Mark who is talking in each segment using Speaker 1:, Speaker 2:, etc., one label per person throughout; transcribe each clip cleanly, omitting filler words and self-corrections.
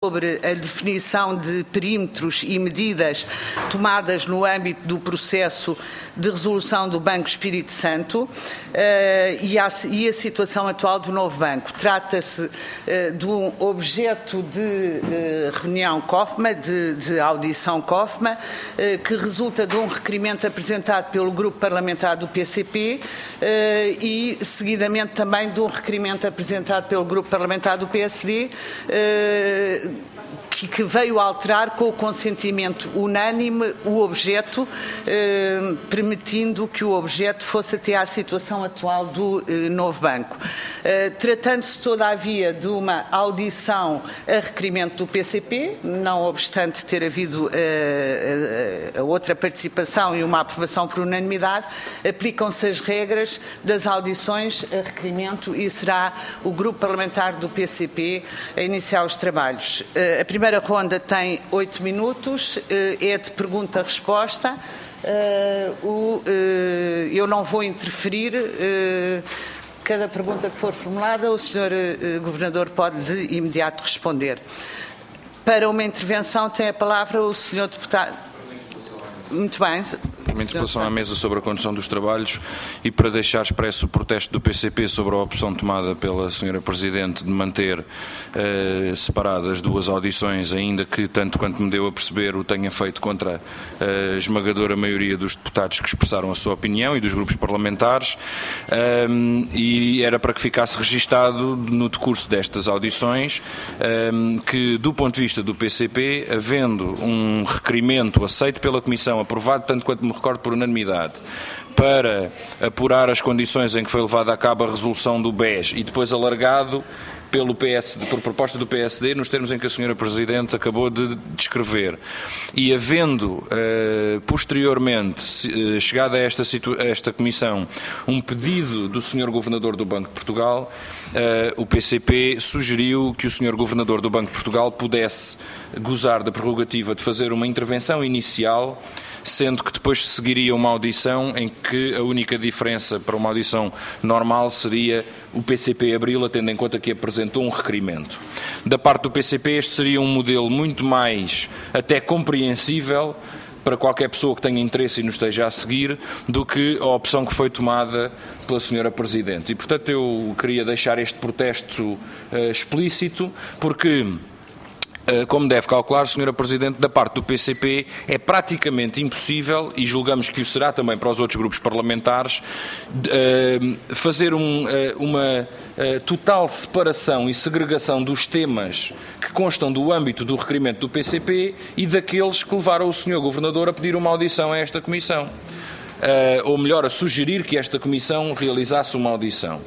Speaker 1: sobre a definição de perímetros e medidas tomadas no âmbito do processo de resolução do Banco Espírito Santo e a situação atual do novo banco. Trata-se de um objeto de reunião COFMA, de audição COFMA, que resulta de um requerimento apresentado pelo Grupo Parlamentar do PCP e, seguidamente, também de um requerimento apresentado pelo Grupo Parlamentar do PSD, que veio alterar com o consentimento unânime o objeto, permitindo que o objeto fosse até à situação atual do novo banco. Tratando-se, todavia, de uma audição a requerimento do PCP, não obstante ter havido a outra participação e uma aprovação por unanimidade, aplicam-se as regras das audições a requerimento e será o Grupo Parlamentar do PCP a iniciar os trabalhos. A primeira ronda tem 8 minutos, é de pergunta-resposta. Eu não vou interferir. Cada pergunta que for formulada, o Sr. Governador pode de imediato responder. Para uma intervenção tem a palavra o Sr. Deputado. Muito bem.
Speaker 2: Uma interpelação à mesa sobre a condução dos trabalhos e para deixar expresso o protesto do PCP sobre a opção tomada pela Sra. Presidente de manter separadas duas audições, ainda que, tanto quanto me deu a perceber, o tenha feito contra a esmagadora maioria dos deputados que expressaram a sua opinião e dos grupos parlamentares, e era para que ficasse registado no decurso destas audições que, do ponto de vista do PCP, havendo um requerimento aceito pela Comissão, aprovado tanto quanto me recordo por unanimidade, para apurar as condições em que foi levada a cabo a resolução do BES e depois alargado por proposta do PSD, nos termos em que a Sra. Presidente acabou de descrever. E havendo, posteriormente, chegado a esta Comissão, um pedido do Sr. Governador do Banco de Portugal, o PCP sugeriu que o Sr. Governador do Banco de Portugal pudesse gozar da prerrogativa de fazer uma intervenção inicial, sendo que depois seguiria uma audição em que a única diferença para uma audição normal seria o PCP abri-la, tendo em conta que apresentou um requerimento. Da parte do PCP, este seria um modelo muito mais até compreensível para qualquer pessoa que tenha interesse e nos esteja a seguir, do que a opção que foi tomada pela Sra. Presidente. E, portanto, eu queria deixar este protesto explícito, porque, como deve calcular, Sra. Presidente, da parte do PCP é praticamente impossível, e julgamos que o será também para os outros grupos parlamentares, fazer uma total separação e segregação dos temas que constam do âmbito do requerimento do PCP e daqueles que levaram o Sr. Governador a pedir uma audição a esta Comissão. Ou melhor, a sugerir que esta Comissão realizasse uma audição.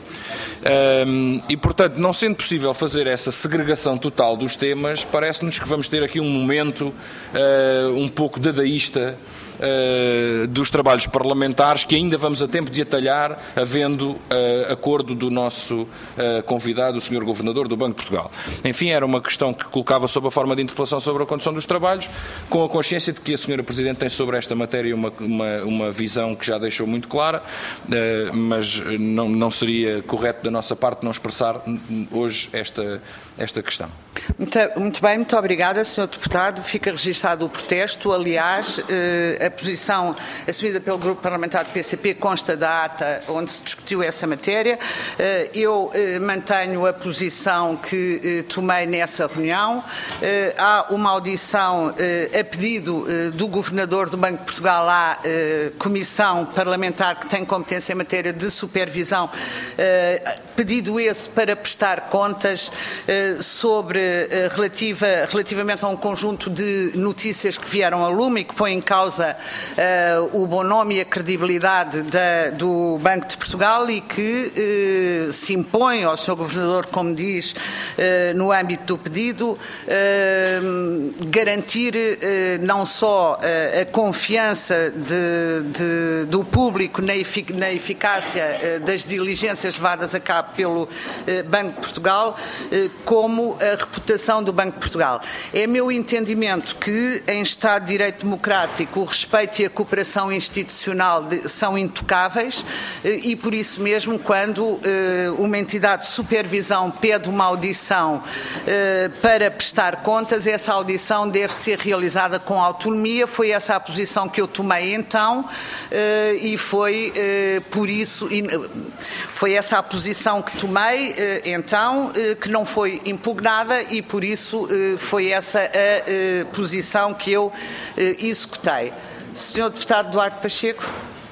Speaker 2: E, portanto, não sendo possível fazer essa segregação total dos temas, parece-nos que vamos ter aqui um momento um pouco dadaísta dos trabalhos parlamentares, que ainda vamos a tempo de atalhar, havendo acordo do nosso convidado, o Sr. Governador do Banco de Portugal. Enfim, era uma questão que colocava sob a forma de interpelação sobre a condução dos trabalhos, com a consciência de que a Sra. Presidente tem sobre esta matéria uma visão que já deixou muito clara, mas não seria correto da nossa parte não expressar hoje esta questão.
Speaker 1: Muito bem, muito obrigada, Sr. Deputado. Fica registado o protesto. Aliás, a posição assumida pelo Grupo Parlamentar do PCP consta da ata onde se discutiu essa matéria. Eu mantenho a posição que tomei nessa reunião. Há uma audição a pedido do Governador do Banco de Portugal à Comissão Parlamentar que tem competência em matéria de supervisão, pedido esse para prestar contas relativamente a um conjunto de notícias que vieram a lume e que põem em causa o bom nome e a credibilidade do Banco de Portugal e que se impõe ao Sr. Governador, como diz, no âmbito do pedido, garantir não só a confiança do público na eficácia das diligências levadas a cabo pelo Banco de Portugal, como a reputação do Banco de Portugal. É meu entendimento que, em Estado de Direito Democrático, o respeito e a cooperação institucional são intocáveis e, por isso mesmo, quando uma entidade de supervisão pede uma audição para prestar contas, essa audição deve ser realizada com autonomia. Foi essa a posição que eu tomei então e foi por isso, foi essa a posição que tomei então, que não foi impugnada e por isso foi essa a posição que eu executei. Senhor Deputado Duarte Pacheco.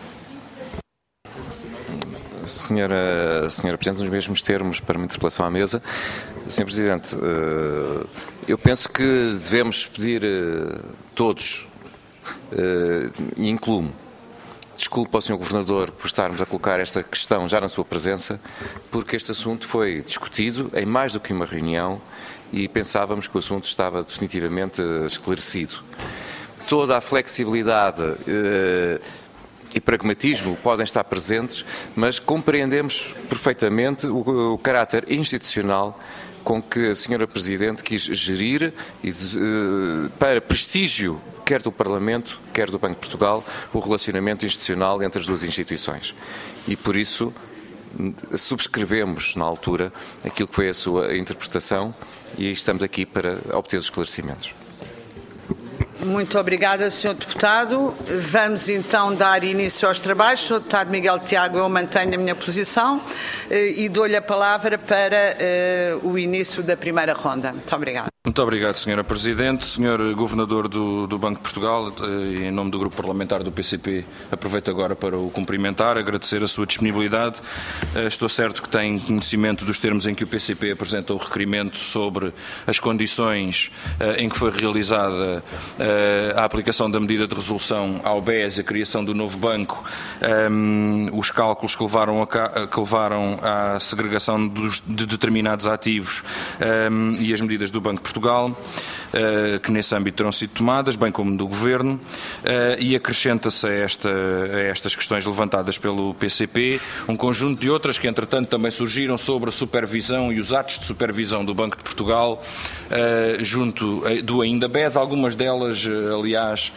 Speaker 3: Senhora Presidente, nos mesmos termos para uma interpelação à mesa. Senhor Presidente, eu penso que devemos pedir todos, e incluo-me, desculpe ao Sr. Governador por estarmos a colocar esta questão já na sua presença, porque este assunto foi discutido em mais do que uma reunião e pensávamos que o assunto estava definitivamente esclarecido. Toda a flexibilidade e pragmatismo podem estar presentes, mas compreendemos perfeitamente o caráter institucional com que a Sra. Presidente quis gerir para prestígio quer do Parlamento, quer do Banco de Portugal, o relacionamento institucional entre as duas instituições. E por isso subscrevemos na altura aquilo que foi a sua interpretação e estamos aqui para obter os esclarecimentos.
Speaker 1: Muito obrigada, Sr. Deputado. Vamos então dar início aos trabalhos. Sr. Deputado Miguel Tiago, eu mantenho a minha posição e dou-lhe a palavra para o início da primeira ronda. Muito obrigada.
Speaker 2: Muito obrigado, Sra. Presidente. Sr. Governador do Banco de Portugal, em nome do Grupo Parlamentar do PCP, aproveito agora para o cumprimentar, agradecer a sua disponibilidade. Estou certo que tem conhecimento dos termos em que o PCP apresenta o requerimento sobre as condições em que foi realizada a aplicação da medida de resolução ao BES e a criação do novo banco, os cálculos que levaram à segregação de determinados ativos e as medidas do Banco de Portugal, que nesse âmbito terão sido tomadas, bem como do Governo, e acrescenta-se a estas questões levantadas pelo PCP um conjunto de outras que, entretanto, também surgiram sobre a supervisão e os atos de supervisão do Banco de Portugal junto do ainda BES, algumas delas, aliás,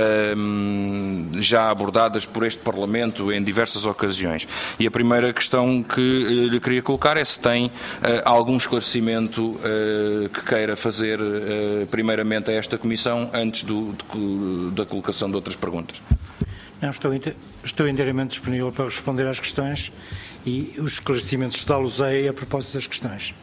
Speaker 2: já abordadas por este Parlamento em diversas ocasiões. E a primeira questão que lhe queria colocar é se tem algum esclarecimento que queira fazer primeiramente a esta Comissão antes da colocação de outras perguntas.
Speaker 4: Não, estou inteiramente disponível para responder às questões e os esclarecimentos dá-los-ei a propósito das questões.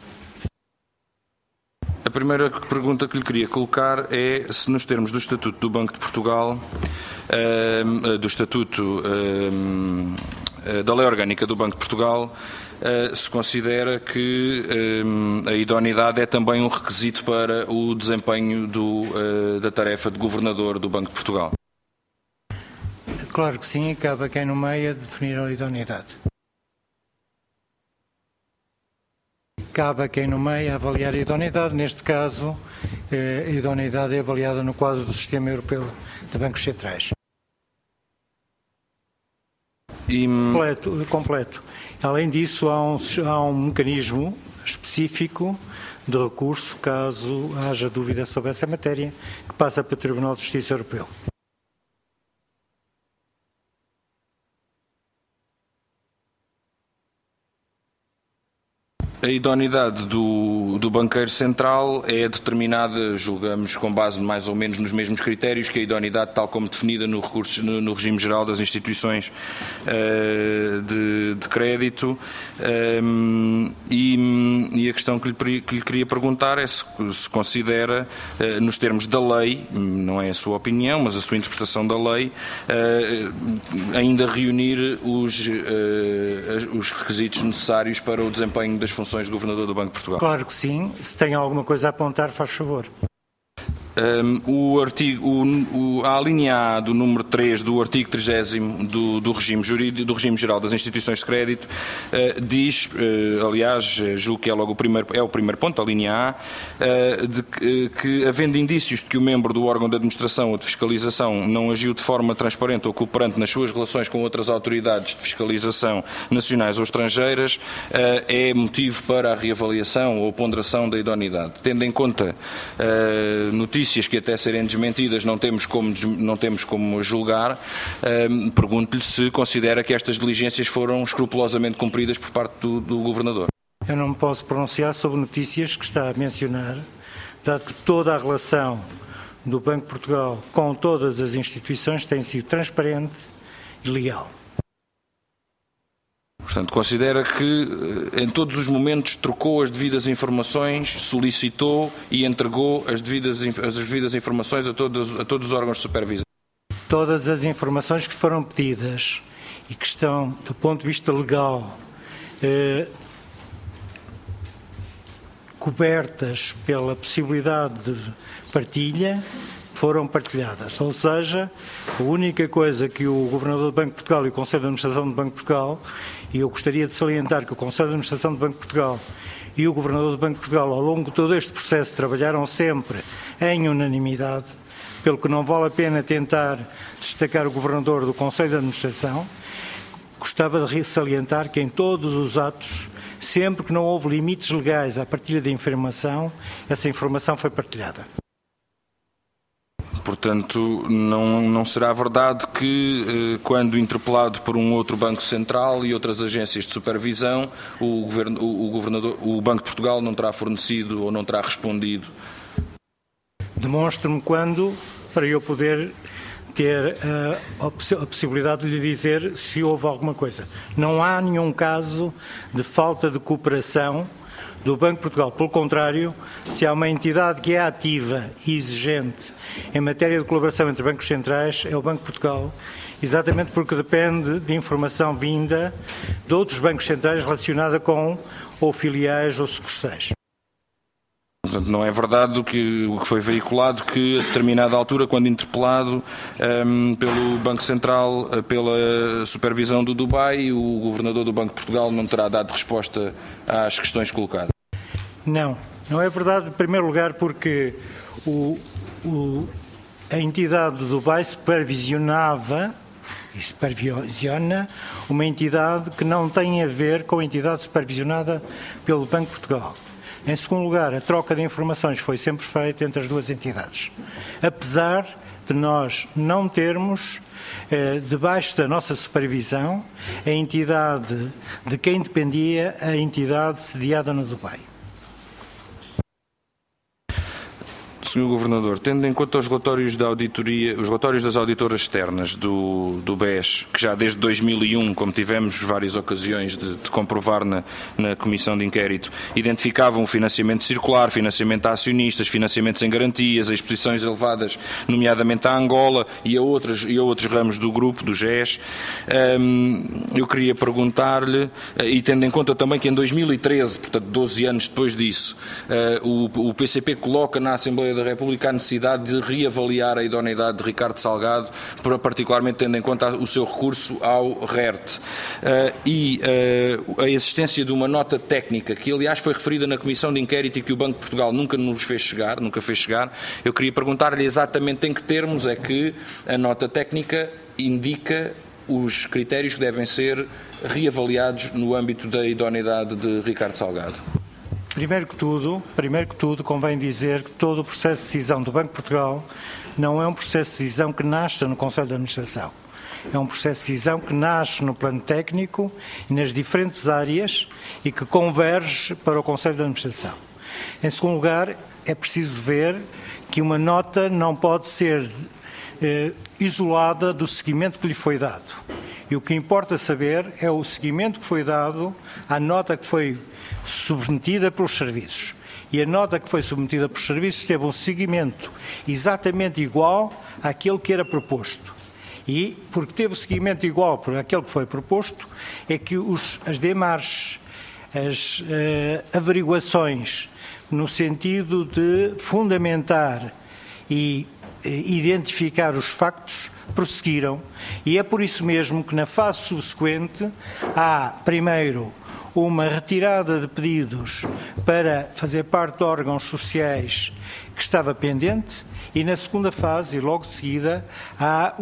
Speaker 2: A primeira pergunta que lhe queria colocar é se nos termos do Estatuto do Banco de Portugal, do Estatuto da Lei Orgânica do Banco de Portugal, se considera que a idoneidade é também um requisito para o desempenho da tarefa de Governador do Banco de Portugal.
Speaker 4: Claro que sim, cabe a quem nomeia definir a idoneidade. Cabe a quem nomeia avaliar a idoneidade. Neste caso, a idoneidade é avaliada no quadro do Sistema Europeu de Bancos Centrais. Completo. Além disso, há um mecanismo específico de recurso, caso haja dúvida sobre essa matéria, que passa para o Tribunal de Justiça Europeu.
Speaker 2: A idoneidade do banqueiro central é determinada, julgamos, com base mais ou menos nos mesmos critérios que a idoneidade tal como definida no regime geral das instituições de crédito. E a questão que lhe queria perguntar é se considera, nos termos da lei, não é a sua opinião, mas a sua interpretação da lei, ainda reunir os requisitos necessários para o desempenho das funções de Governador do Banco de Portugal.
Speaker 4: Claro que sim. Se tem alguma coisa a apontar, faz favor.
Speaker 2: A linha A do número 3 do artigo 30 do regime jurídico, do regime geral das instituições de crédito, diz, aliás, julgo que é logo o primeiro ponto, a linha A, que havendo indícios de que o membro do órgão de administração ou de fiscalização não agiu de forma transparente ou cooperante nas suas relações com outras autoridades de fiscalização nacionais ou estrangeiras, é motivo para a reavaliação ou ponderação da idoneidade. Tendo em conta notícias que até serem desmentidas não temos como julgar, pergunto-lhe se considera que estas diligências foram escrupulosamente cumpridas por parte do Governador.
Speaker 4: Eu não me posso pronunciar sobre notícias que está a mencionar, dado que toda a relação do Banco de Portugal com todas as instituições tem sido transparente e legal.
Speaker 2: Portanto, considera que em todos os momentos trocou as devidas informações, solicitou e entregou as devidas informações a todos os órgãos de supervisão?
Speaker 4: Todas as informações que foram pedidas e que estão, do ponto de vista legal, cobertas pela possibilidade de partilha, foram partilhadas. Ou seja, a única coisa que o Governador do Banco de Portugal e o Conselho de Administração do Banco de Portugal, e eu gostaria de salientar que o Conselho de Administração do Banco de Portugal e o Governador do Banco de Portugal, ao longo de todo este processo, trabalharam sempre em unanimidade, pelo que não vale a pena tentar destacar o Governador do Conselho de Administração. Gostava de salientar que em todos os atos, sempre que não houve limites legais à partilha de informação, essa informação foi partilhada.
Speaker 2: Portanto, não será verdade que, quando interpelado por um outro Banco Central e outras agências de supervisão, o Banco de Portugal não terá fornecido ou não terá respondido?
Speaker 4: Demonstre-me quando, para eu poder ter a possibilidade de lhe dizer se houve alguma coisa. Não há nenhum caso de falta de cooperação do Banco de Portugal. Pelo contrário, se há uma entidade que é ativa e exigente em matéria de colaboração entre bancos centrais, é o Banco de Portugal, exatamente porque depende de informação vinda de outros bancos centrais relacionada com ou filiais ou sucursais.
Speaker 2: Portanto, não é verdade o que foi veiculado, que a determinada altura, quando interpelado pelo Banco Central, pela supervisão do Dubai, o Governador do Banco de Portugal não terá dado resposta às questões colocadas?
Speaker 4: Não é verdade, em primeiro lugar, porque a entidade do Dubai supervisionava e supervisiona uma entidade que não tem a ver com a entidade supervisionada pelo Banco de Portugal. Em segundo lugar, a troca de informações foi sempre feita entre as duas entidades. Apesar de nós não termos, debaixo da nossa supervisão, a entidade de quem dependia a entidade sediada no Dubai.
Speaker 2: Sr. Governador, tendo em conta os relatórios da auditoria, os relatórios das auditoras externas do BES, que já desde 2001, como tivemos várias ocasiões de comprovar na Comissão de Inquérito, identificavam o financiamento circular, financiamento a acionistas, financiamentos em garantias, a exposições elevadas, nomeadamente à Angola e a outros ramos do grupo, do GES, eu queria perguntar-lhe, e tendo em conta também que em 2013, portanto 12 anos depois disso, o PCP coloca na Assembleia da República a necessidade de reavaliar a idoneidade de Ricardo Salgado, particularmente tendo em conta o seu recurso ao RERT. A existência de uma nota técnica, que aliás foi referida na Comissão de Inquérito e que o Banco de Portugal nunca fez chegar, eu queria perguntar-lhe exatamente em que termos é que a nota técnica indica os critérios que devem ser reavaliados no âmbito da idoneidade de Ricardo Salgado.
Speaker 4: Primeiro que tudo, convém dizer que todo o processo de decisão do Banco de Portugal não é um processo de decisão que nasce no Conselho de Administração. É um processo de decisão que nasce no plano técnico e nas diferentes áreas e que converge para o Conselho de Administração. Em segundo lugar, é preciso ver que uma nota não pode ser isolada do seguimento que lhe foi dado. E o que importa saber é o seguimento que foi dado à nota que foi submetida pelos serviços. E a nota que foi submetida pelos serviços teve um seguimento exatamente igual àquele que era proposto. E, porque teve o seguimento igual por aquele que foi proposto, é que as démarches, as averiguações, no sentido de fundamentar e identificar os factos, prosseguiram, e é por isso mesmo que na fase subsequente há, primeiro, uma retirada de pedidos para fazer parte de órgãos sociais que estava pendente, e na segunda fase, e logo de seguida, há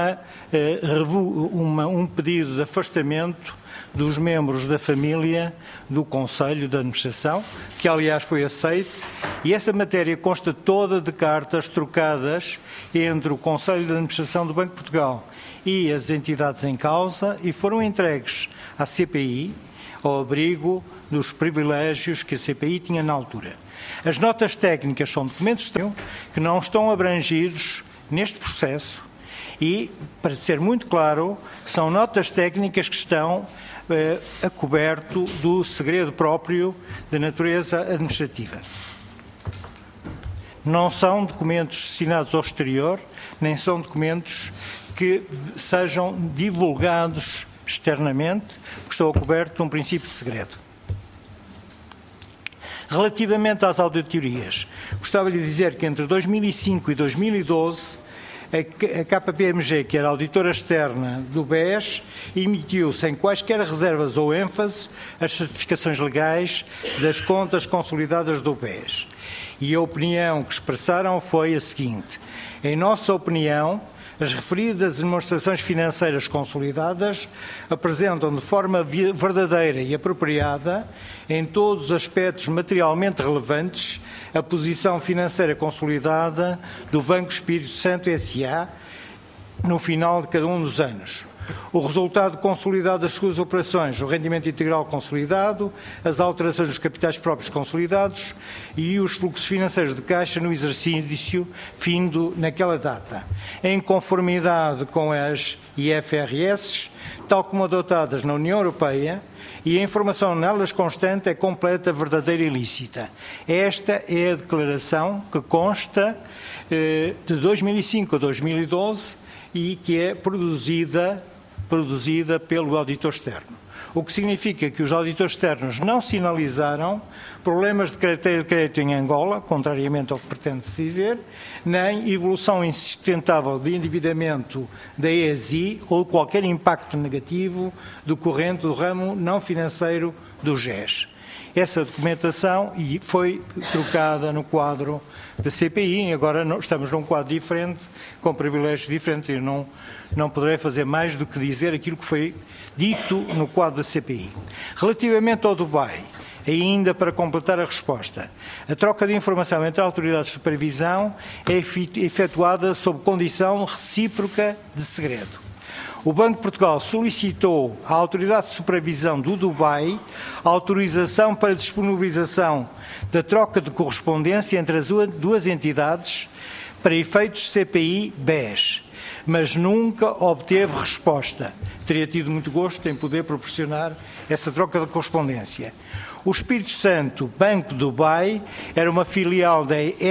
Speaker 4: um pedido de afastamento dos membros da família do Conselho de Administração, que aliás foi aceite, e essa matéria consta toda de cartas trocadas entre o Conselho de Administração do Banco de Portugal e as entidades em causa, e foram entregues à CPI, ao abrigo dos privilégios que a CPI tinha na altura. As notas técnicas são documentos que não estão abrangidos neste processo e, para ser muito claro, são notas técnicas que estão a coberto do segredo próprio de natureza administrativa. Não são documentos assinados ao exterior, nem são documentos que sejam divulgados externamente, porque estão cobertos de um princípio de segredo. Relativamente às auditorias, gostava de dizer que entre 2005 e 2012, a KPMG, que era a auditora externa do BES, emitiu, sem quaisquer reservas ou ênfase, as certificações legais das contas consolidadas do BES. E a opinião que expressaram foi a seguinte: em nossa opinião, as referidas demonstrações financeiras consolidadas apresentam de forma verdadeira e apropriada, em todos os aspectos materialmente relevantes, a posição financeira consolidada do Banco Espírito Santo S.A. no final de cada um dos anos. O resultado consolidado das suas operações, o rendimento integral consolidado, as alterações dos capitais próprios consolidados e os fluxos financeiros de caixa no exercício findo naquela data, em conformidade com as IFRS, tal como adotadas na União Europeia, e a informação nelas constante é completa, verdadeira e lícita. Esta é a declaração que consta de 2005 a 2012 e que é produzida pelo auditor externo. O que significa que os auditores externos não sinalizaram problemas de carteira de crédito em Angola, contrariamente ao que pretende-se dizer, nem evolução insustentável de endividamento da ESI ou qualquer impacto negativo decorrente do ramo não financeiro do GES. Essa documentação foi trocada no quadro da CPI, e agora estamos num quadro diferente, com privilégios diferentes, e não poderei fazer mais do que dizer aquilo que foi dito no quadro da CPI. Relativamente ao Dubai, ainda para completar a resposta, a troca de informação entre autoridades de supervisão é efetuada sob condição recíproca de segredo. O Banco de Portugal solicitou à Autoridade de Supervisão do Dubai a autorização para disponibilização da troca de correspondência entre as duas entidades para efeitos CPI-BES, mas nunca obteve resposta. Teria tido muito gosto em poder proporcionar essa troca de correspondência. O Espírito Santo Banco Dubai era uma filial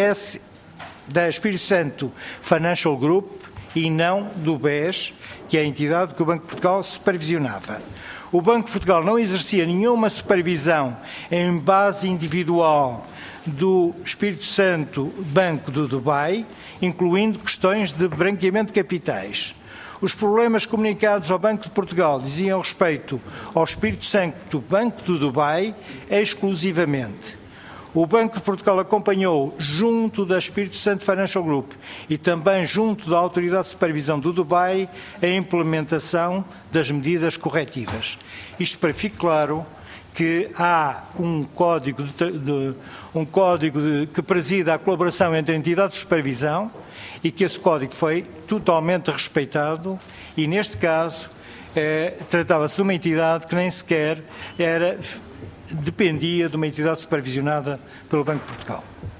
Speaker 4: da Espírito Santo Financial Group e não do BES, que é a entidade que o Banco de Portugal supervisionava. O Banco de Portugal não exercia nenhuma supervisão em base individual do Espírito Santo Banco do Dubai, incluindo questões de branqueamento de capitais. Os problemas comunicados ao Banco de Portugal diziam respeito ao Espírito Santo Banco do Dubai exclusivamente. O Banco de Portugal acompanhou, junto da Espírito Santo Financial Group e também junto da Autoridade de Supervisão do Dubai, a implementação das medidas corretivas. Isto para que fique claro que há um código que presida a colaboração entre entidades de supervisão e que esse código foi totalmente respeitado e, neste caso, tratava-se de uma entidade que nem sequer dependia de uma entidade supervisionada pelo Banco de Portugal.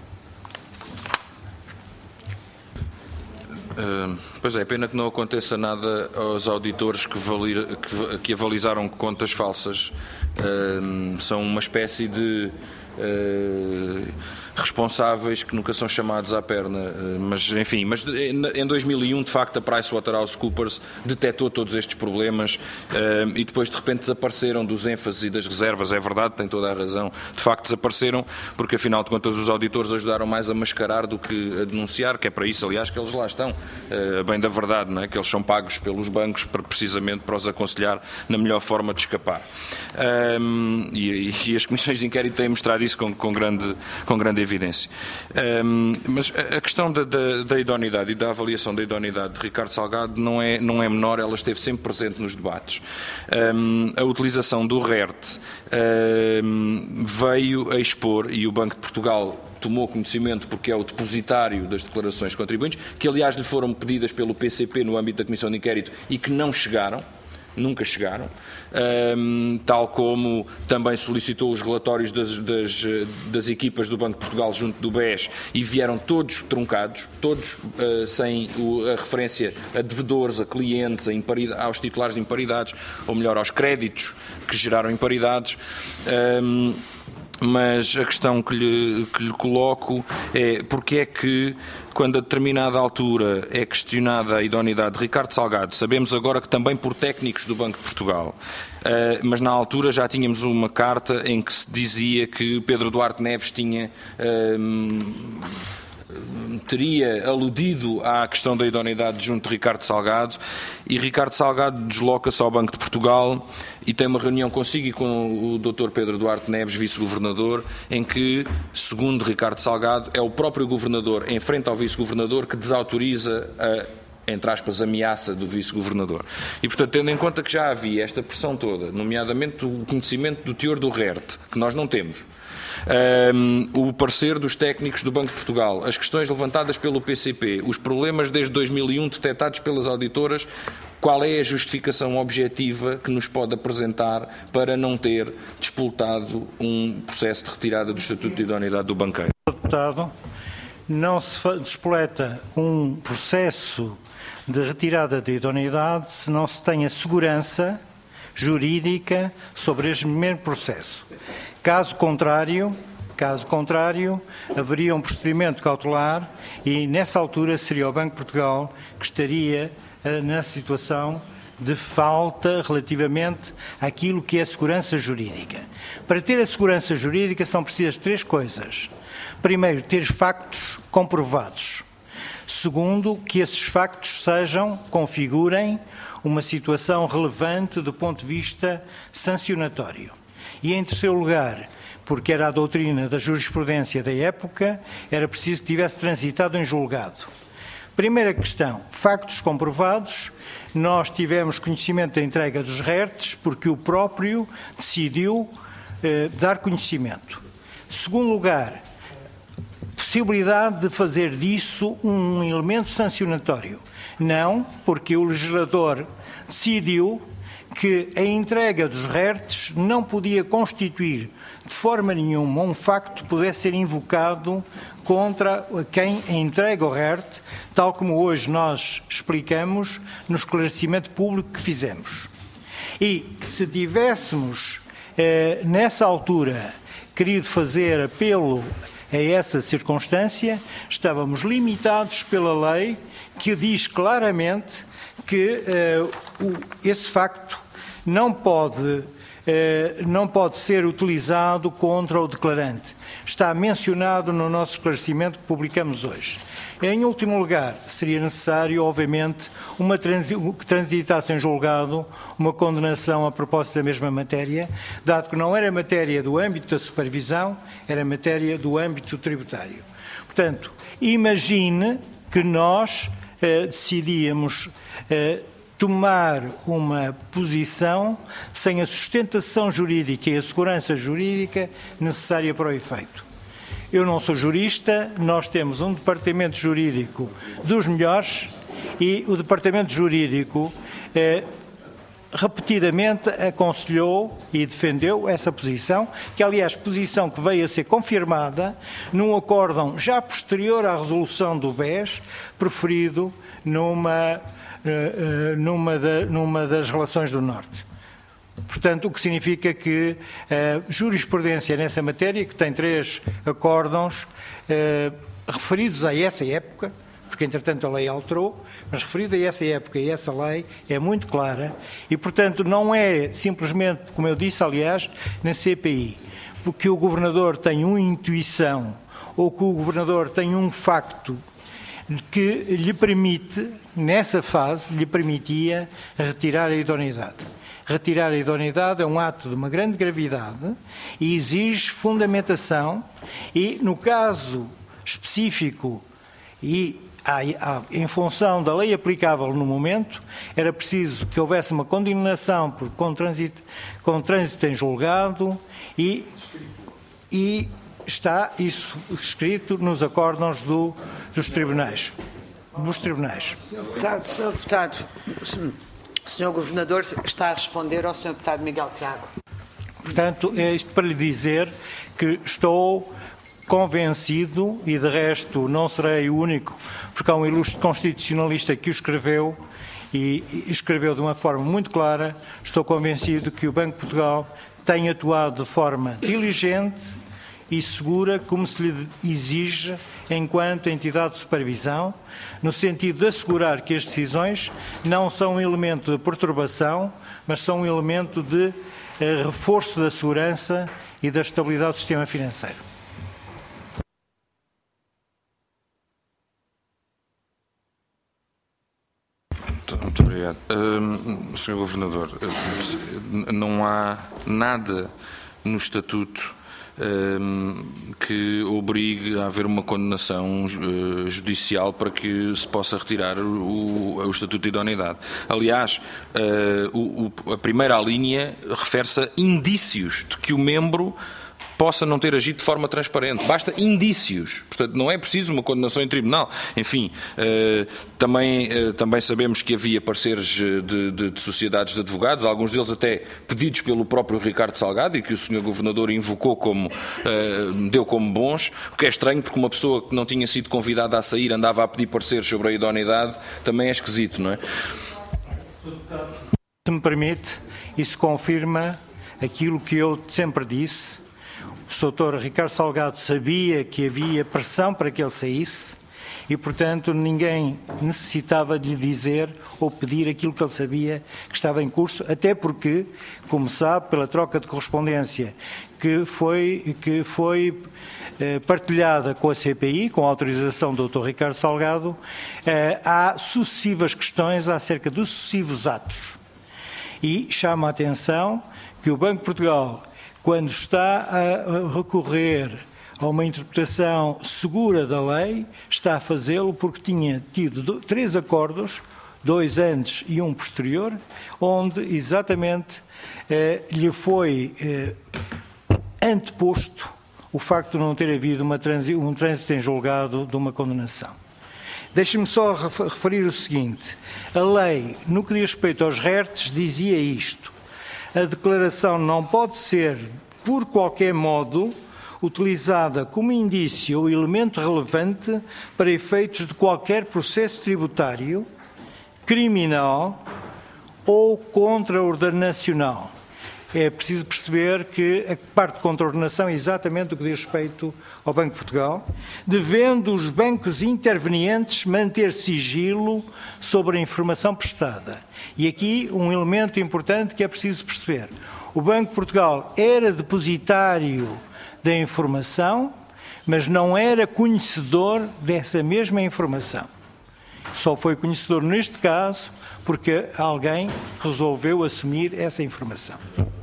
Speaker 2: Pois é, pena que não aconteça nada aos auditores que avalizaram contas falsas. São uma espécie de responsáveis que nunca são chamados à perna, mas enfim, mas em 2001 de facto a PricewaterhouseCoopers detectou todos estes problemas e depois de repente desapareceram dos ênfases e das reservas, é verdade, tem toda a razão, de facto desapareceram porque afinal de contas os auditores ajudaram mais a mascarar do que a denunciar, que é para isso aliás que eles lá estão, bem da verdade, não é? Que eles são pagos pelos bancos precisamente para os aconselhar na melhor forma de escapar. E as comissões de inquérito têm mostrado isso com grande evidência. Mas a questão da idoneidade e da avaliação da idoneidade de Ricardo Salgado não é menor, ela esteve sempre presente nos debates. A utilização do RERT veio a expor, e o Banco de Portugal tomou conhecimento porque é o depositário das declarações de contribuintes, que aliás lhe foram pedidas pelo PCP no âmbito da Comissão de Inquérito e que não chegaram, nunca chegaram, tal como também solicitou os relatórios das equipas do Banco de Portugal junto do BES e vieram todos truncados, todos sem a referência a devedores, a clientes, aos titulares de imparidades, ou melhor, aos créditos que geraram imparidades. Mas a questão que lhe coloco é porque é que, quando a determinada altura é questionada a idoneidade de Ricardo Salgado, sabemos agora que também por técnicos do Banco de Portugal, mas na altura já tínhamos uma carta em que se dizia que Pedro Duarte Neves teria aludido à questão da idoneidade junto de Ricardo Salgado, e Ricardo Salgado desloca-se ao Banco de Portugal e tem uma reunião consigo e com o Dr. Pedro Duarte Neves, vice-governador, em que, segundo Ricardo Salgado, é o próprio governador, em frente ao vice-governador, que desautoriza a, entre aspas, ameaça do vice-governador. E, portanto, tendo em conta que já havia esta pressão toda, nomeadamente o conhecimento do teor do RERT, que nós não temos, o parecer dos técnicos do Banco de Portugal, as questões levantadas pelo PCP, os problemas desde 2001 detectados pelas auditoras, qual é a justificação objetiva que nos pode apresentar para não ter despoltado um processo de retirada do Estatuto de Idoneidade do banqueiro?
Speaker 4: Deputado, não se despoleta um processo de retirada de idoneidade se não se tem a segurança jurídica sobre este mesmo processo. Caso contrário, haveria um procedimento cautelar e, nessa altura, seria o Banco de Portugal que estaria na situação de falta relativamente àquilo que é a segurança jurídica. Para ter a segurança jurídica são precisas três coisas. Primeiro, ter factos comprovados. Segundo, que esses factos configurem uma situação relevante do ponto de vista sancionatório. E, em terceiro lugar, porque era a doutrina da jurisprudência da época, era preciso que tivesse transitado em julgado. Primeira questão, factos comprovados. Nós tivemos conhecimento da entrega dos RERTs porque o próprio decidiu dar conhecimento. Segundo lugar, possibilidade de fazer disso um elemento sancionatório. Não, porque o legislador decidiu que a entrega dos RERTs não podia constituir de forma nenhuma um facto que pudesse ser invocado contra quem entrega o RERT, tal como hoje nós explicamos no esclarecimento público que fizemos. E se tivéssemos, nessa altura, querido fazer apelo a essa circunstância, estávamos limitados pela lei que diz claramente que esse facto não pode ser utilizado contra o declarante. Está mencionado no nosso esclarecimento que publicamos hoje. Em último lugar, seria necessário, obviamente, que transitasse em julgado uma condenação a propósito da mesma matéria, dado que não era matéria do âmbito da supervisão, era matéria do âmbito tributário. Portanto, imagine que nós decidíamos tomar uma posição sem a sustentação jurídica e a segurança jurídica necessária para o efeito. Eu não sou jurista, nós temos um departamento jurídico dos melhores e o departamento jurídico repetidamente aconselhou e defendeu essa posição, que aliás posição que veio a ser confirmada num acórdão já posterior à resolução do BES, proferido numa das relações do Norte. Portanto, portanto, o que significa que a jurisprudência nessa matéria, que tem 3 acórdãos referidos a essa época, porque entretanto a lei alterou, mas referido a essa época e essa lei é muito clara e, portanto, não é simplesmente, como eu disse, aliás, na CPI, porque o Governador tem uma intuição ou que o Governador tem um facto que lhe permite, nessa fase, lhe permitia retirar a idoneidade. Retirar a idoneidade é um ato de uma grande gravidade e exige fundamentação e, no caso específico e em função da lei aplicável no momento, era preciso que houvesse uma condenação com trânsito em julgado e está isso escrito nos acórdãos dos tribunais. Nos tribunais.
Speaker 1: Sr. Deputado, o Sr. Governador está a responder ao Sr. Deputado Miguel Tiago.
Speaker 4: Portanto, é isto para lhe dizer que estou convencido, e de resto não serei o único, porque há um ilustre constitucionalista que o escreveu, e escreveu de uma forma muito clara, estou convencido que o Banco de Portugal tem atuado de forma diligente e segura, como se lhe exige enquanto entidade de supervisão, no sentido de assegurar que as decisões não são um elemento de perturbação, mas são um elemento de reforço da segurança e da estabilidade do sistema financeiro.
Speaker 2: Muito obrigado. Sr. Governador, não há nada no Estatuto que obrigue a haver uma condenação judicial para que se possa retirar o Estatuto de Idoneidade. Aliás, a primeira linha refere-se a indícios de que o membro possa não ter agido de forma transparente. Basta indícios. Portanto, não é preciso uma condenação em tribunal. Enfim, também sabemos que havia pareceres de sociedades de advogados, alguns deles até pedidos pelo próprio Ricardo Salgado e que o Sr. Governador invocou deu como bons, o que é estranho porque uma pessoa que não tinha sido convidada a sair andava a pedir pareceres sobre a idoneidade, também é esquisito, não é?
Speaker 4: Se me permite, isso confirma aquilo que eu sempre disse. O Sr. Ricardo Salgado sabia que havia pressão para que ele saísse e, portanto, ninguém necessitava de lhe dizer ou pedir aquilo que ele sabia que estava em curso, até porque, como sabe, pela troca de correspondência que foi partilhada com a CPI, com a autorização do Dr. Ricardo Salgado, há sucessivas questões acerca dos sucessivos atos. E chama a atenção que o Banco de Portugal, quando está a recorrer a uma interpretação segura da lei, está a fazê-lo porque tinha tido 3 acordos, 2 antes e 1 posterior, onde exatamente lhe foi anteposto o facto de não ter havido um trânsito em julgado de uma condenação. Deixe-me só referir o seguinte: a lei, no que diz respeito aos RERTs, dizia isto: a declaração não pode ser, por qualquer modo, utilizada como indício ou elemento relevante para efeitos de qualquer processo tributário, criminal ou contraordenacional. É preciso perceber que a parte de contraordenação é exatamente o que diz respeito ao Banco de Portugal, devendo os bancos intervenientes manter sigilo sobre a informação prestada. E aqui um elemento importante que é preciso perceber. O Banco de Portugal era depositário da informação, mas não era conhecedor dessa mesma informação. Só foi conhecedor neste caso porque alguém resolveu assumir essa informação.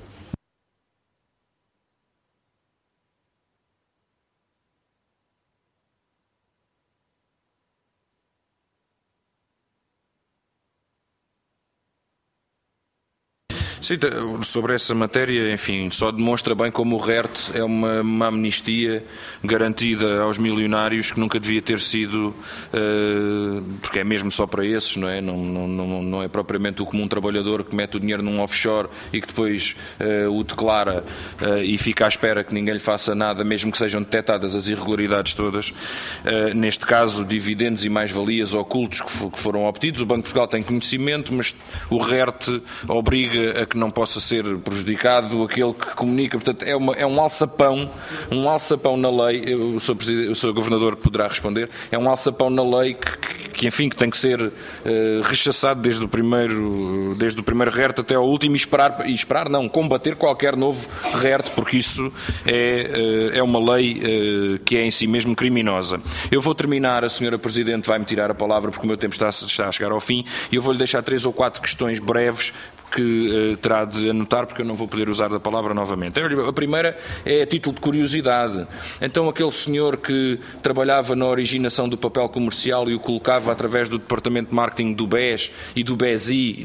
Speaker 2: Sim, sobre essa matéria, enfim, só demonstra bem como o RERT é uma amnistia garantida aos milionários que nunca devia ter sido, porque é mesmo só para esses, não é? Não é propriamente o comum trabalhador que mete o dinheiro num offshore e que depois o declara e fica à espera que ninguém lhe faça nada, mesmo que sejam detectadas as irregularidades todas. Neste caso, dividendos e mais-valias ocultos que foram obtidos, o Banco de Portugal tem conhecimento, mas o RERT obriga a que não possa ser prejudicado aquele que comunica. Portanto, é um alçapão na lei, o Sr. Governador poderá responder, é um alçapão na lei que enfim, que tem que ser rechaçado desde o primeiro RERT até ao último e combater qualquer novo RERT, porque isso é uma lei que é em si mesmo criminosa. Eu vou terminar, a Sra. Presidente vai-me tirar a palavra porque o meu tempo está a chegar ao fim, e eu vou-lhe deixar 3 ou 4 questões breves que terá de anotar, porque eu não vou poder usar a palavra novamente. A primeira é a título de curiosidade. Então, aquele senhor que trabalhava na originação do papel comercial e o colocava através do Departamento de Marketing do BES e do BESI,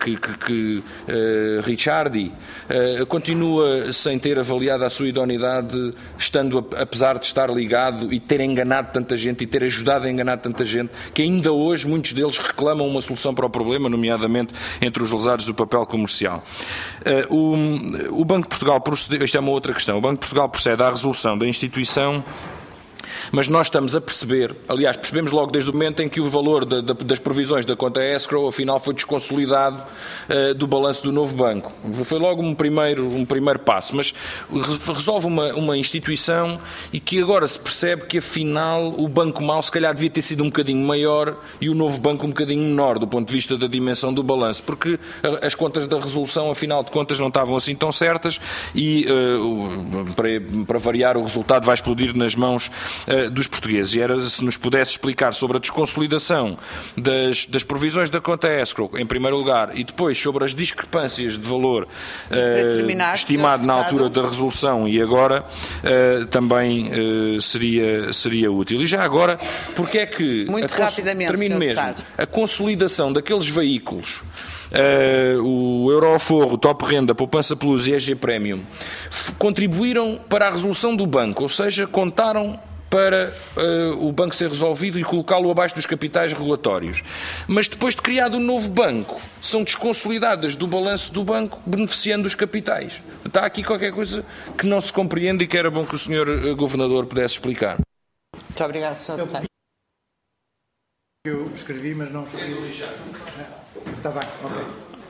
Speaker 2: Ricciardi, continua sem ter avaliado a sua idoneidade, apesar de estar ligado e ter enganado tanta gente e ter ajudado a enganar tanta gente, que ainda hoje muitos deles reclamam uma solução para o problema, nomeadamente entre os lesados do papel comercial. O Banco de Portugal procede, esta é uma outra questão, o Banco de Portugal procede à resolução da instituição, mas nós estamos a perceber, aliás, percebemos logo desde o momento em que o valor das provisões da conta escrow, afinal, foi desconsolidado do balanço do novo banco. Foi logo um primeiro passo, mas resolve uma instituição e que agora se percebe que, afinal, o banco mau se calhar devia ter sido um bocadinho maior e o novo banco um bocadinho menor, do ponto de vista da dimensão do balanço, porque as contas da resolução, afinal de contas, não estavam assim tão certas e, para variar, o resultado vai explodir nas mãos dos portugueses. E era se nos pudesse explicar sobre a desconsolidação das provisões da conta escrow, em primeiro lugar, e depois sobre as discrepâncias de valor estimado na altura da resolução e agora, também seria útil. E já agora, porque é que termino mesmo, a consolidação daqueles veículos, o Euroforro, o Top Renda, Poupança Plus e EG Premium, contribuíram para a resolução do banco, ou seja, contaram para o banco ser resolvido e colocá-lo abaixo dos capitais regulatórios. Mas depois de criado um novo banco, são desconsolidadas do balanço do banco, beneficiando os capitais. Está aqui qualquer coisa que não se compreende e que era bom que o Sr. Governador pudesse explicar.
Speaker 1: Muito obrigado, Sr. Deputado.
Speaker 4: Eu escrevi, mas não escrevi. Está bem, ok.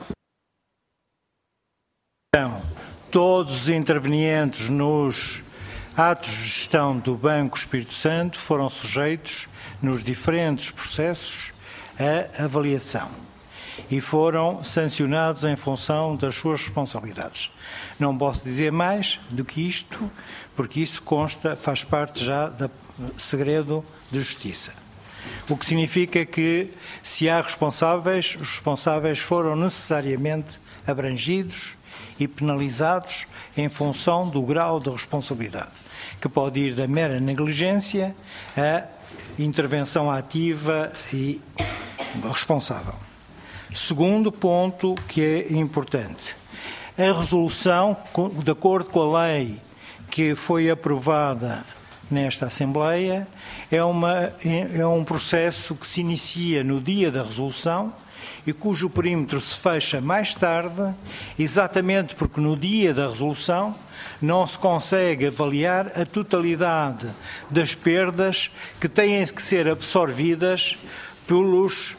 Speaker 4: Então, todos os intervenientes nos atos de gestão do Banco Espírito Santo foram sujeitos, nos diferentes processos, a avaliação e foram sancionados em função das suas responsabilidades. Não posso dizer mais do que isto, porque isso faz parte já do segredo de justiça. O que significa que, se há responsáveis, os responsáveis foram necessariamente abrangidos e penalizados em função do grau de responsabilidade, que pode ir da mera negligência à intervenção ativa e responsável. Segundo ponto que é importante, a resolução, de acordo com a lei que foi aprovada nesta Assembleia, é um processo que se inicia no dia da resolução e cujo perímetro se fecha mais tarde, exatamente porque no dia da resolução não se consegue avaliar a totalidade das perdas que têm que ser absorvidas pelos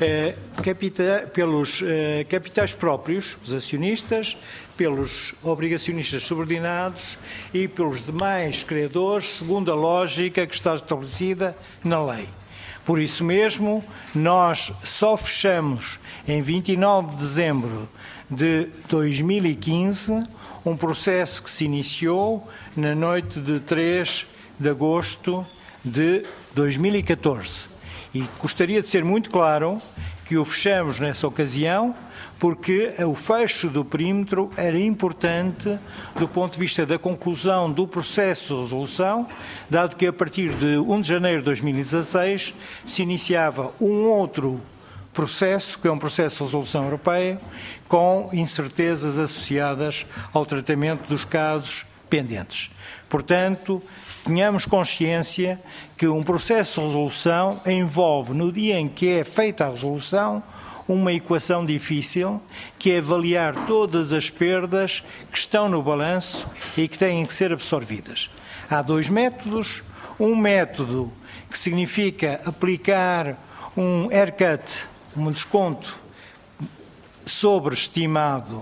Speaker 4: capitais próprios, os acionistas, pelos obrigacionistas subordinados e pelos demais credores, segundo a lógica que está estabelecida na lei. Por isso mesmo, nós só fechamos em 29 de dezembro de 2015 um processo que se iniciou na noite de 3 de agosto de 2014. E gostaria de ser muito claro que o fechamos nessa ocasião porque o fecho do perímetro era importante do ponto de vista da conclusão do processo de resolução, dado que a partir de 1 de janeiro de 2016 se iniciava um outro processo, que é um processo de resolução europeia, com incertezas associadas ao tratamento dos casos pendentes. Portanto, tenhamos consciência que um processo de resolução envolve, no dia em que é feita a resolução, uma equação difícil, que é avaliar todas as perdas que estão no balanço e que têm que ser absorvidas. Há dois métodos. Um método que significa aplicar um haircut, um desconto sobreestimado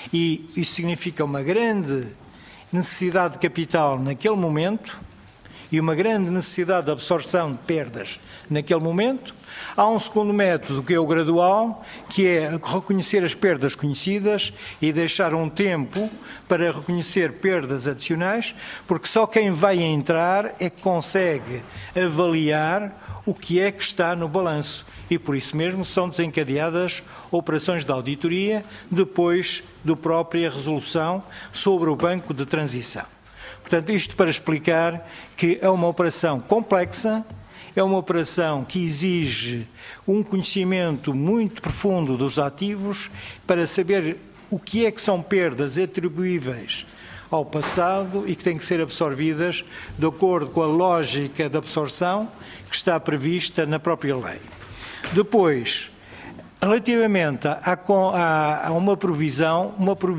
Speaker 4: E isso significa uma grande necessidade de capital naquele momento e uma grande necessidade de absorção de perdas naquele momento. Há um segundo método, que é o gradual, que é reconhecer as perdas conhecidas e deixar um tempo para reconhecer perdas adicionais, porque só quem vai entrar é que consegue avaliar o que é que está no balanço. E por isso mesmo são desencadeadas operações de auditoria depois da própria resolução sobre o banco de transição. Portanto, isto para explicar que é uma operação complexa, é uma operação que exige um conhecimento muito profundo dos ativos para saber o que é que são perdas atribuíveis ao passado e que têm que ser absorvidas de acordo com a lógica de absorção que está prevista na própria lei. Depois, relativamente a uma provisão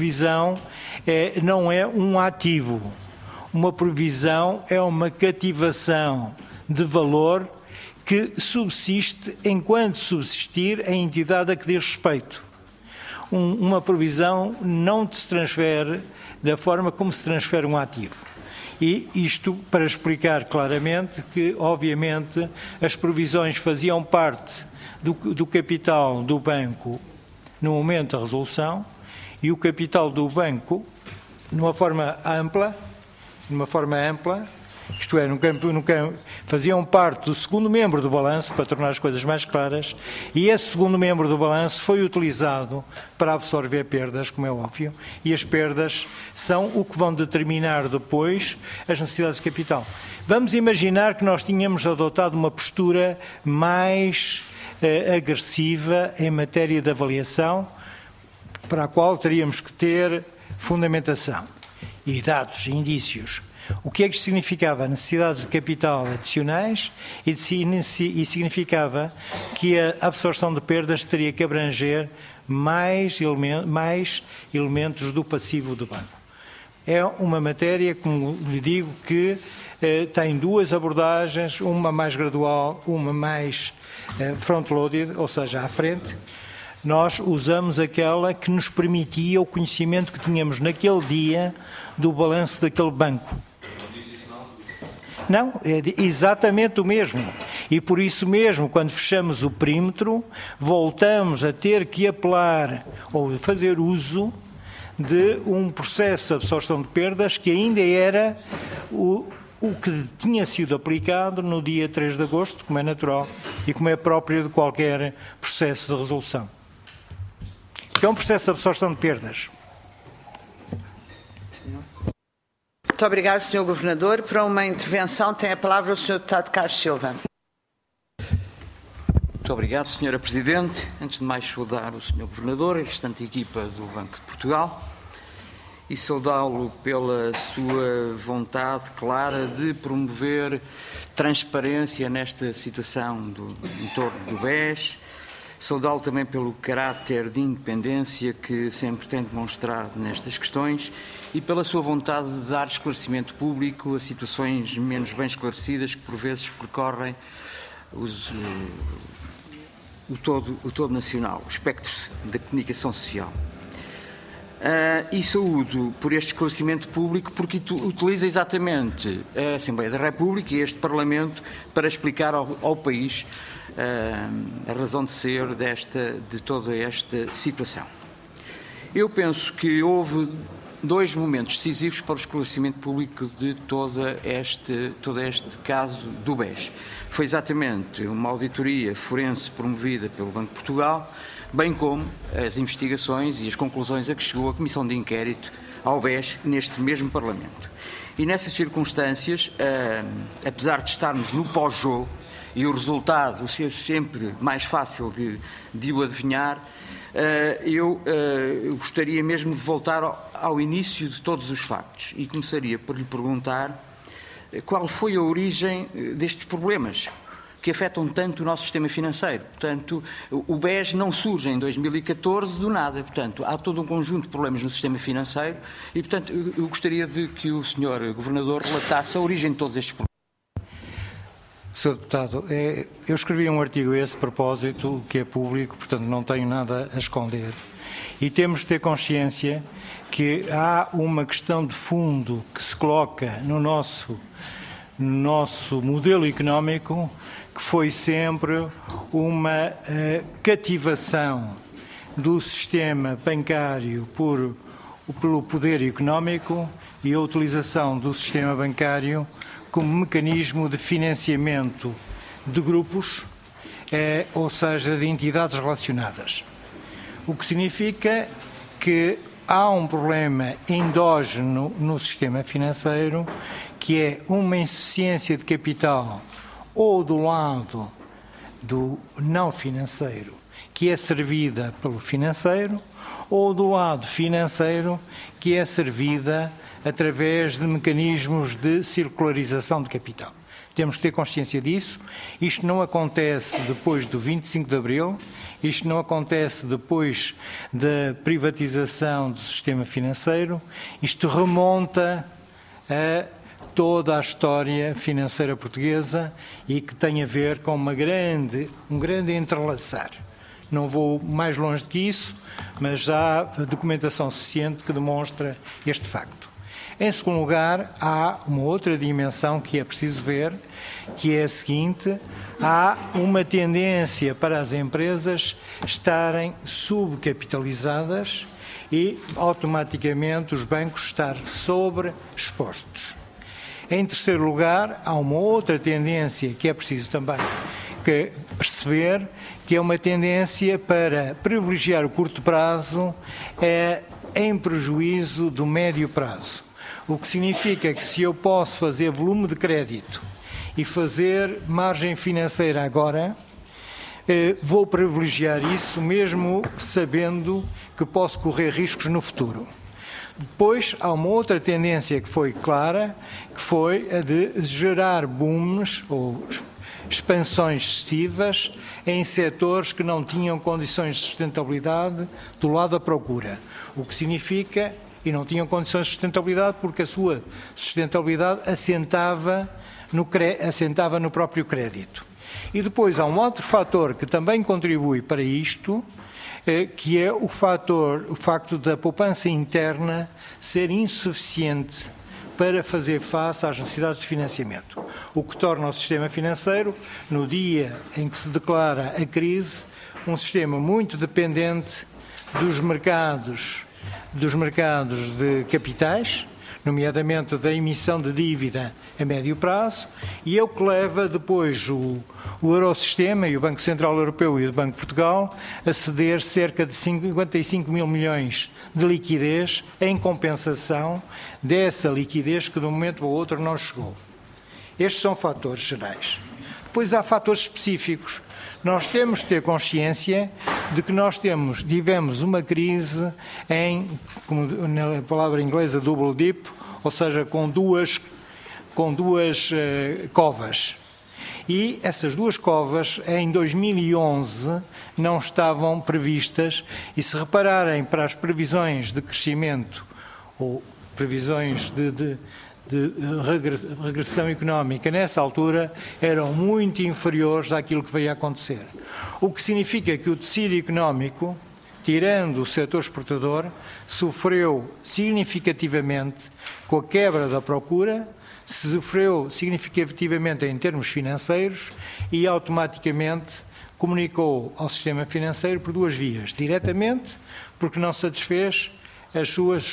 Speaker 4: não é um ativo. Uma provisão é uma cativação de valor que subsiste enquanto subsistir a entidade a que diz respeito. Uma provisão não se transfere da forma como se transfere um ativo. E isto para explicar claramente que, obviamente, as provisões faziam parte do capital do banco no momento da resolução e o capital do banco, de uma forma ampla, isto é, faziam parte do segundo membro do balanço, para tornar as coisas mais claras, e esse segundo membro do balanço foi utilizado para absorver perdas, como é óbvio, e as perdas são o que vão determinar depois as necessidades de capital. Vamos imaginar que nós tínhamos adotado uma postura mais agressiva em matéria de avaliação, para a qual teríamos que ter fundamentação e dados, indícios. O que é que significava? Necessidades de capital adicionais e significava que a absorção de perdas teria que abranger mais elementos do passivo do banco. É uma matéria, como lhe digo, que tem duas abordagens, uma mais gradual, uma mais front-loaded, ou seja, à frente. Nós usamos aquela que nos permitia o conhecimento que tínhamos naquele dia do balanço daquele banco. Não, é exatamente o mesmo. E por isso mesmo, quando fechamos o perímetro, voltamos a ter que apelar ou fazer uso de um processo de absorção de perdas que ainda era o que tinha sido aplicado no dia 3 de agosto, como é natural e como é próprio de qualquer processo de resolução. Que é um processo de absorção de perdas.
Speaker 1: Muito obrigado, Sr. Governador. Para uma intervenção tem a palavra o Sr. Deputado Carlos Silva.
Speaker 5: Muito obrigado, Sra. Presidente. Antes de mais saudar o Sr. Governador e a restante equipa do Banco de Portugal e saudá-lo pela sua vontade clara de promover transparência nesta situação em torno do BES. Saudá-lo também pelo caráter de independência que sempre tem demonstrado nestas questões e pela sua vontade de dar esclarecimento público a situações menos bem esclarecidas que por vezes percorrem o todo nacional, o espectro da comunicação social. E saúdo por este esclarecimento público porque utiliza exatamente a Assembleia da República e este Parlamento para explicar ao país a razão de ser de toda esta situação. Eu penso que houve dois momentos decisivos para o esclarecimento público de todo este caso do BES. Foi exatamente uma auditoria forense promovida pelo Banco de Portugal, bem como as investigações e as conclusões a que chegou a Comissão de Inquérito ao BES neste mesmo Parlamento. E nessas circunstâncias, apesar de estarmos no pós-jogo, e o resultado ser sempre mais fácil de o adivinhar, eu gostaria mesmo de voltar ao início de todos os factos e começaria por lhe perguntar qual foi a origem destes problemas que afetam tanto o nosso sistema financeiro. Portanto, o BES não surge em 2014 do nada. Portanto, há todo um conjunto de problemas no sistema financeiro e, portanto, eu gostaria de que o Sr. Governador relatasse a origem de todos estes problemas.
Speaker 4: Sr. Deputado, eu escrevi um artigo a esse propósito, que é público, portanto não tenho nada a esconder. E temos de ter consciência que há uma questão de fundo que se coloca no nosso modelo económico, que foi sempre uma cativação do sistema bancário pelo poder económico e a utilização do sistema bancário como mecanismo de financiamento de grupos, ou seja, de entidades relacionadas. O que significa que há um problema endógeno no sistema financeiro, que é uma insuficiência de capital ou do lado do não financeiro, que é servida pelo financeiro, ou do lado financeiro, que é servida através de mecanismos de circularização de capital. Temos de ter consciência disso. Isto não acontece depois do 25 de Abril, isto não acontece depois da privatização do sistema financeiro, isto remonta a toda a história financeira portuguesa e que tem a ver com um grande entrelaçar. Não vou mais longe que isso, mas já há documentação suficiente que demonstra este facto. Em segundo lugar, há uma outra dimensão que é preciso ver, que é a seguinte: há uma tendência para as empresas estarem subcapitalizadas e, automaticamente, os bancos estar sobreexpostos. Em terceiro lugar, há uma outra tendência que é preciso também perceber, que é uma tendência para privilegiar o curto prazo em prejuízo do médio prazo. O que significa que se eu posso fazer volume de crédito e fazer margem financeira agora, vou privilegiar isso mesmo sabendo que posso correr riscos no futuro. Depois há uma outra tendência que foi clara, que foi a de gerar booms ou expansões excessivas em setores que não tinham condições de sustentabilidade do lado da procura. O que significa, e não tinham condições de sustentabilidade porque a sua sustentabilidade assentava no próprio crédito. E depois há um outro fator que também contribui para isto, que é o facto da poupança interna ser insuficiente para fazer face às necessidades de financiamento, o que torna o sistema financeiro, no dia em que se declara a crise, um sistema muito dependente dos mercados de capitais, nomeadamente da emissão de dívida a médio prazo, e é o que leva depois o Eurosistema e o Banco Central Europeu e o Banco de Portugal a ceder cerca de 55 mil milhões de liquidez em compensação dessa liquidez que de um momento para o outro não chegou. Estes são fatores gerais. Depois há fatores específicos. Nós temos de ter consciência de que nós tivemos uma crise como na palavra inglesa, double dip, ou seja, com duas covas. E essas duas covas, em 2011, não estavam previstas, e se repararem para as previsões de crescimento ou previsões de regressão económica nessa altura eram muito inferiores àquilo que veio a acontecer. O que significa que o tecido económico, tirando o setor exportador, sofreu significativamente com a quebra da procura, sofreu significativamente em termos financeiros e automaticamente comunicou ao sistema financeiro por duas vias. Diretamente, porque não satisfez as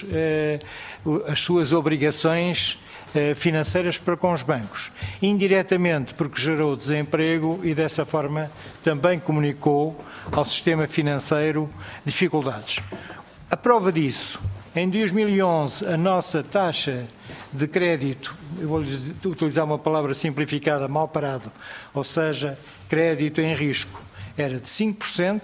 Speaker 4: suas obrigações financeiras para com os bancos. Indiretamente, porque gerou desemprego e, dessa forma, também comunicou ao sistema financeiro dificuldades. A prova disso, em 2011, a nossa taxa de crédito, eu vou utilizar uma palavra simplificada, mal parado, ou seja, crédito em risco, era de 5%,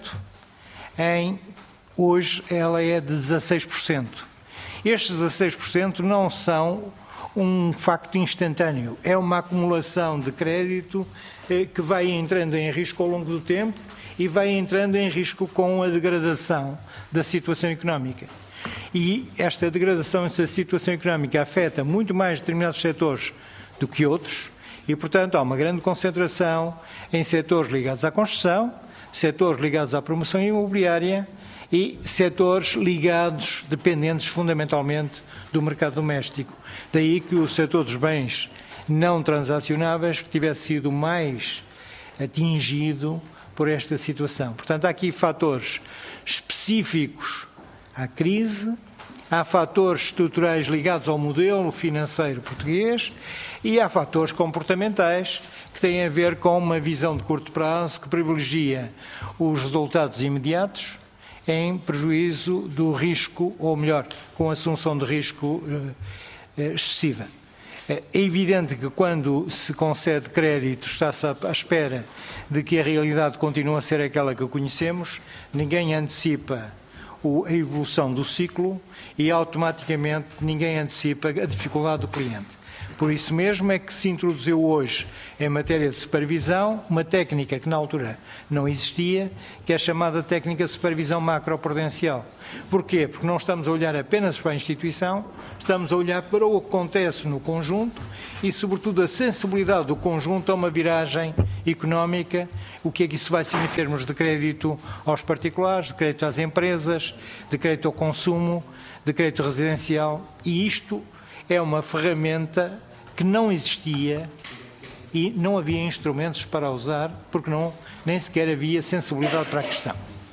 Speaker 4: hoje ela é de 16%. Estes 16% não são um facto instantâneo, é uma acumulação de crédito que vai entrando em risco ao longo do tempo e vai entrando em risco com a degradação da situação económica. E esta degradação da situação económica afeta muito mais determinados setores do que outros e, portanto, há uma grande concentração em setores ligados à construção, setores ligados à promoção imobiliária e setores ligados, dependentes fundamentalmente do mercado doméstico. Daí que o setor dos bens não transacionáveis tivesse sido mais atingido por esta situação. Portanto, há aqui fatores específicos à crise, há fatores estruturais ligados ao modelo financeiro português e há fatores comportamentais que têm a ver com uma visão de curto prazo que privilegia os resultados imediatos em prejuízo do risco, ou melhor, com assunção de risco excessiva. É evidente que quando se concede crédito está-se à espera de que a realidade continue a ser aquela que conhecemos, ninguém antecipa a evolução do ciclo e automaticamente ninguém antecipa a dificuldade do cliente. Por isso mesmo é que se introduziu hoje, em matéria de supervisão, uma técnica que na altura não existia, que é a chamada técnica de supervisão macroprudencial. Porquê? Porque não estamos a olhar apenas para a instituição, estamos a olhar para o que acontece no conjunto e, sobretudo, a sensibilidade do conjunto a uma viragem económica, o que é que isso vai significar em termos de crédito aos particulares, de crédito às empresas, de crédito ao consumo, de crédito residencial, e isto é uma ferramenta que não existia e não havia instrumentos para usar, porque nem sequer havia sensibilidade para a questão.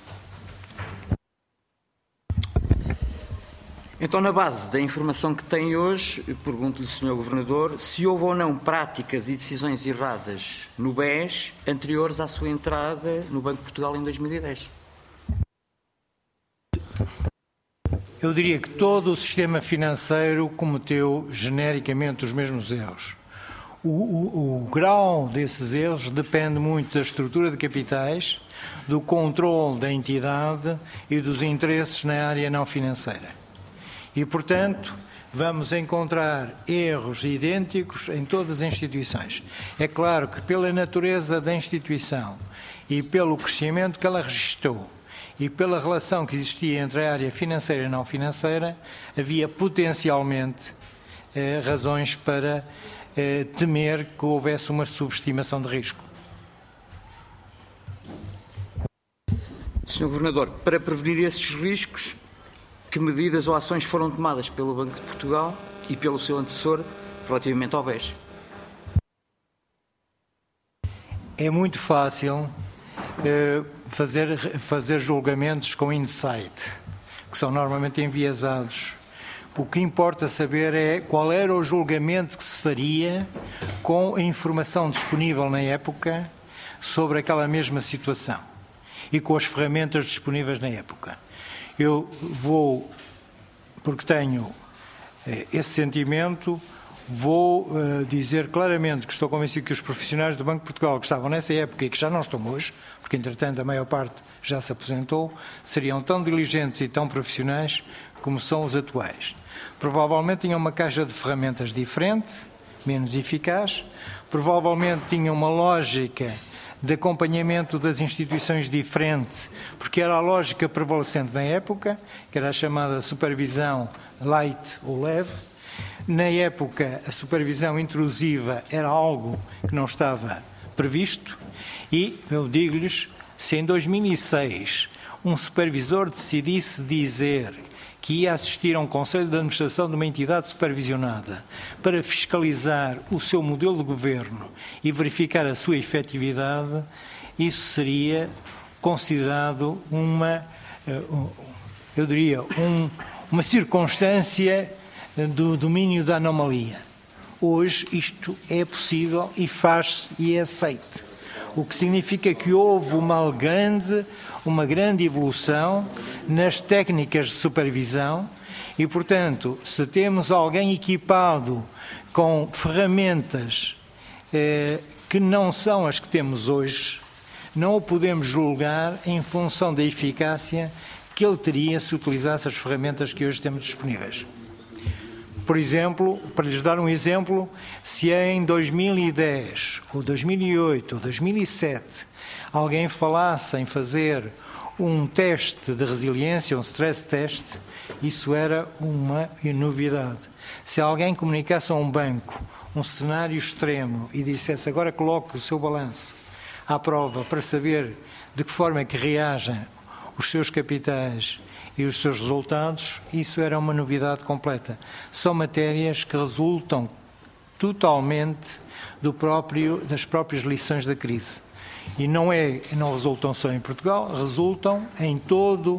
Speaker 5: Então, na base da informação que tem hoje, pergunto-lhe, Sr. Governador, se houve ou não práticas e decisões erradas no BES anteriores à sua entrada no Banco de Portugal em 2010.
Speaker 4: Eu diria que todo o sistema financeiro cometeu genericamente os mesmos erros. O grau desses erros depende muito da estrutura de capitais, do controle da entidade e dos interesses na área não financeira. E, portanto, vamos encontrar erros idênticos em todas as instituições. É claro que pela natureza da instituição e pelo crescimento que ela registrou, e pela relação que existia entre a área financeira e não financeira, havia potencialmente razões para temer que houvesse uma subestimação de risco.
Speaker 5: Sr. Governador, para prevenir esses riscos, que medidas ou ações foram tomadas pelo Banco de Portugal e pelo seu antecessor relativamente ao BES?
Speaker 4: É muito fácil fazer julgamentos com insight, que são normalmente enviesados. O que importa saber é qual era o julgamento que se faria com a informação disponível na época sobre aquela mesma situação e com as ferramentas disponíveis na época. Eu vou, porque tenho esse sentimento, vou dizer claramente que estou convencido que os profissionais do Banco de Portugal que estavam nessa época e que já não estão hoje, porque entretanto a maior parte já se aposentou, seriam tão diligentes e tão profissionais como são os atuais. Provavelmente tinham uma caixa de ferramentas diferente, menos eficaz, provavelmente tinham uma lógica de acompanhamento das instituições diferente, porque era a lógica prevalecente na época, que era a chamada supervisão light ou leve. Na época, a supervisão intrusiva era algo que não estava previsto e, eu digo-lhes, se em 2006 um supervisor decidisse dizer que ia assistir a um conselho de administração de uma entidade supervisionada para fiscalizar o seu modelo de governo e verificar a sua efetividade, isso seria considerado uma circunstância do domínio da anomalia. Hoje isto é possível e faz-se e é aceite. O que significa que houve uma grande evolução nas técnicas de supervisão e, portanto, se temos alguém equipado com ferramentas que não são as que temos hoje, não o podemos julgar em função da eficácia que ele teria se utilizasse as ferramentas que hoje temos disponíveis. Por exemplo, para lhes dar um exemplo, se em 2010, ou 2008, ou 2007, alguém falasse em fazer um teste de resiliência, um stress test, isso era uma novidade. Se alguém comunicasse a um banco um cenário extremo e dissesse agora coloque o seu balanço à prova para saber de que forma é que reagem os seus capitais e os seus resultados, isso era uma novidade completa. São matérias que resultam totalmente das próprias lições da crise. E não resultam só em Portugal, resultam em todo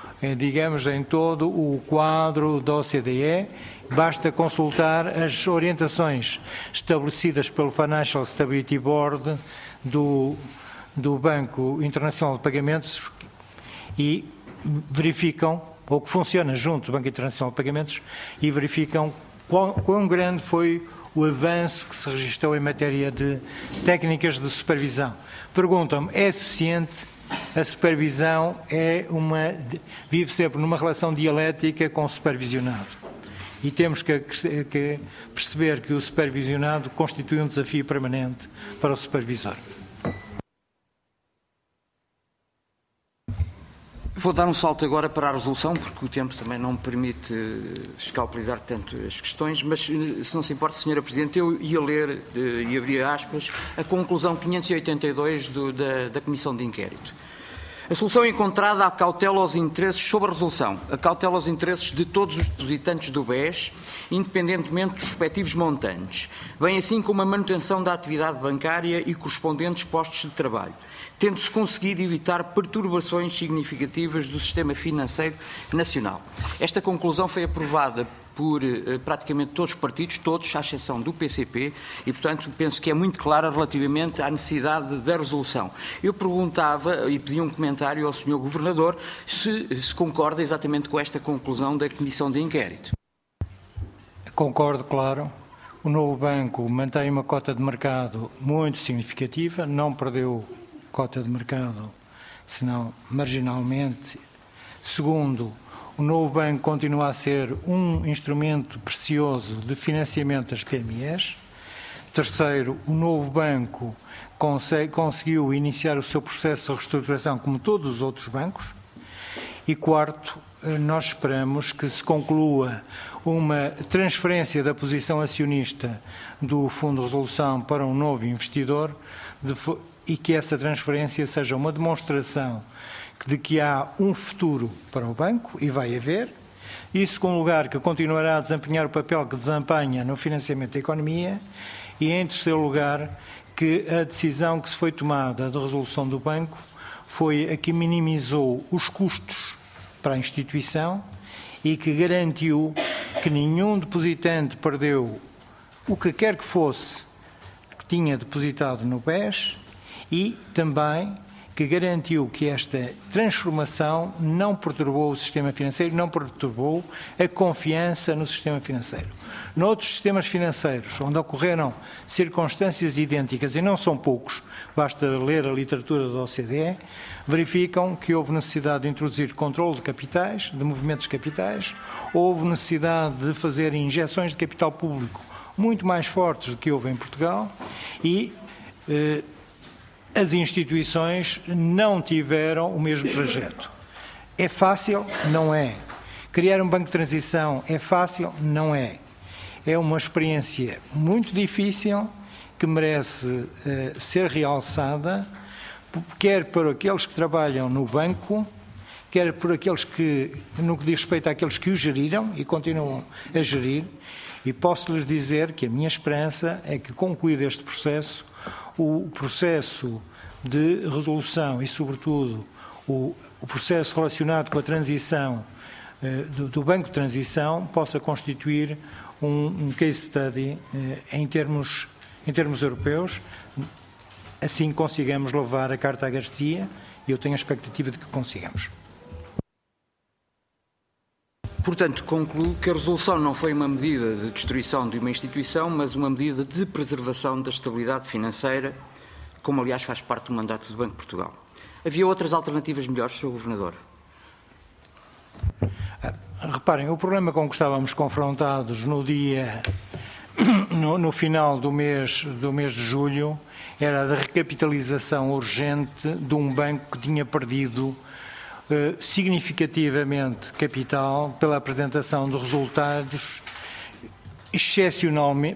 Speaker 4: o quadro da OCDE. Basta consultar as orientações estabelecidas pelo Financial Stability Board do Banco Internacional de Pagamentos e verificam, ou que funciona junto do Banco Internacional de Pagamentos, e verificam quão grande foi o avanço que se registrou em matéria de técnicas de supervisão. Perguntam-me, é suficiente? A supervisão vive sempre numa relação dialética com o supervisionado. E temos que perceber que o supervisionado constitui um desafio permanente para o supervisor.
Speaker 5: Vou dar um salto agora para a resolução, porque o tempo também não me permite escalpelizar tanto as questões, mas se não se importa, Sra. Presidente, eu ia ler, e abrir aspas, a conclusão 582 da Comissão de Inquérito. A solução encontrada acautela aos interesses sobre a resolução, acautela aos interesses de todos os depositantes do BES, independentemente dos respectivos montantes, bem assim como a manutenção da atividade bancária e correspondentes postos de trabalho, tendo-se conseguido evitar perturbações significativas do sistema financeiro nacional. Esta conclusão foi aprovada por praticamente todos os partidos, todos, à exceção do PCP, e, portanto, penso que é muito clara relativamente à necessidade da resolução. Eu perguntava e pedi um comentário ao Sr. Governador se concorda exatamente com esta conclusão da Comissão de Inquérito.
Speaker 4: Concordo, claro. O novo banco mantém uma cota de mercado muito significativa, não perdeu cota de mercado, senão marginalmente. Segundo, o novo banco continua a ser um instrumento precioso de financiamento das PMEs. Terceiro, o novo banco conseguiu iniciar o seu processo de reestruturação como todos os outros bancos. E quarto, nós esperamos que se conclua uma transferência da posição acionista do Fundo de Resolução para um novo investidor e que essa transferência seja uma demonstração de que há um futuro para o banco, e vai haver, e, em segundo lugar, que continuará a desempenhar o papel que desempenha no financiamento da economia, e, em terceiro lugar, que a decisão que se foi tomada de resolução do banco foi a que minimizou os custos para a instituição e que garantiu que nenhum depositante perdeu o que quer que fosse que tinha depositado no BES e também que garantiu que esta transformação não perturbou o sistema financeiro, não perturbou a confiança no sistema financeiro. Noutros sistemas financeiros, onde ocorreram circunstâncias idênticas, e não são poucos, basta ler a literatura da OCDE, verificam que houve necessidade de introduzir controle de capitais, de movimentos de capitais, houve necessidade de fazer injeções de capital público muito mais fortes do que houve em Portugal e as instituições não tiveram o mesmo trajeto. É fácil? Não é. Criar um banco de transição é fácil? Não é. É uma experiência muito difícil que merece ser realçada, quer por aqueles que trabalham no banco, quer por aqueles que, no que diz respeito àqueles que o geriram e continuam a gerir, e posso-lhes dizer que a minha esperança é que, concluído este processo, o processo de resolução e, sobretudo, o processo relacionado com a transição do Banco de Transição possa constituir um case study em termos europeus, assim consigamos levar a carta à Garcia, e eu tenho a expectativa de que consigamos.
Speaker 5: Portanto, concluo que a resolução não foi uma medida de destruição de uma instituição, mas uma medida de preservação da estabilidade financeira, como aliás faz parte do mandato do Banco de Portugal. Havia outras alternativas melhores, Sr. Governador?
Speaker 4: Reparem, o problema com que estávamos confrontados no final do mês de julho era a da recapitalização urgente de um banco que tinha perdido significativamente capital pela apresentação de resultados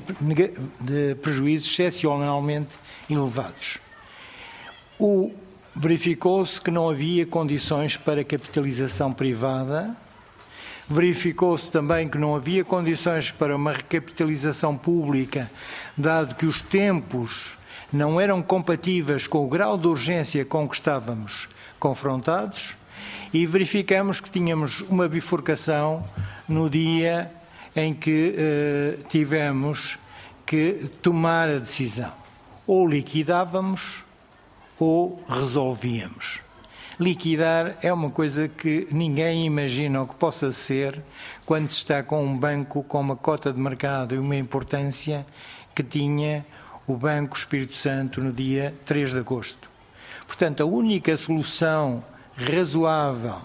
Speaker 4: de prejuízos excepcionalmente elevados. verificou-se que não havia condições para capitalização privada, verificou-se também que não havia condições para uma recapitalização pública, dado que os tempos não eram compatíveis com o grau de urgência com que estávamos confrontados, e verificamos que tínhamos uma bifurcação no dia em que tivemos que tomar a decisão. Ou liquidávamos ou resolvíamos. Liquidar é uma coisa que ninguém imagina o que possa ser quando se está com um banco com uma cota de mercado e uma importância que tinha o Banco Espírito Santo no dia 3 de agosto. Portanto, a única solução razoável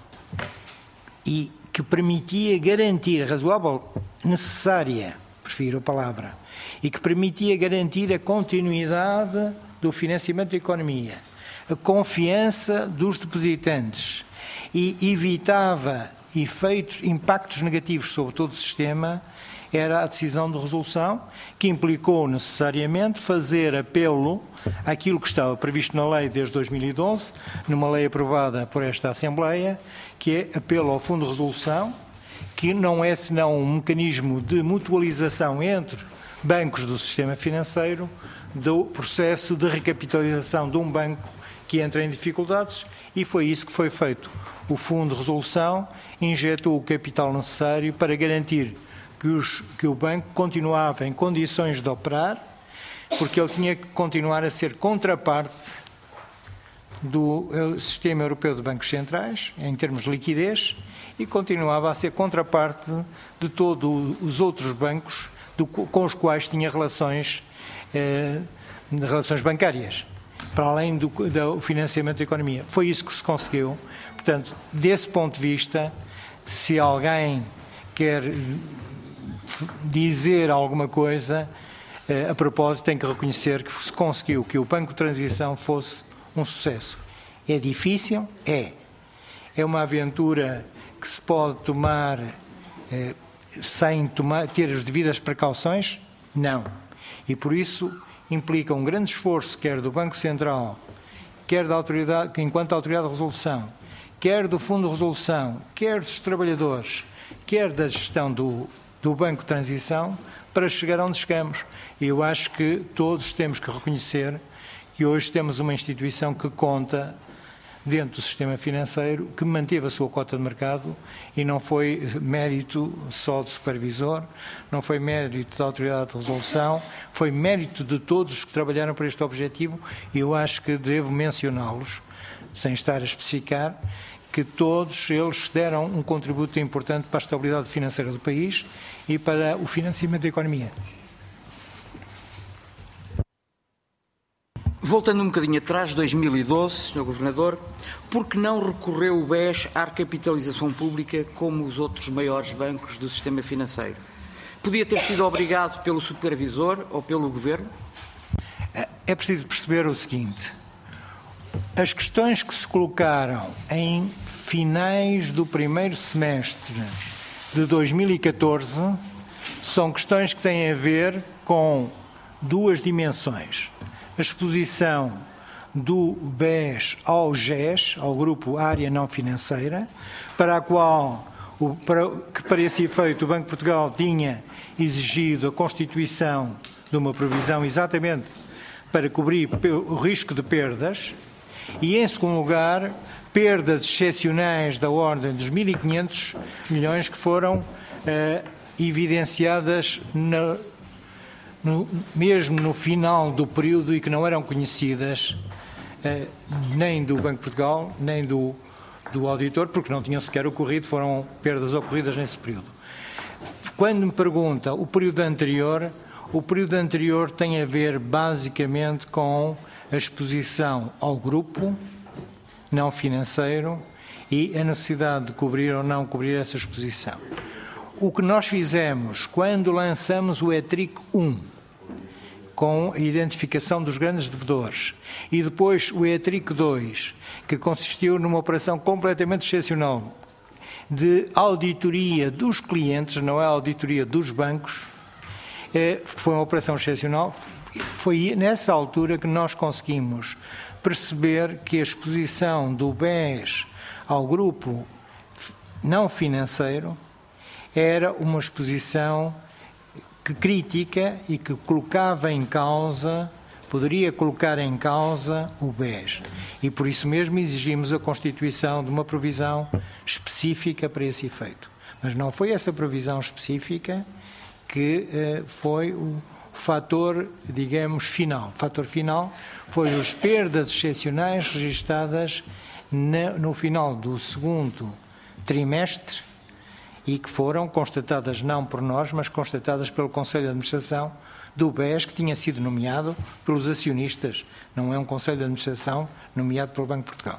Speaker 4: e que permitia garantir, razoável, necessária, prefiro a palavra, e que permitia garantir a continuidade do financiamento da economia, a confiança dos depositantes e evitava impactos negativos sobre todo o sistema, era a decisão de resolução, que implicou necessariamente fazer apelo àquilo que estava previsto na lei desde 2012, numa lei aprovada por esta Assembleia, que é apelo ao Fundo de Resolução, que não é senão um mecanismo de mutualização entre bancos do sistema financeiro do processo de recapitalização de um banco que entra em dificuldades, e foi isso que foi feito. O Fundo de Resolução injetou o capital necessário para garantir que o banco continuava em condições de operar, porque ele tinha que continuar a ser contraparte do Sistema Europeu de Bancos Centrais, em termos de liquidez, e continuava a ser contraparte de todos os outros bancos com os quais tinha relações bancárias, para além do financiamento da economia. Foi isso que se conseguiu. Portanto, desse ponto de vista, se alguém quer dizer alguma coisa, a propósito, tem que reconhecer que se conseguiu que o Banco de Transição fosse um sucesso. É difícil? É. É uma aventura que se pode tomar sem ter as devidas precauções? Não. E por isso implica um grande esforço, quer do Banco Central, quer da autoridade, enquanto autoridade de resolução, quer do Fundo de Resolução, quer dos trabalhadores, quer da gestão do Banco de Transição, para chegar onde chegamos. E eu acho que todos temos que reconhecer que hoje temos uma instituição que conta dentro do sistema financeiro, que manteve a sua cota de mercado, e não foi mérito só do supervisor, não foi mérito da autoridade de resolução, foi mérito de todos os que trabalharam para este objetivo, e eu acho que devo mencioná-los, sem estar a especificar, que todos eles deram um contributo importante para a estabilidade financeira do país e para o financiamento da economia.
Speaker 5: Voltando um bocadinho atrás, 2012, Sr. Governador, por que não recorreu o BES à recapitalização pública como os outros maiores bancos do sistema financeiro? Podia ter sido obrigado pelo supervisor ou pelo Governo?
Speaker 4: É preciso perceber o seguinte: as questões que se colocaram em finais do primeiro semestre de 2014 são questões que têm a ver com duas dimensões. A exposição do BES ao GES, ao Grupo Área Não Financeira, para a qual, para esse efeito, o Banco de Portugal tinha exigido a constituição de uma provisão exatamente para cobrir o risco de perdas, e, em segundo lugar, perdas excepcionais da ordem dos 1.500 milhões que foram evidenciadas mesmo no final do período e que não eram conhecidas nem do Banco de Portugal, nem do auditor, porque não tinham sequer ocorrido, foram perdas ocorridas nesse período. Quando me pergunta o período anterior tem a ver basicamente com a exposição ao grupo não financeiro e a necessidade de cobrir ou não cobrir essa exposição. O que nós fizemos quando lançamos o ETRIC 1, com a identificação dos grandes devedores, e depois o ETRIC 2, que consistiu numa operação completamente excepcional de auditoria dos clientes, não é a auditoria dos bancos, foi uma operação excepcional. Foi nessa altura que nós conseguimos perceber que a exposição do BES ao grupo não financeiro era uma exposição que crítica e que colocava em causa, poderia colocar em causa o BES. E por isso mesmo exigimos a constituição de uma provisão específica para esse efeito. Mas não foi essa provisão específica que foi o fator, digamos, final. O fator final foi as perdas excepcionais registadas no final do segundo trimestre e que foram constatadas não por nós, mas constatadas pelo Conselho de Administração do BES, que tinha sido nomeado pelos acionistas. Não é um Conselho de Administração nomeado pelo Banco de Portugal.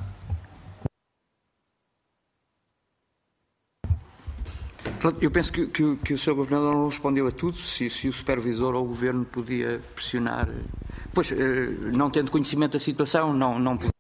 Speaker 5: Eu penso que o Sr. Governador não respondeu a tudo, se o Supervisor ou o Governo podia pressionar. Pois, não tendo conhecimento da situação, não podia.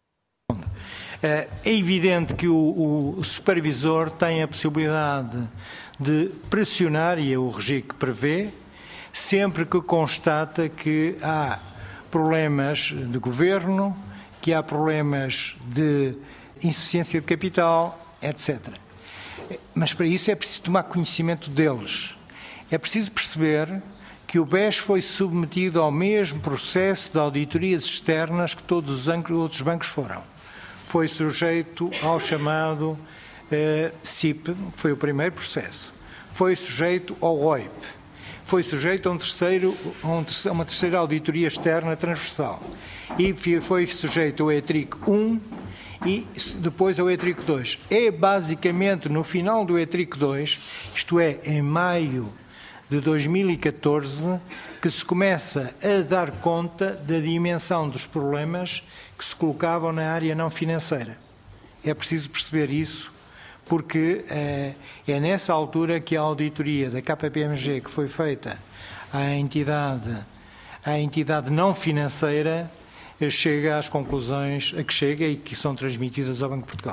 Speaker 4: É evidente que o Supervisor tem a possibilidade de pressionar, e é o regime que prevê, sempre que constata que há problemas de governo, que há problemas de insuficiência de capital, etc. Mas para isso é preciso tomar conhecimento deles. É preciso perceber que o BES foi submetido ao mesmo processo de auditorias externas que todos os outros bancos foram. Foi sujeito ao chamado CIP, que foi o primeiro processo. Foi sujeito ao ROIP. Foi sujeito a uma terceira auditoria externa transversal. E foi sujeito ao ETRIC 1 e depois ao ETRIC 2. É basicamente no final do ETRIC 2, isto é, em maio de 2014, que se começa a dar conta da dimensão dos problemas que se colocavam na área não financeira. É preciso perceber isso, porque é nessa altura que a auditoria da KPMG que foi feita à entidade não financeira chega às conclusões a que chega e que são transmitidas ao Banco de Portugal.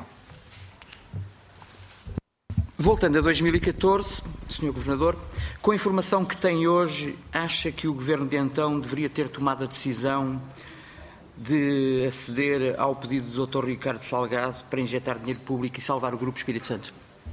Speaker 5: Voltando a 2014, Sr. Governador, com a informação que tem hoje, acha que o Governo de então deveria ter tomado a decisão de aceder ao pedido do Dr. Ricardo Salgado para injetar dinheiro público e salvar o Grupo Espírito Santo?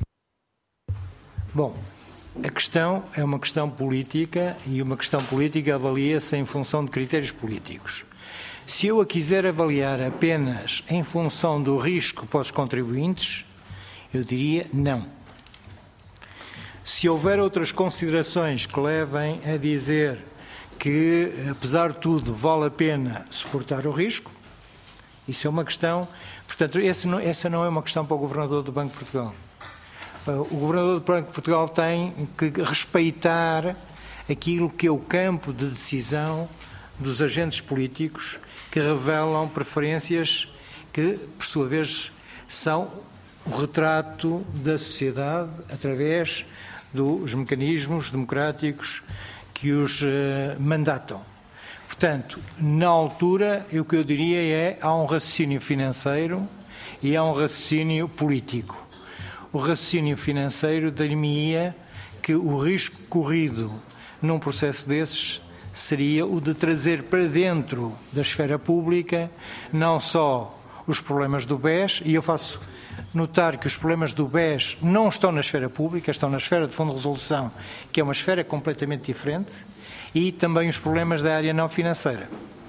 Speaker 4: Bom, a questão é uma questão política e uma questão política avalia-se em função de critérios políticos. Se eu a quiser avaliar apenas em função do risco para os contribuintes, eu diria não. Se houver outras considerações que levem a dizer que, apesar de tudo, vale a pena suportar o risco, isso é uma questão. Portanto, essa não é uma questão para o Governador do Banco de Portugal. O Governador do Banco de Portugal tem que respeitar aquilo que é o campo de decisão dos agentes políticos que revelam preferências que, por sua vez, são o retrato da sociedade através dos mecanismos democráticos que os mandatam. Portanto, na altura, o que eu diria é há um raciocínio financeiro e há um raciocínio político. O raciocínio financeiro dir-me-ia que o risco corrido num processo desses seria o de trazer para dentro da esfera pública não só os problemas do BES, e eu faço notar que os problemas do BES não estão na esfera pública, estão na esfera de fundo de resolução, que é uma esfera completamente diferente, e também os problemas da área não financeira.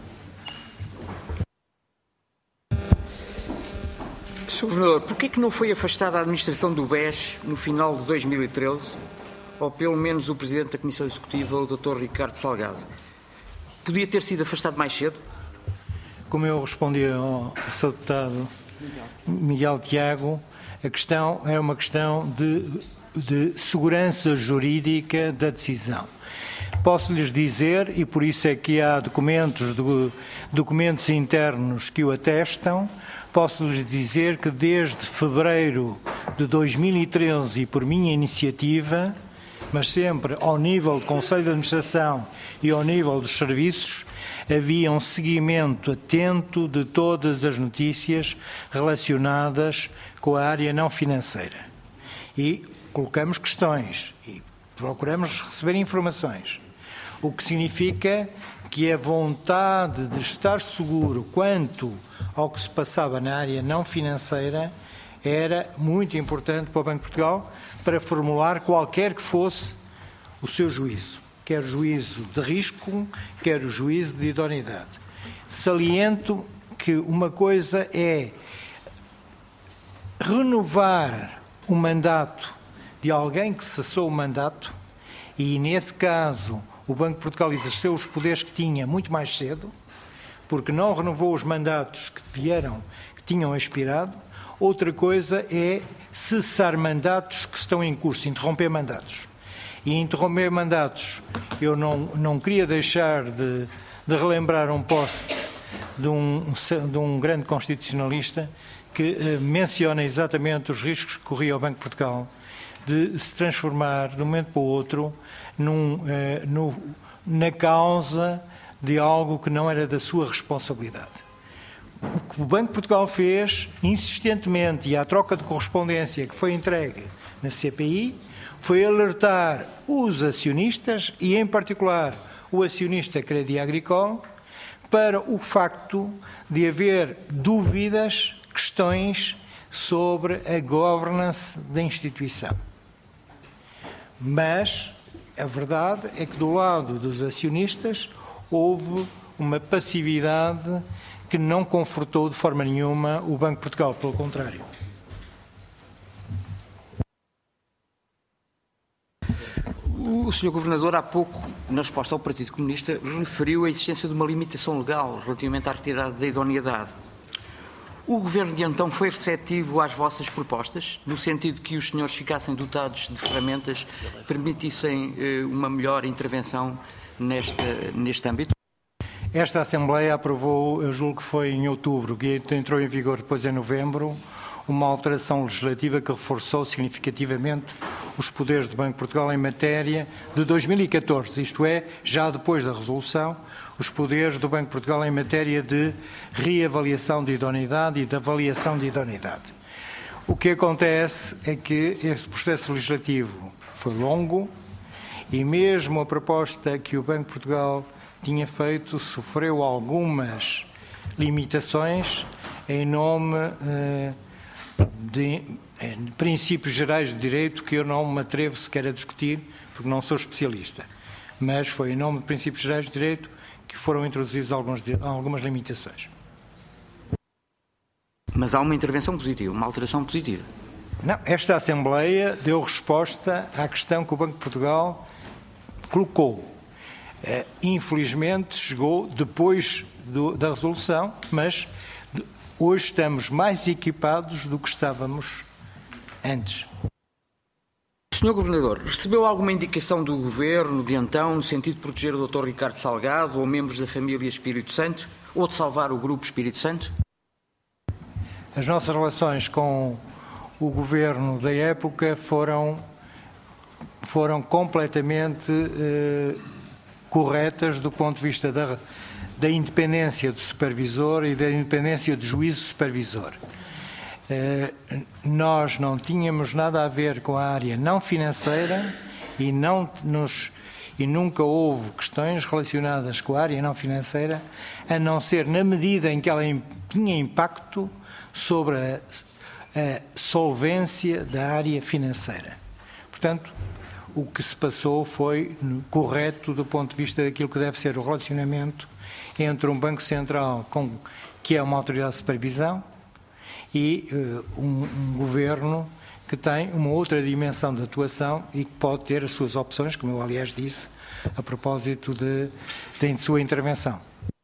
Speaker 5: Sr. Governador, porquê que não foi afastada a administração do BES no final de 2013, ou pelo menos o Presidente da Comissão Executiva, o Dr. Ricardo Salgado? Podia ter sido afastado mais cedo?
Speaker 4: Como eu respondi ao Sr. Deputado Miguel Tiago, a questão é uma questão de segurança jurídica da decisão. Posso-lhes dizer, e por isso é que há documentos internos que o atestam, posso-lhes dizer que desde fevereiro de 2013 e por minha iniciativa, mas sempre ao nível do Conselho de Administração e ao nível dos serviços, havia um seguimento atento de todas as notícias relacionadas com a área não financeira. E colocamos questões e procuramos receber informações. O que significa que a vontade de estar seguro quanto ao que se passava na área não financeira era muito importante para o Banco de Portugal para formular qualquer que fosse o seu juízo, quer o juízo de risco, quer o juízo de idoneidade. Saliento que uma coisa é renovar o mandato de alguém que cessou o mandato e, nesse caso, o Banco de Portugal exerceu os poderes que tinha muito mais cedo, porque não renovou os mandatos que tinham expirado. Outra coisa é cessar mandatos que estão em curso, interromper mandatos. E interromper mandatos, eu não queria deixar de relembrar um post de um grande constitucionalista que menciona exatamente os riscos que corria o Banco de Portugal de se transformar, de um momento para o outro, na causa de algo que não era da sua responsabilidade. O que o Banco de Portugal fez, insistentemente, e à troca de correspondência que foi entregue na CPI, foi alertar os acionistas, e em particular o acionista Crédit Agricole, para o facto de haver dúvidas, questões sobre a governance da instituição. Mas a verdade é que do lado dos acionistas houve uma passividade que não confortou de forma nenhuma o Banco de Portugal, pelo contrário.
Speaker 5: O Sr. Governador, há pouco, na resposta ao Partido Comunista, referiu a existência de uma limitação legal relativamente à retirada da idoneidade. O Governo de então foi receptivo às vossas propostas, no sentido que os senhores ficassem dotados de ferramentas que permitissem uma melhor intervenção neste âmbito?
Speaker 4: Esta Assembleia aprovou, eu julgo que foi em outubro, que entrou em vigor depois em novembro, uma alteração legislativa que reforçou significativamente os poderes do Banco de Portugal em matéria de 2014, isto é, já depois da resolução, os poderes do Banco de Portugal em matéria de reavaliação de idoneidade e de avaliação de idoneidade. O que acontece é que este processo legislativo foi longo e mesmo a proposta que o Banco de Portugal tinha feito sofreu algumas limitações em nome de princípios gerais de direito que eu não me atrevo sequer a discutir, porque não sou especialista. Mas foi em nome de princípios gerais de direito que foram introduzidas algumas limitações.
Speaker 5: Mas há uma intervenção positiva, uma alteração positiva.
Speaker 4: Não, esta Assembleia deu resposta à questão que o Banco de Portugal colocou. Infelizmente chegou depois da resolução, mas hoje estamos mais equipados do que estávamos antes.
Speaker 5: Sr. Governador, recebeu alguma indicação do Governo de então no sentido de proteger o Dr. Ricardo Salgado ou membros da família Espírito Santo ou de salvar o Grupo Espírito Santo?
Speaker 4: As nossas relações com o Governo da época foram completamente corretas do ponto de vista da independência do supervisor e da independência do juízo supervisor. Nós não tínhamos nada a ver com a área não financeira e nunca houve questões relacionadas com a área não financeira, a não ser na medida em que ela tinha impacto sobre a solvência da área financeira. Portanto, o que se passou foi correto do ponto de vista daquilo que deve ser o relacionamento entre um Banco Central, que é uma autoridade de supervisão, e um governo que tem uma outra dimensão de atuação e que pode ter as suas opções, como eu aliás disse, a propósito de sua intervenção.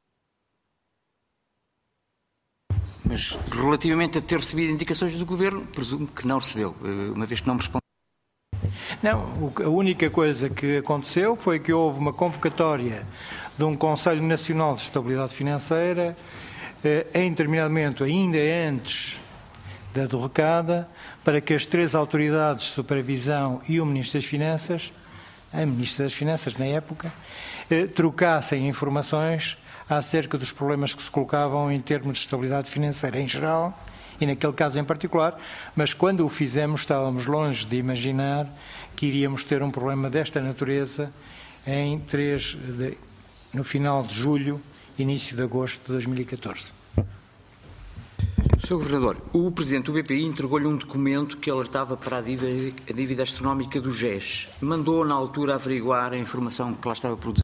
Speaker 5: Mas relativamente a ter recebido indicações do Governo, presumo que não recebeu, uma vez que não me respondeu.
Speaker 4: Não, a única coisa que aconteceu foi que houve uma convocatória de um Conselho Nacional de Estabilidade Financeira, em determinado momento, ainda antes da derrocada, para que as três autoridades de supervisão e o Ministro das Finanças, a Ministra das Finanças na época, trocassem informações acerca dos problemas que se colocavam em termos de estabilidade financeira em geral e naquele caso em particular, mas quando o fizemos estávamos longe de imaginar que iríamos ter um problema desta natureza em no final de julho, início de agosto de 2014.
Speaker 5: Sr. Governador, o Presidente do BPI entregou-lhe um documento que alertava para a dívida astronómica do GES. Mandou, na altura, averiguar a informação que lá estava produzida?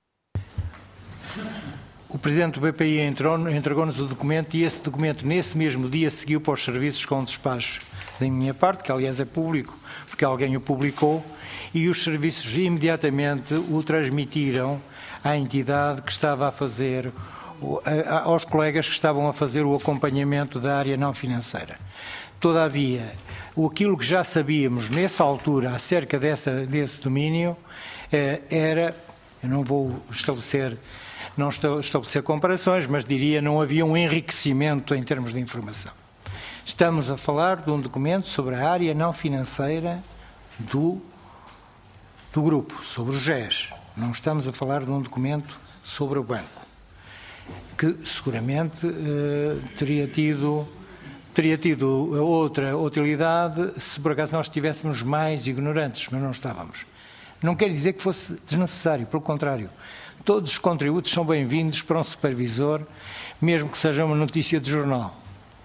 Speaker 4: O Presidente do BPI entregou-nos o documento e esse documento, nesse mesmo dia, seguiu para os serviços com despacho da minha parte, que aliás é público, porque alguém o publicou, e os serviços imediatamente o transmitiram à entidade que estava a fazer, aos colegas que estavam a fazer o acompanhamento da área não financeira. Todavia, aquilo que já sabíamos nessa altura acerca desse domínio era, eu não vou estabelecer comparações, mas diria não havia um enriquecimento em termos de informação. Estamos a falar de um documento sobre a área não financeira do grupo, sobre o GES. Não estamos a falar de um documento sobre o banco, que seguramente teria tido outra utilidade se por acaso nós estivéssemos mais ignorantes, mas não estávamos. Não quer dizer que fosse desnecessário, pelo contrário. Todos os contributos são bem-vindos para um supervisor, mesmo que seja uma notícia de jornal.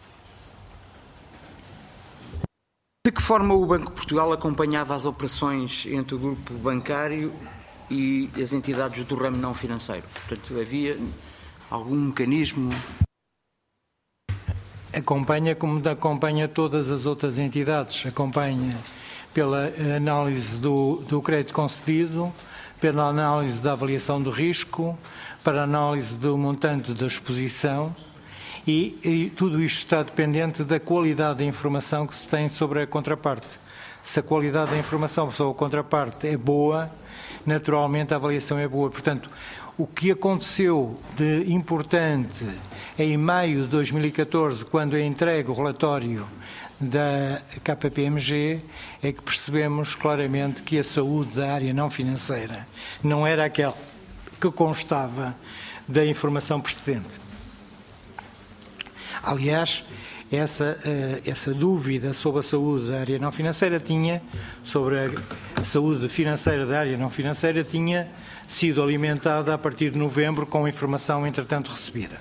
Speaker 5: De que forma o Banco de Portugal acompanhava as operações entre o grupo bancário e as entidades do ramo não financeiro? Portanto, havia algum mecanismo?
Speaker 4: Acompanha como acompanha todas as outras entidades. Acompanha pela análise do crédito concedido, pela análise da avaliação do risco, para a análise do montante da exposição e tudo isto está dependente da qualidade da informação que se tem sobre a contraparte. Se a qualidade da informação sobre a contraparte é boa, naturalmente a avaliação é boa. Portanto, o que aconteceu de importante em maio de 2014, quando é entregue o relatório da KPMG, é que percebemos claramente que a saúde da área não financeira não era aquela que constava da informação precedente. Aliás, essa dúvida sobre a saúde da área não financeira sobre a saúde financeira da área não financeira tinha sido alimentada a partir de novembro com a informação entretanto recebida.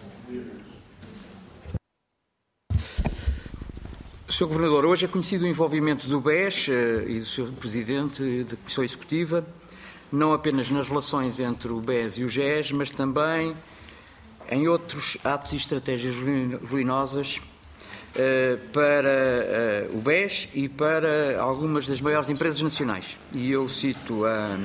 Speaker 5: Sr. Governador, hoje é conhecido o envolvimento do BES e do Sr. Presidente da Comissão Executiva, não apenas nas relações entre o BES e o GES, mas também em outros atos e estratégias ruinosas para o BES e para algumas das maiores empresas nacionais. E eu cito a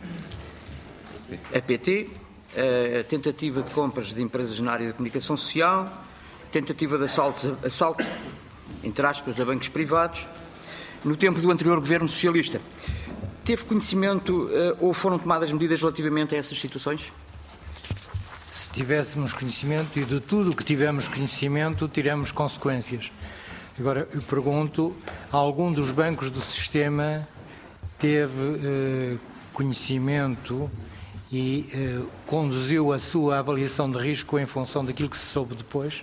Speaker 5: PT, a tentativa de compras de empresas na área da comunicação social, tentativa de assalto entre aspas, a bancos privados, no tempo do anterior governo socialista. Teve conhecimento ou foram tomadas medidas relativamente a essas situações?
Speaker 4: Se tivéssemos conhecimento, e de tudo o que tivemos conhecimento, tiramos consequências. Agora, eu pergunto, algum dos bancos do sistema teve conhecimento e conduziu a sua avaliação de risco em função daquilo que se soube depois?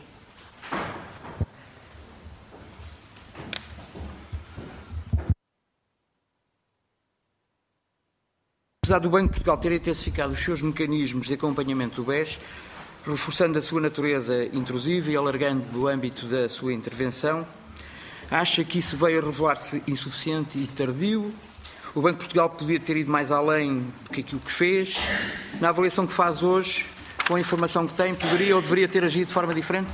Speaker 5: Apesar do Banco de Portugal ter intensificado os seus mecanismos de acompanhamento do BES, reforçando a sua natureza intrusiva e alargando o âmbito da sua intervenção, acha que isso veio a revelar-se insuficiente e tardio? O Banco de Portugal podia ter ido mais além do que aquilo que fez? Na avaliação que faz hoje, com a informação que tem, poderia ou deveria ter agido de forma diferente?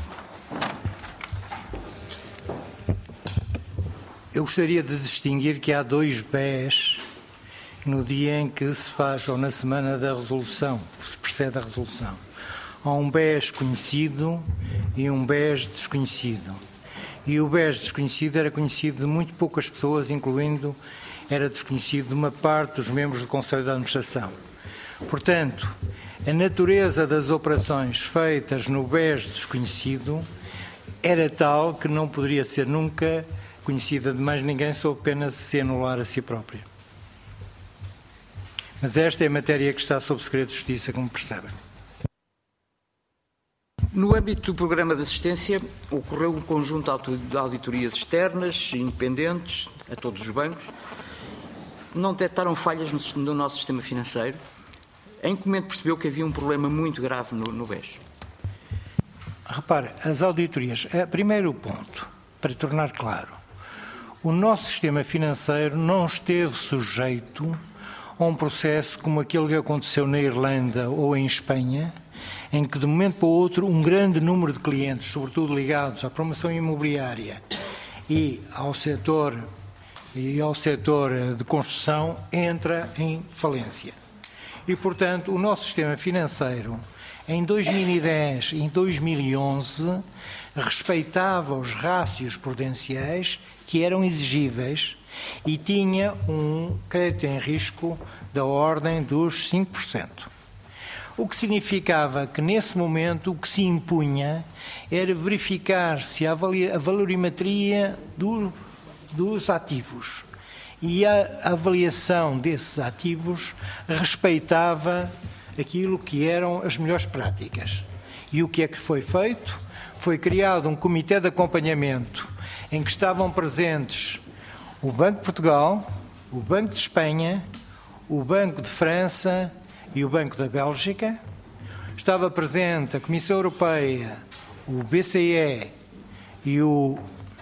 Speaker 4: Eu gostaria de distinguir que há dois BES no dia em que se faz, ou na semana da resolução, se precede a resolução. Há um BES conhecido e um BES desconhecido. E o BES desconhecido era conhecido de muito poucas pessoas, incluindo, era desconhecido de uma parte dos membros do Conselho de Administração. Portanto, a natureza das operações feitas no BES desconhecido era tal que não poderia ser nunca conhecida de mais ninguém sob pena de se anular a si própria. Mas esta é a matéria que está sob segredo de justiça, como percebem.
Speaker 5: No âmbito do programa de assistência, ocorreu um conjunto de auditorias externas, independentes, a todos os bancos. Não detectaram falhas no nosso sistema financeiro. em que momento percebeu que havia um problema muito grave no BES?
Speaker 4: Repare, as auditorias, primeiro ponto, para tornar claro, o nosso sistema financeiro não esteve sujeito a um processo como aquele que aconteceu na Irlanda ou em Espanha, em que de um momento para o outro um grande número de clientes, sobretudo ligados à promoção imobiliária e ao setor de construção, entra em falência. E, portanto, o nosso sistema financeiro, em 2010 e em 2011, respeitava os rácios prudenciais que eram exigíveis e tinha um crédito em risco da ordem dos 5%. O que significava que, nesse momento, o que se impunha era verificar se a valorimetria dos ativos e a avaliação desses ativos respeitava aquilo que eram as melhores práticas. E o que é que foi feito? Foi criado um comitê de acompanhamento em que estavam presentes o Banco de Portugal, o Banco de Espanha, o Banco de França e o Banco da Bélgica. Estava presente a Comissão Europeia, o BCE e o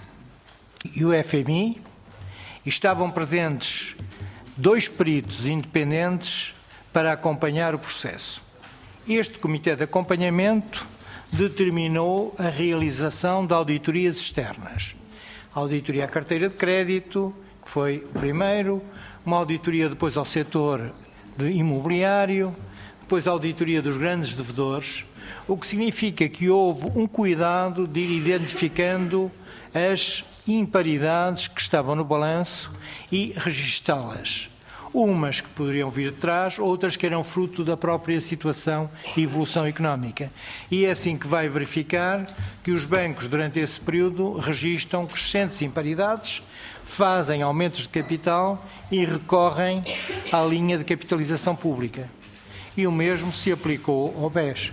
Speaker 4: FMI. E estavam presentes 2 peritos independentes para acompanhar o processo. Este comitê de acompanhamento determinou a realização de auditorias externas. A auditoria à carteira de crédito, que foi o primeiro, uma auditoria depois ao setor imobiliário, depois a auditoria dos grandes devedores, o que significa que houve um cuidado de ir identificando as imparidades que estavam no balanço e registá-las. Umas que poderiam vir de trás, outras que eram fruto da própria situação e evolução económica. E é assim que vai verificar que os bancos, durante esse período, registram crescentes imparidades, fazem aumentos de capital e recorrem à linha de capitalização pública. E o mesmo se aplicou ao BES.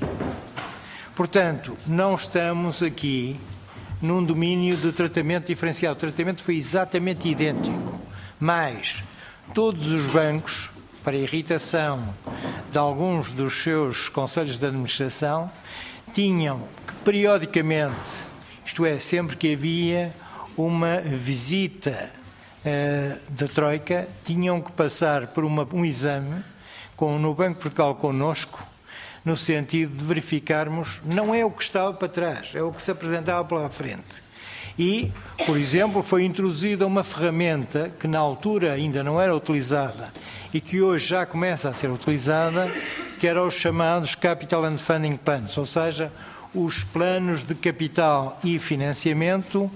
Speaker 4: Portanto, não estamos aqui num domínio de tratamento diferenciado. O tratamento foi exatamente idêntico, mas todos os bancos, para a irritação de alguns dos seus conselhos de administração, tinham que periodicamente, isto é, sempre que havia uma visita da Troika, tinham que passar por um exame no Banco de Portugal connosco, no sentido de verificarmos, não é o que estava para trás, é o que se apresentava pela frente. E, por exemplo, foi introduzida uma ferramenta que na altura ainda não era utilizada e que hoje já começa a ser utilizada, que eram os chamados Capital and Funding Plans, ou seja, os planos de capital e financiamento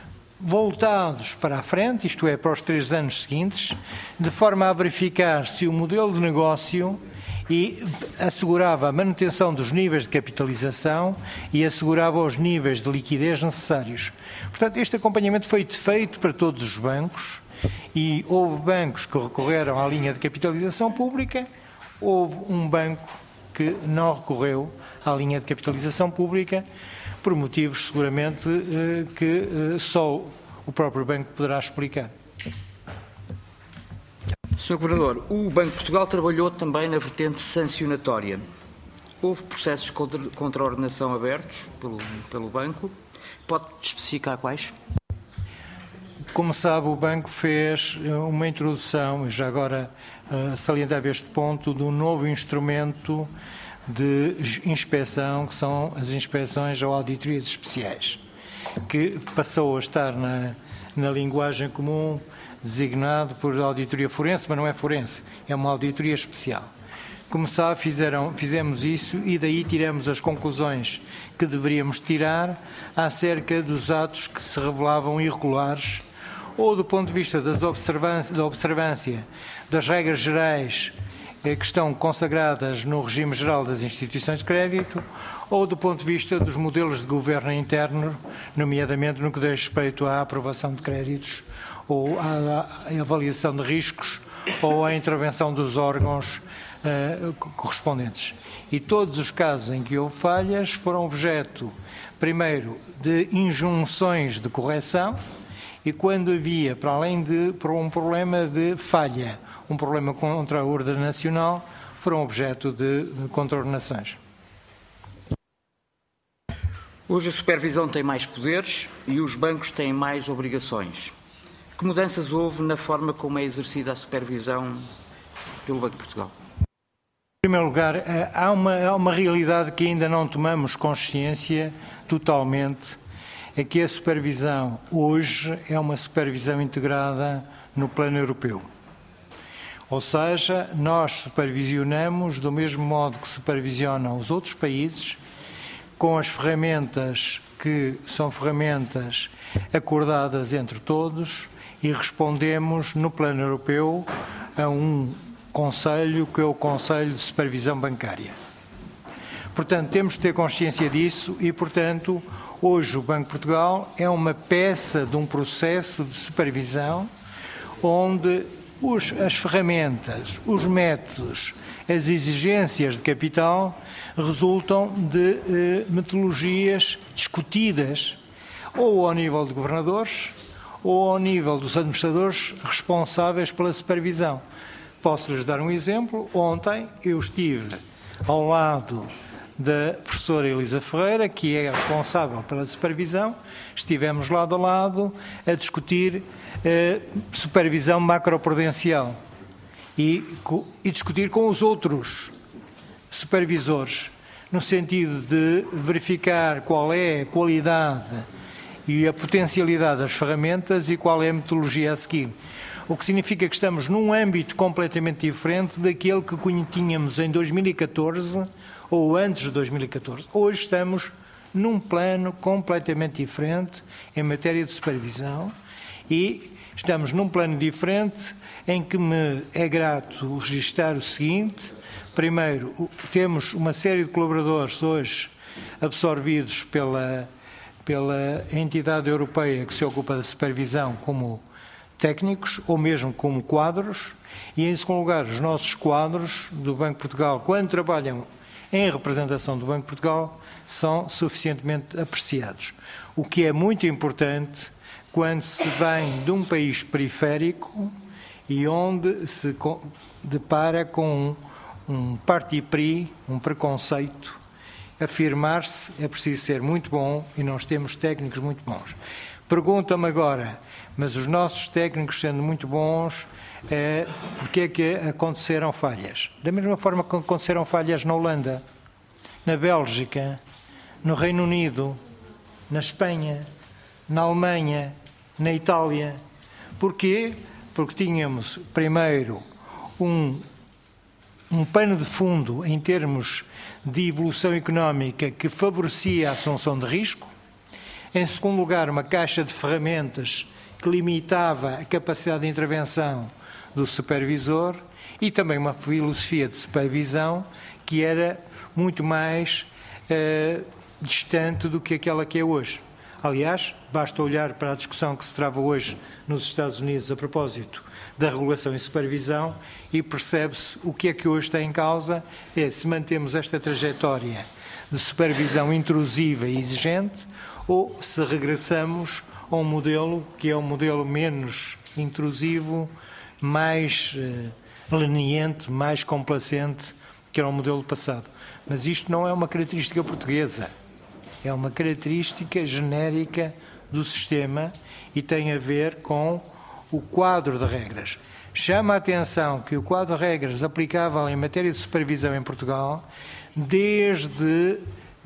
Speaker 4: voltados para a frente, isto é, para os 3 anos seguintes, de forma a verificar se o modelo de negócio assegurava a manutenção dos níveis de capitalização e assegurava os níveis de liquidez necessários. Portanto, este acompanhamento foi feito para todos os bancos e houve bancos que recorreram à linha de capitalização pública, houve um banco que não recorreu à linha de capitalização pública por motivos seguramente que só o próprio banco poderá explicar.
Speaker 5: Sr. Governador, o Banco de Portugal trabalhou também na vertente sancionatória. Houve processos contra a ordenação abertos pelo banco. Pode especificar quais?
Speaker 4: Como sabe, o banco fez uma introdução, já agora salientava este ponto, de um novo instrumento de inspeção, que são as inspeções ou auditorias especiais, que passou a estar na linguagem comum designado por auditoria forense, mas não é forense, é uma auditoria especial. Como sabe, fizemos isso e daí tiramos as conclusões que deveríamos tirar acerca dos atos que se revelavam irregulares ou do ponto de vista da observância das regras gerais que estão consagradas no regime geral das instituições de crédito ou do ponto de vista dos modelos de governo interno, nomeadamente no que diz respeito à aprovação de créditos ou à avaliação de riscos ou à intervenção dos órgãos correspondentes. E todos os casos em que houve falhas foram objeto, primeiro, de injunções de correção e quando havia, para além de um problema de falha, um problema contra a ordem nacional, foram objeto de contraordenações.
Speaker 5: Hoje a supervisão tem mais poderes e os bancos têm mais obrigações. Que mudanças houve na forma como é exercida a supervisão pelo Banco de Portugal?
Speaker 4: Em primeiro lugar, há uma realidade que ainda não tomamos consciência totalmente, é que a supervisão hoje é uma supervisão integrada no plano europeu. Ou seja, nós supervisionamos do mesmo modo que supervisionam os outros países, com as ferramentas que são ferramentas acordadas entre todos, e respondemos no plano europeu a um Conselho que é o Conselho de Supervisão Bancária. Portanto, temos de ter consciência disso e, portanto, hoje o Banco de Portugal é uma peça de um processo de supervisão onde as ferramentas, os métodos, as exigências de capital resultam de metodologias discutidas ou ao nível de governadores ou ao nível dos administradores responsáveis pela supervisão. Posso-lhes dar um exemplo. Ontem eu estive ao lado da professora Elisa Ferreira, que é responsável pela supervisão. Estivemos lado a lado a discutir supervisão macroprudencial e discutir com os outros supervisores, no sentido de verificar qual é a qualidade e a potencialidade das ferramentas e qual é a metodologia a seguir. O que significa que estamos num âmbito completamente diferente daquele que tínhamos em 2014 ou antes de 2014. Hoje estamos num plano completamente diferente em matéria de supervisão e estamos num plano diferente em que me é grato registar o seguinte. Primeiro, temos uma série de colaboradores hoje absorvidos pela entidade europeia que se ocupa da supervisão como técnicos ou mesmo como quadros, e em segundo lugar os nossos quadros do Banco de Portugal, quando trabalham em representação do Banco de Portugal, são suficientemente apreciados. O que é muito importante quando se vem de um país periférico e onde se depara com um parti pris, um preconceito. Afirmar-se é preciso ser muito bom e nós temos técnicos muito bons. Pergunta-me agora, mas os nossos técnicos sendo muito bons, porque é que aconteceram falhas? Da mesma forma que aconteceram falhas na Holanda, na Bélgica, no Reino Unido, na Espanha, na Alemanha, na Itália. Porquê? Porque tínhamos, primeiro, um pano de fundo em termos de evolução económica que favorecia a assunção de risco. Em segundo lugar, uma caixa de ferramentas que limitava a capacidade de intervenção do supervisor e também uma filosofia de supervisão que era muito mais distante do que aquela que é hoje. Aliás, basta olhar para a discussão que se trava hoje nos Estados Unidos a propósito da regulação e supervisão e percebe-se o que é que hoje está em causa, é se mantemos esta trajetória de supervisão intrusiva e exigente ou se regressamos a um modelo que é um modelo menos intrusivo, mais leniente, mais complacente, que era o modelo passado. Mas isto não é uma característica portuguesa, é uma característica genérica do sistema e tem a ver com o quadro de regras. Chama a atenção que o quadro de regras aplicável em matéria de supervisão em Portugal, desde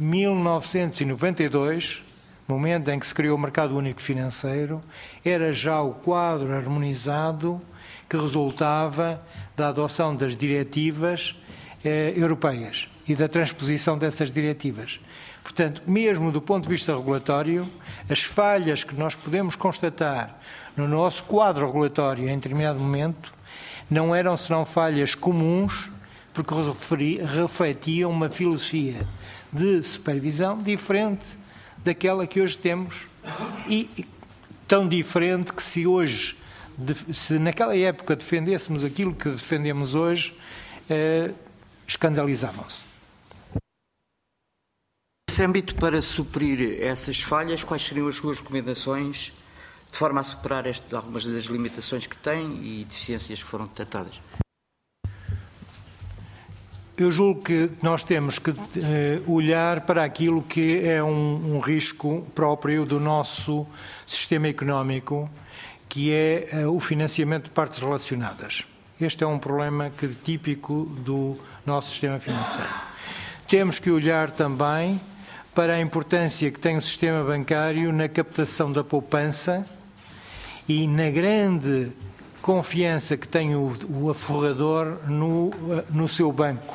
Speaker 4: 1992, momento em que se criou o Mercado Único Financeiro, era já o quadro harmonizado que resultava da adoção das diretivas europeias e da transposição dessas diretivas. Portanto, mesmo do ponto de vista regulatório, as falhas que nós podemos constatar no nosso quadro regulatório em determinado momento não eram senão falhas comuns, porque refletiam uma filosofia de supervisão diferente daquela que hoje temos e tão diferente que se naquela época defendêssemos aquilo que defendemos hoje, escandalizavam-se.
Speaker 5: Nesse âmbito, para suprir essas falhas, quais seriam as suas recomendações de forma a superar algumas das limitações que tem e deficiências que foram detectadas?
Speaker 4: Eu julgo que nós temos que olhar para aquilo que é um risco próprio do nosso sistema económico, que é o financiamento de partes relacionadas. Este é um problema típico do nosso sistema financeiro. Temos que olhar também para a importância que tem o sistema bancário na captação da poupança e na grande confiança que tem o aforrador no seu banco.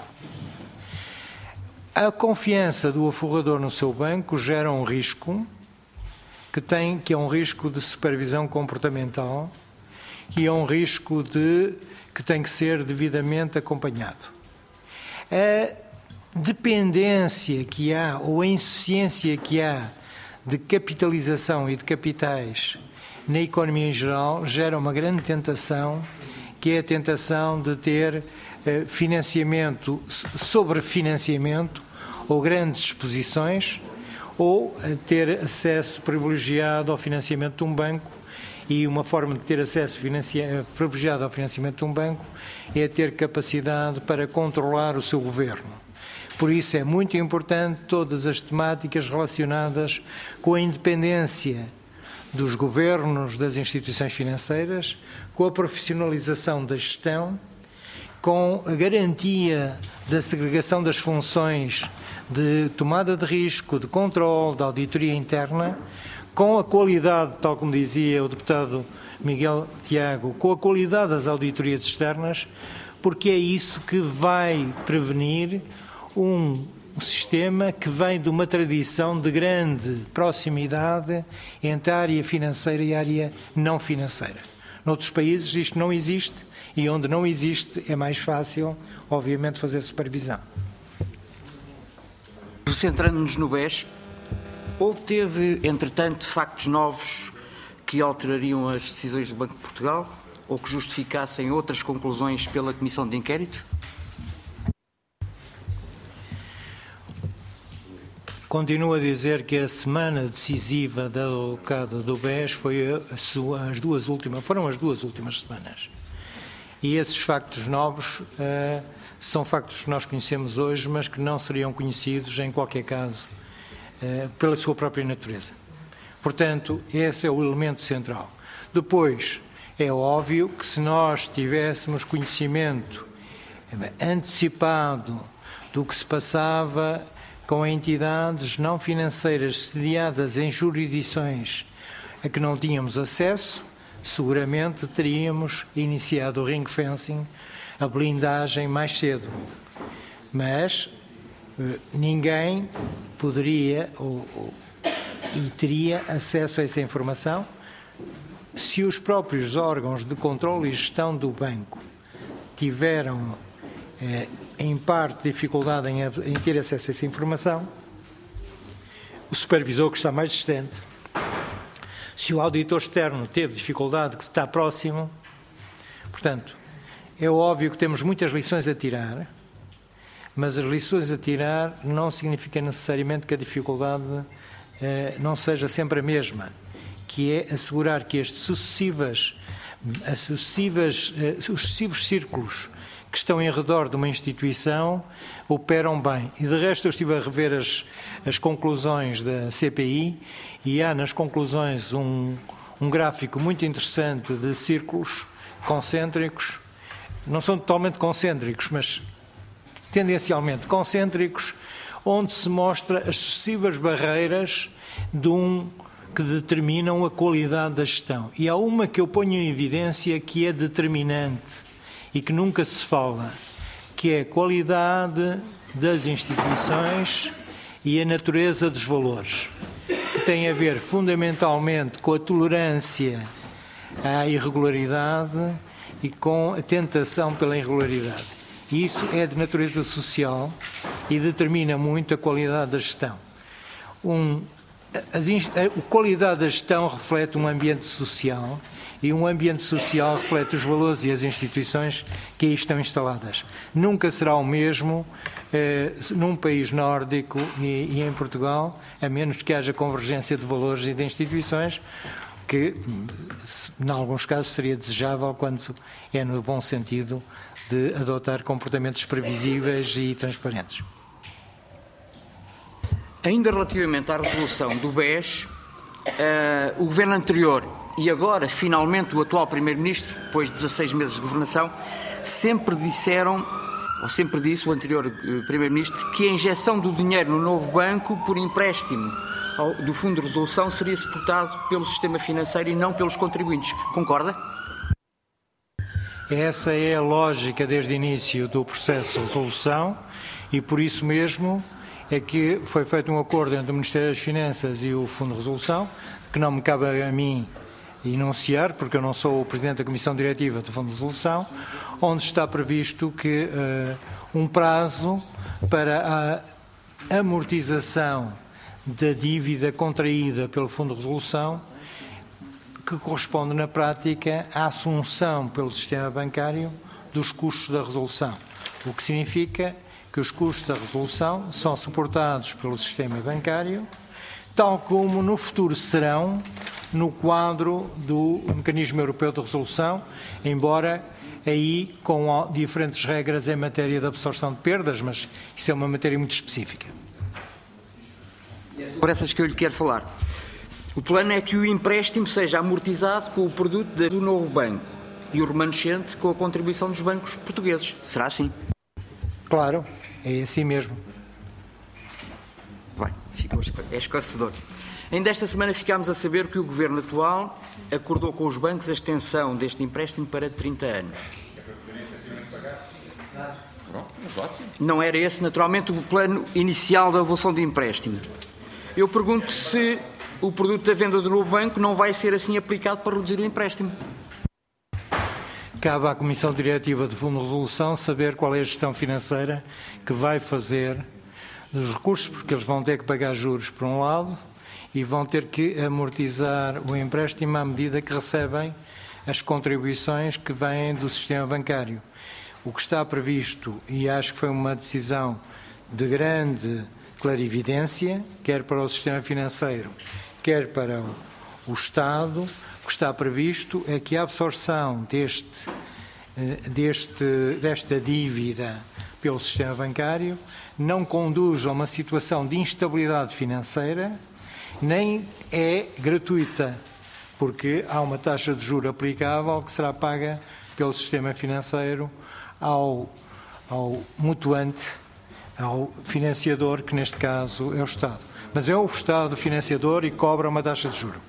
Speaker 4: A confiança do aforrador no seu banco gera um risco que é um risco de supervisão comportamental e é um risco que tem que ser devidamente acompanhado. A dependência que há ou a insuficiência que há de capitalização e de capitais na economia em geral gera uma grande tentação, que é a tentação de ter financiamento sobre financiamento ou grandes exposições, ou ter acesso privilegiado ao financiamento de um banco. E uma forma de ter acesso privilegiado ao financiamento de um banco é ter capacidade para controlar o seu governo. Por isso é muito importante todas as temáticas relacionadas com a independência dos governos, das instituições financeiras, com a profissionalização da gestão, com a garantia da segregação das funções de tomada de risco, de controle, de auditoria interna, com a qualidade, tal como dizia o deputado Miguel Tiago, com a qualidade das auditorias externas, porque é isso que vai prevenir um sistema que vem de uma tradição de grande proximidade entre a área financeira e a área não financeira. Noutros países isto não existe e onde não existe é mais fácil, obviamente, fazer supervisão.
Speaker 5: Centrando-nos no BES, teve, entretanto, factos novos que alterariam as decisões do Banco de Portugal ou que justificassem outras conclusões pela Comissão de Inquérito?
Speaker 4: Continuo a dizer que a semana decisiva da alocada do BES foram as duas últimas semanas. E esses factos novos são factos que nós conhecemos hoje, mas que não seriam conhecidos, em qualquer caso, pela sua própria natureza. Portanto, esse é o elemento central. Depois, é óbvio que se nós tivéssemos conhecimento antecipado do que se passava com entidades não financeiras sediadas em jurisdições a que não tínhamos acesso, seguramente teríamos iniciado o ring fencing, a blindagem, mais cedo. Mas ninguém poderia e teria acesso a essa informação se os próprios órgãos de controle e gestão do banco tiveram em parte dificuldade em ter acesso a essa informação, o supervisor que está mais distante, se o auditor externo teve dificuldade que está próximo. Portanto, é óbvio que temos muitas lições a tirar, mas as lições a tirar não significa necessariamente que a dificuldade não seja sempre a mesma, que é assegurar que os sucessivos círculos que estão em redor de uma instituição operam bem. E de resto eu estive a rever as conclusões da CPI e há nas conclusões um gráfico muito interessante de círculos concêntricos, não são totalmente concêntricos, mas tendencialmente concêntricos, onde se mostra as sucessivas barreiras que determinam a qualidade da gestão. E há uma que eu ponho em evidência que é determinante e que nunca se fala, que é a qualidade das instituições e a natureza dos valores, que tem a ver fundamentalmente com a tolerância à irregularidade e com a tentação pela irregularidade. E isso é de natureza social e determina muito a qualidade da gestão. A qualidade da gestão reflete um ambiente social e um ambiente social reflete os valores e as instituições que aí estão instaladas. Nunca será o mesmo num país nórdico e em Portugal, a menos que haja convergência de valores e de instituições, que, em alguns casos, seria desejável quando é no bom sentido de adotar comportamentos previsíveis e transparentes.
Speaker 5: Ainda relativamente à resolução do BES, o Governo anterior e agora, finalmente, o atual Primeiro-Ministro, depois de 16 meses de governação, sempre disse o anterior Primeiro-Ministro que a injeção do dinheiro no novo banco por empréstimo do Fundo de Resolução seria suportado pelo sistema financeiro e não pelos contribuintes. Concorda?
Speaker 4: Essa é a lógica desde o início do processo de resolução e por isso mesmo é que foi feito um acordo entre o Ministério das Finanças e o Fundo de Resolução, que não me cabe a mim enunciar, porque eu não sou o Presidente da Comissão Diretiva do Fundo de Resolução, onde está previsto que um prazo para a amortização da dívida contraída pelo Fundo de Resolução, que corresponde na prática à assunção pelo sistema bancário dos custos da resolução, o que significa que os custos da resolução são suportados pelo sistema bancário, tal como no futuro serão no quadro do Mecanismo Europeu de Resolução, embora aí com diferentes regras em matéria de absorção de perdas, mas isso é uma matéria muito específica.
Speaker 5: Por essas que eu lhe quero falar. O plano é que o empréstimo seja amortizado com o produto do novo banco e o remanescente com a contribuição dos bancos portugueses. Será assim?
Speaker 4: Claro, é assim mesmo.
Speaker 5: Bem, é esclarecedor. Ainda esta semana ficámos a saber que o Governo atual acordou com os bancos a extensão deste empréstimo para 30 anos. Não era esse, naturalmente, o plano inicial da evolução de empréstimo. Eu pergunto se o produto da venda do novo banco não vai ser assim aplicado para reduzir o empréstimo.
Speaker 4: Cabe à Comissão Diretiva de Fundo de Resolução saber qual é a gestão financeira que vai fazer dos recursos, porque eles vão ter que pagar juros por um lado e vão ter que amortizar o empréstimo à medida que recebem as contribuições que vêm do sistema bancário. O que está previsto, e acho que foi uma decisão de grande clarividência, quer para o sistema financeiro, quer para o Estado, o que está previsto é que a absorção desta dívida pelo sistema bancário não conduz a uma situação de instabilidade financeira, nem é gratuita, porque há uma taxa de juros aplicável que será paga pelo sistema financeiro ao mutuante, ao financiador, que neste caso é o Estado. Mas é o Estado financiador e cobra uma taxa de juros.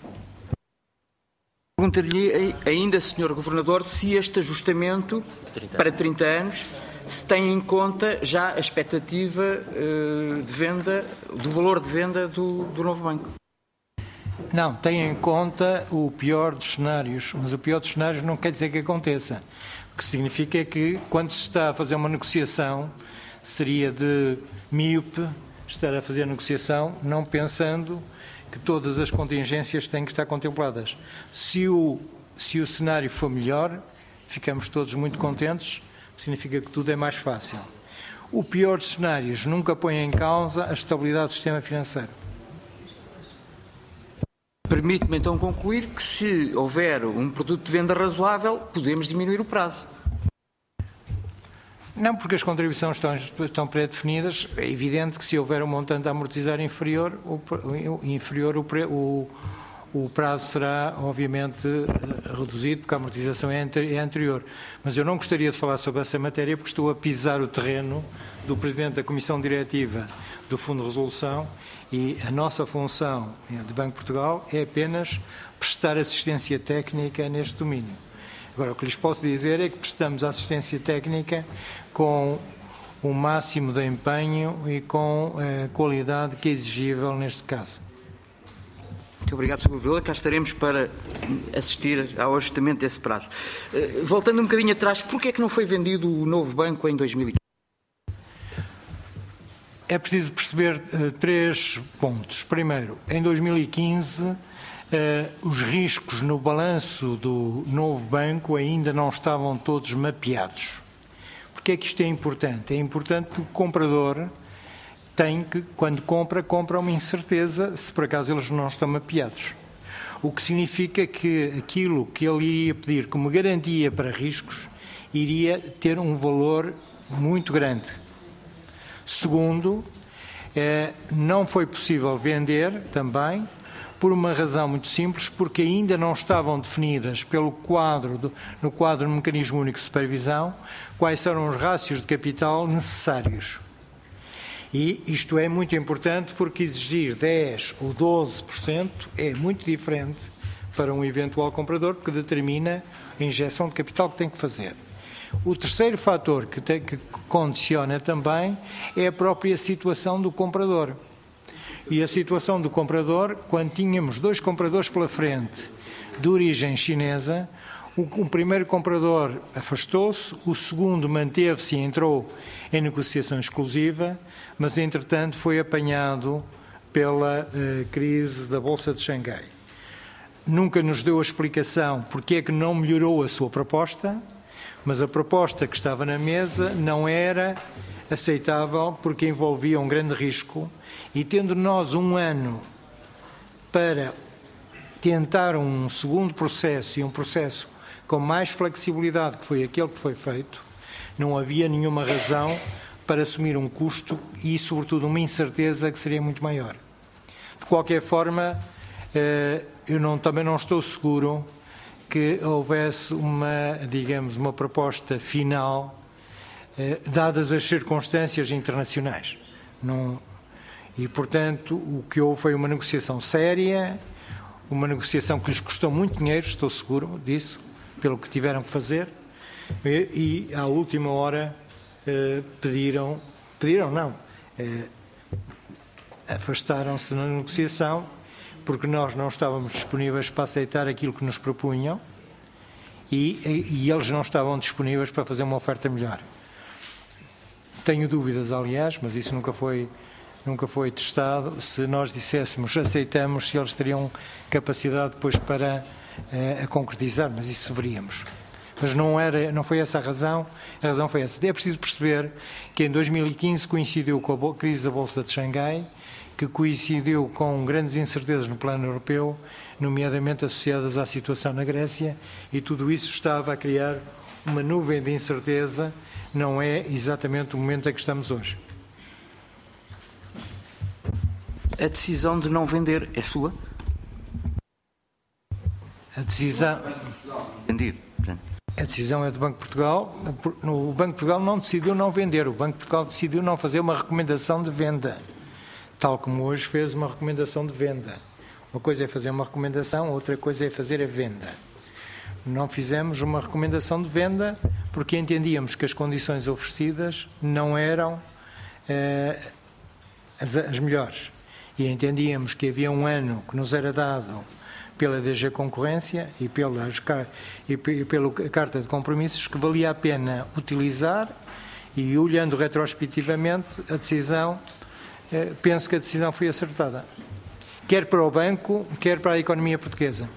Speaker 5: Pergunto-lhe ainda, Sr. Governador, se este ajustamento para 30 anos se tem em conta já a expectativa de venda, do valor de venda do novo banco.
Speaker 4: Não, tem em conta o pior dos cenários, mas o pior dos cenários não quer dizer que aconteça. O que significa é que, quando se está a fazer uma negociação, seria de míope estar a fazer a negociação não pensando que todas as contingências têm que estar contempladas. Se o cenário for melhor, ficamos todos muito contentes, significa que tudo é mais fácil. O pior dos cenários nunca põe em causa a estabilidade do sistema financeiro.
Speaker 5: Permite-me então concluir que, se houver um produto de venda razoável, podemos diminuir o prazo.
Speaker 4: Não, porque as contribuições estão pré-definidas. É evidente que, se houver um montante a amortizar inferior, o prazo será, obviamente, reduzido, porque a amortização é anterior. Mas eu não gostaria de falar sobre essa matéria, porque estou a pisar o terreno do Presidente da Comissão Diretiva do Fundo de Resolução, e a nossa função de Banco de Portugal é apenas prestar assistência técnica neste domínio. Agora, o que lhes posso dizer é que prestamos assistência técnica com o máximo de empenho e com a qualidade que é exigível neste caso.
Speaker 5: Muito obrigado, Sr. Governador. Cá estaremos para assistir ao ajustamento desse prazo. Voltando um bocadinho atrás, porquê é que não foi vendido o novo banco em 2015?
Speaker 4: É preciso perceber 3 pontos. Primeiro, em 2015, os riscos no balanço do novo banco ainda não estavam todos mapeados. Porquê é que isto é importante? É importante porque o comprador tem que, quando compra uma incerteza se por acaso eles não estão mapeados. o que significa que aquilo que ele iria pedir como garantia para riscos iria ter um valor muito grande. Segundo, não foi possível vender também, por uma razão muito simples, porque ainda não estavam definidas no quadro do Mecanismo Único de Supervisão quais eram os rácios de capital necessários. E isto é muito importante porque exigir 10% ou 12% é muito diferente para um eventual comprador, porque determina a injeção de capital que tem que fazer. O terceiro fator que condiciona também é a própria situação do comprador. E a situação do comprador, quando tínhamos 2 compradores pela frente de origem chinesa, o primeiro comprador afastou-se, o segundo manteve-se e entrou em negociação exclusiva, mas entretanto foi apanhado pela crise da Bolsa de Xangai. Nunca nos deu a explicação porque é que não melhorou a sua proposta, mas a proposta que estava na mesa não era aceitável porque envolvia um grande risco, e tendo nós um ano para tentar um segundo processo e um processo com mais flexibilidade, que foi aquele que foi feito, não havia nenhuma razão para assumir um custo e, sobretudo, uma incerteza que seria muito maior. De qualquer forma, eu também não estou seguro que houvesse uma proposta final, dadas as circunstâncias internacionais. E, portanto, o que houve foi uma negociação séria, uma negociação que lhes custou muito dinheiro, estou seguro disso, pelo que tiveram que fazer, e à última hora afastaram-se na negociação, porque nós não estávamos disponíveis para aceitar aquilo que nos propunham e eles não estavam disponíveis para fazer uma oferta melhor. Tenho dúvidas, aliás, mas isso nunca foi testado, se nós disséssemos aceitamos, se eles teriam capacidade depois para a concretizar, mas isso veríamos. Mas não foi essa a razão foi essa. É preciso perceber que em 2015 coincidiu com a crise da Bolsa de Xangai, que coincidiu com grandes incertezas no plano europeu, nomeadamente associadas à situação na Grécia, e tudo isso estava a criar uma nuvem de incerteza, não é exatamente o momento em que estamos hoje.
Speaker 5: A decisão de não vender é sua?
Speaker 4: A decisão...
Speaker 5: Vendido.
Speaker 4: A decisão é do Banco de Portugal. O Banco de Portugal não decidiu não vender. O Banco de Portugal decidiu não fazer uma recomendação de venda, tal como hoje fez uma recomendação de venda. Uma coisa é fazer uma recomendação, outra coisa é fazer a venda. Não fizemos uma recomendação de venda porque entendíamos que as condições oferecidas não eram as melhores. E entendíamos que havia um ano que nos era dado pela DG Concorrência e pela Carta de Compromissos que valia a pena utilizar, e olhando retrospectivamente a decisão, penso que a decisão foi acertada, quer para o banco, quer para a economia portuguesa.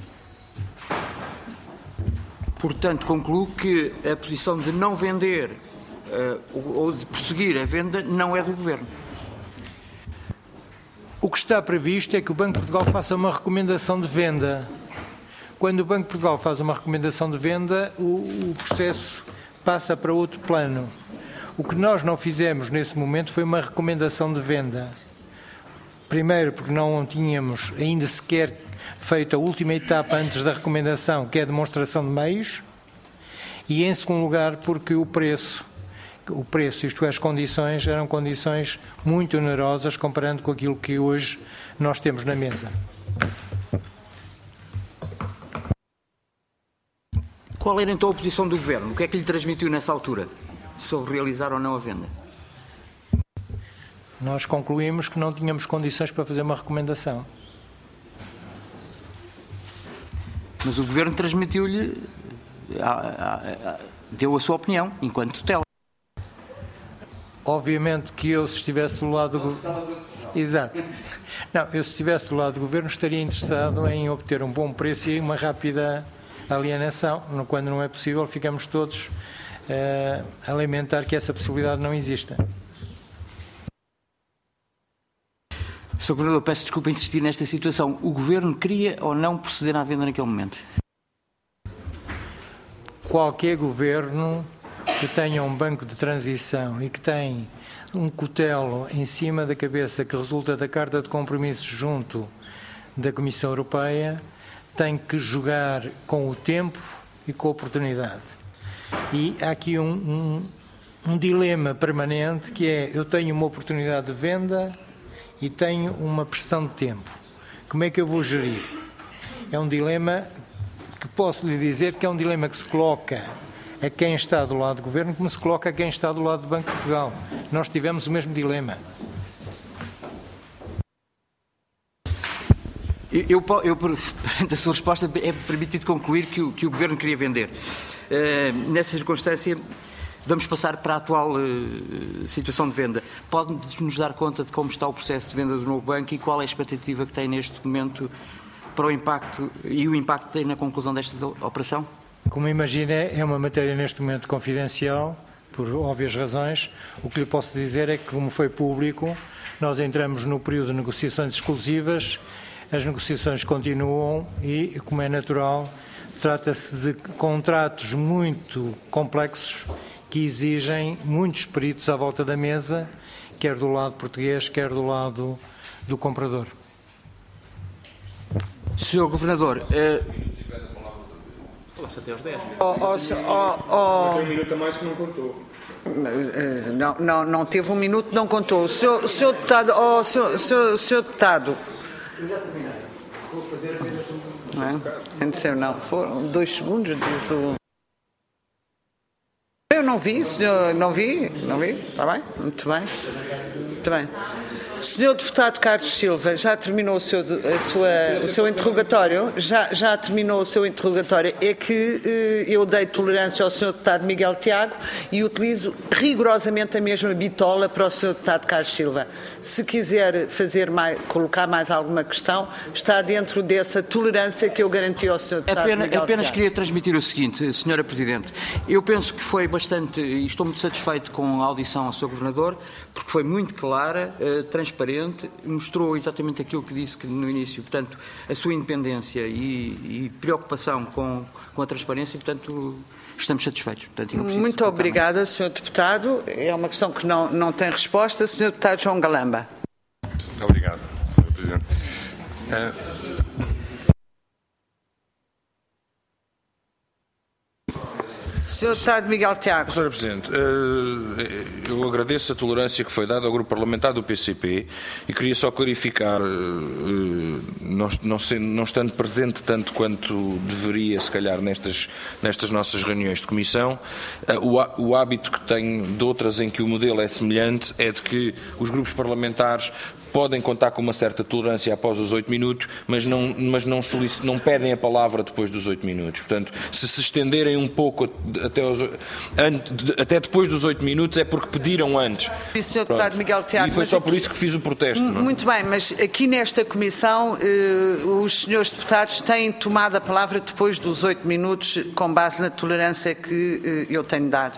Speaker 5: Portanto, concluo que a posição de não vender ou de prosseguir a venda não é do Governo.
Speaker 4: O que está previsto é que o Banco de Portugal faça uma recomendação de venda. Quando o Banco de Portugal faz uma recomendação de venda, o processo passa para outro plano. O que nós não fizemos nesse momento foi uma recomendação de venda. Primeiro, porque não tínhamos ainda sequer feito a última etapa antes da recomendação, que é a demonstração de meios, e em segundo lugar, porque o preço, isto é, as condições, eram condições muito onerosas comparando com aquilo que hoje nós temos na mesa.
Speaker 5: Qual era então a posição do Governo? O que é que lhe transmitiu nessa altura sobre realizar ou não a venda?
Speaker 4: Nós concluímos que não tínhamos condições para fazer uma recomendação.
Speaker 5: Mas o Governo transmitiu-lhe, deu a sua opinião, enquanto tutela.
Speaker 4: Obviamente que eu, se estivesse do lado do Governo... Exato. Não, eu, se estivesse do lado do Governo, estaria interessado em obter um bom preço e uma rápida alienação. Quando não é possível, ficamos todos a lamentar que essa possibilidade não exista.
Speaker 5: Sr. Governador, peço desculpa insistir nesta situação. O Governo queria ou não proceder à venda naquele momento?
Speaker 4: Qualquer governo que tenha um banco de transição e que tem um cutelo em cima da cabeça que resulta da Carta de Compromissos junto da Comissão Europeia tem que jogar com o tempo e com a oportunidade. E há aqui um dilema permanente que é: eu tenho uma oportunidade de venda e tenho uma pressão de tempo. Como é que eu vou gerir? É um dilema que posso lhe dizer que é um dilema que se coloca a quem está do lado do Governo como se coloca a quem está do lado do Banco de Portugal. Nós tivemos o mesmo dilema.
Speaker 5: Perante a sua resposta, é permitido concluir que o Governo queria vender. Nessa circunstância, vamos passar para a atual situação de venda. Pode-nos dar conta de como está o processo de venda do novo banco e qual é a expectativa que tem neste momento para o impacto e o impacto que tem na conclusão desta operação?
Speaker 4: Como imagina, é uma matéria neste momento confidencial, por óbvias razões. O que lhe posso dizer é que, como foi público, nós entramos no período de negociações exclusivas, as negociações continuam e, como é natural, trata-se de contratos muito complexos que exigem muitos peritos à volta da mesa, quer do lado português, quer do lado do comprador.
Speaker 5: Sr. Governador,
Speaker 1: até aos 10. Um minuto a mais que não contou. Não teve um minuto, não contou. Senhor deputado, senhor deputado. Não, foram 2 segundos, diz o... Eu não vi, senhor, não vi, está bem? Muito bem. Senhor deputado Carlos Silva, já terminou o seu interrogatório? Já terminou o seu interrogatório? É que eu dei tolerância ao senhor deputado Miguel Tiago e utilizo rigorosamente a mesma bitola para o senhor deputado Carlos Silva. Se quiser colocar mais alguma questão, está dentro dessa tolerância que eu garanti ao senhor deputado Miguel Tiago.
Speaker 5: Apenas queria transmitir o seguinte, Sra. Presidente. Eu penso que foi bastante, e estou muito satisfeito com a audição ao Sr. Governador, porque foi muito clara, transparente, mostrou exatamente aquilo que disse no início, portanto, a sua independência e preocupação com a transparência, portanto, estamos satisfeitos. Portanto,
Speaker 1: muito obrigada, Sr. Deputado. É uma questão que não tem resposta. Sr. Deputado João Galamba.
Speaker 6: Muito obrigado, Sr. Presidente.
Speaker 1: Sr. Deputado Miguel Tiago.
Speaker 2: Sr. Presidente, eu agradeço a tolerância que foi dada ao Grupo Parlamentar do PCP e queria só clarificar, não estando presente tanto quanto deveria, se calhar, nestas nossas reuniões de comissão, o hábito que tenho de outras em que o modelo é semelhante é de que os grupos parlamentares podem contar com uma certa tolerância após os 8 minutos, mas não pedem a palavra depois dos 8 minutos. Portanto, se estenderem um pouco até depois dos 8 minutos é porque pediram antes.
Speaker 1: Sr. Deputado Miguel Tiago,
Speaker 2: e foi só por isso que fiz o protesto. Não é?
Speaker 1: Muito bem, mas aqui nesta comissão os senhores deputados têm tomado a palavra depois dos 8 minutos com base na tolerância que eu tenho dado.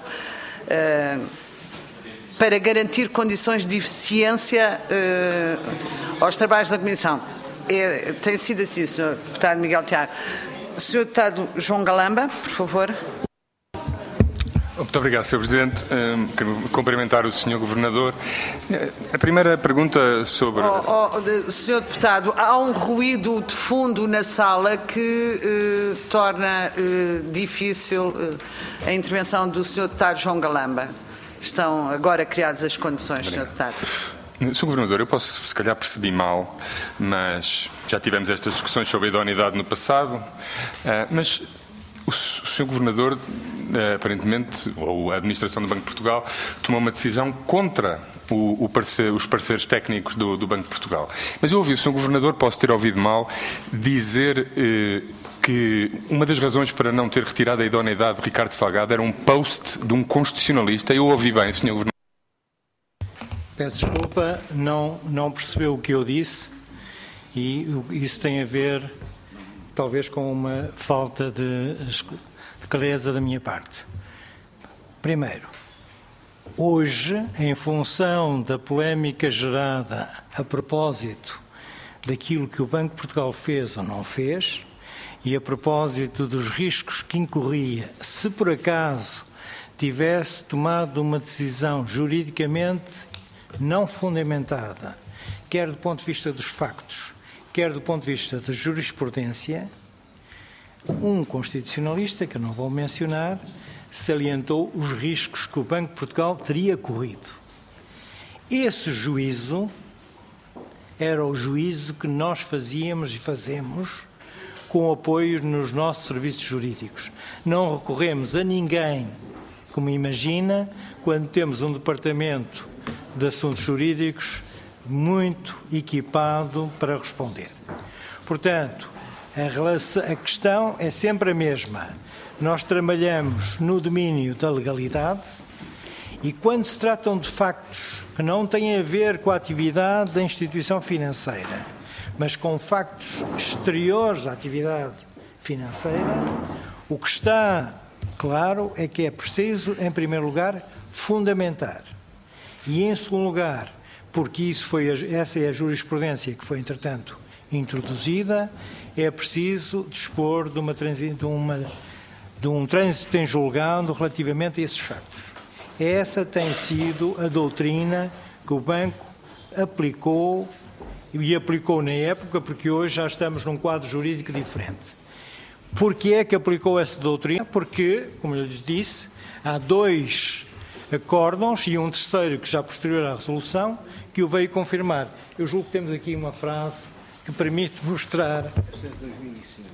Speaker 1: Para garantir condições de eficiência aos trabalhos da Comissão. Tem sido assim, Sr. Deputado Miguel Tiago. Sr. Deputado João Galamba, por favor.
Speaker 6: Muito obrigado, Sr. Presidente. Quero cumprimentar o Sr. Governador. A primeira pergunta sobre...
Speaker 1: Sr. Deputado, há um ruído de fundo na sala que torna difícil a intervenção do Sr. Deputado João Galamba. Estão agora criadas as condições, Sr. Deputado.
Speaker 6: Sr. Governador, eu posso, se calhar, percebi mal, mas já tivemos estas discussões sobre a idoneidade no passado, mas o Sr. Governador, aparentemente, ou a Administração do Banco de Portugal, tomou uma decisão contra os parceiros técnicos do Banco de Portugal. Mas eu ouvi o Sr. Governador, posso ter ouvido mal, dizer que uma das razões para não ter retirado a idoneidade de Ricardo Salgado era um post de um constitucionalista. Eu ouvi bem, Sr. Governador.
Speaker 4: Peço desculpa, não percebeu o que eu disse e isso tem a ver, talvez, com uma falta de clareza da minha parte. Primeiro, Hoje, em função da polémica gerada a propósito daquilo que o Banco de Portugal fez ou não fez, e a propósito dos riscos que incorria, se por acaso tivesse tomado uma decisão juridicamente não fundamentada, quer do ponto de vista dos factos, quer do ponto de vista da jurisprudência, um constitucionalista, que eu não vou mencionar, salientou os riscos que o Banco de Portugal teria corrido. Esse juízo era o juízo que nós fazíamos e fazemos com apoio nos nossos serviços jurídicos. Não recorremos a ninguém, como imagina, quando temos um departamento de assuntos jurídicos muito equipado para responder. Portanto, a questão é sempre a mesma. Nós trabalhamos no domínio da legalidade e quando se tratam de factos que não têm a ver com a atividade da instituição financeira, mas com factos exteriores à atividade financeira, o que está claro é que é preciso, em primeiro lugar, fundamentar. E, em segundo lugar, porque essa é a jurisprudência que foi, entretanto, introduzida, é preciso dispor de um trânsito em julgado relativamente a esses factos. Essa tem sido a doutrina que o Banco aplicou, e aplicou na época, porque hoje já estamos num quadro jurídico diferente. Porquê é que aplicou essa doutrina? Porque, como eu lhes disse, há 2 acórdãos e um terceiro que já posterior à resolução que o veio confirmar. Eu julgo que temos aqui uma frase que permite mostrar. Esta é de 2005.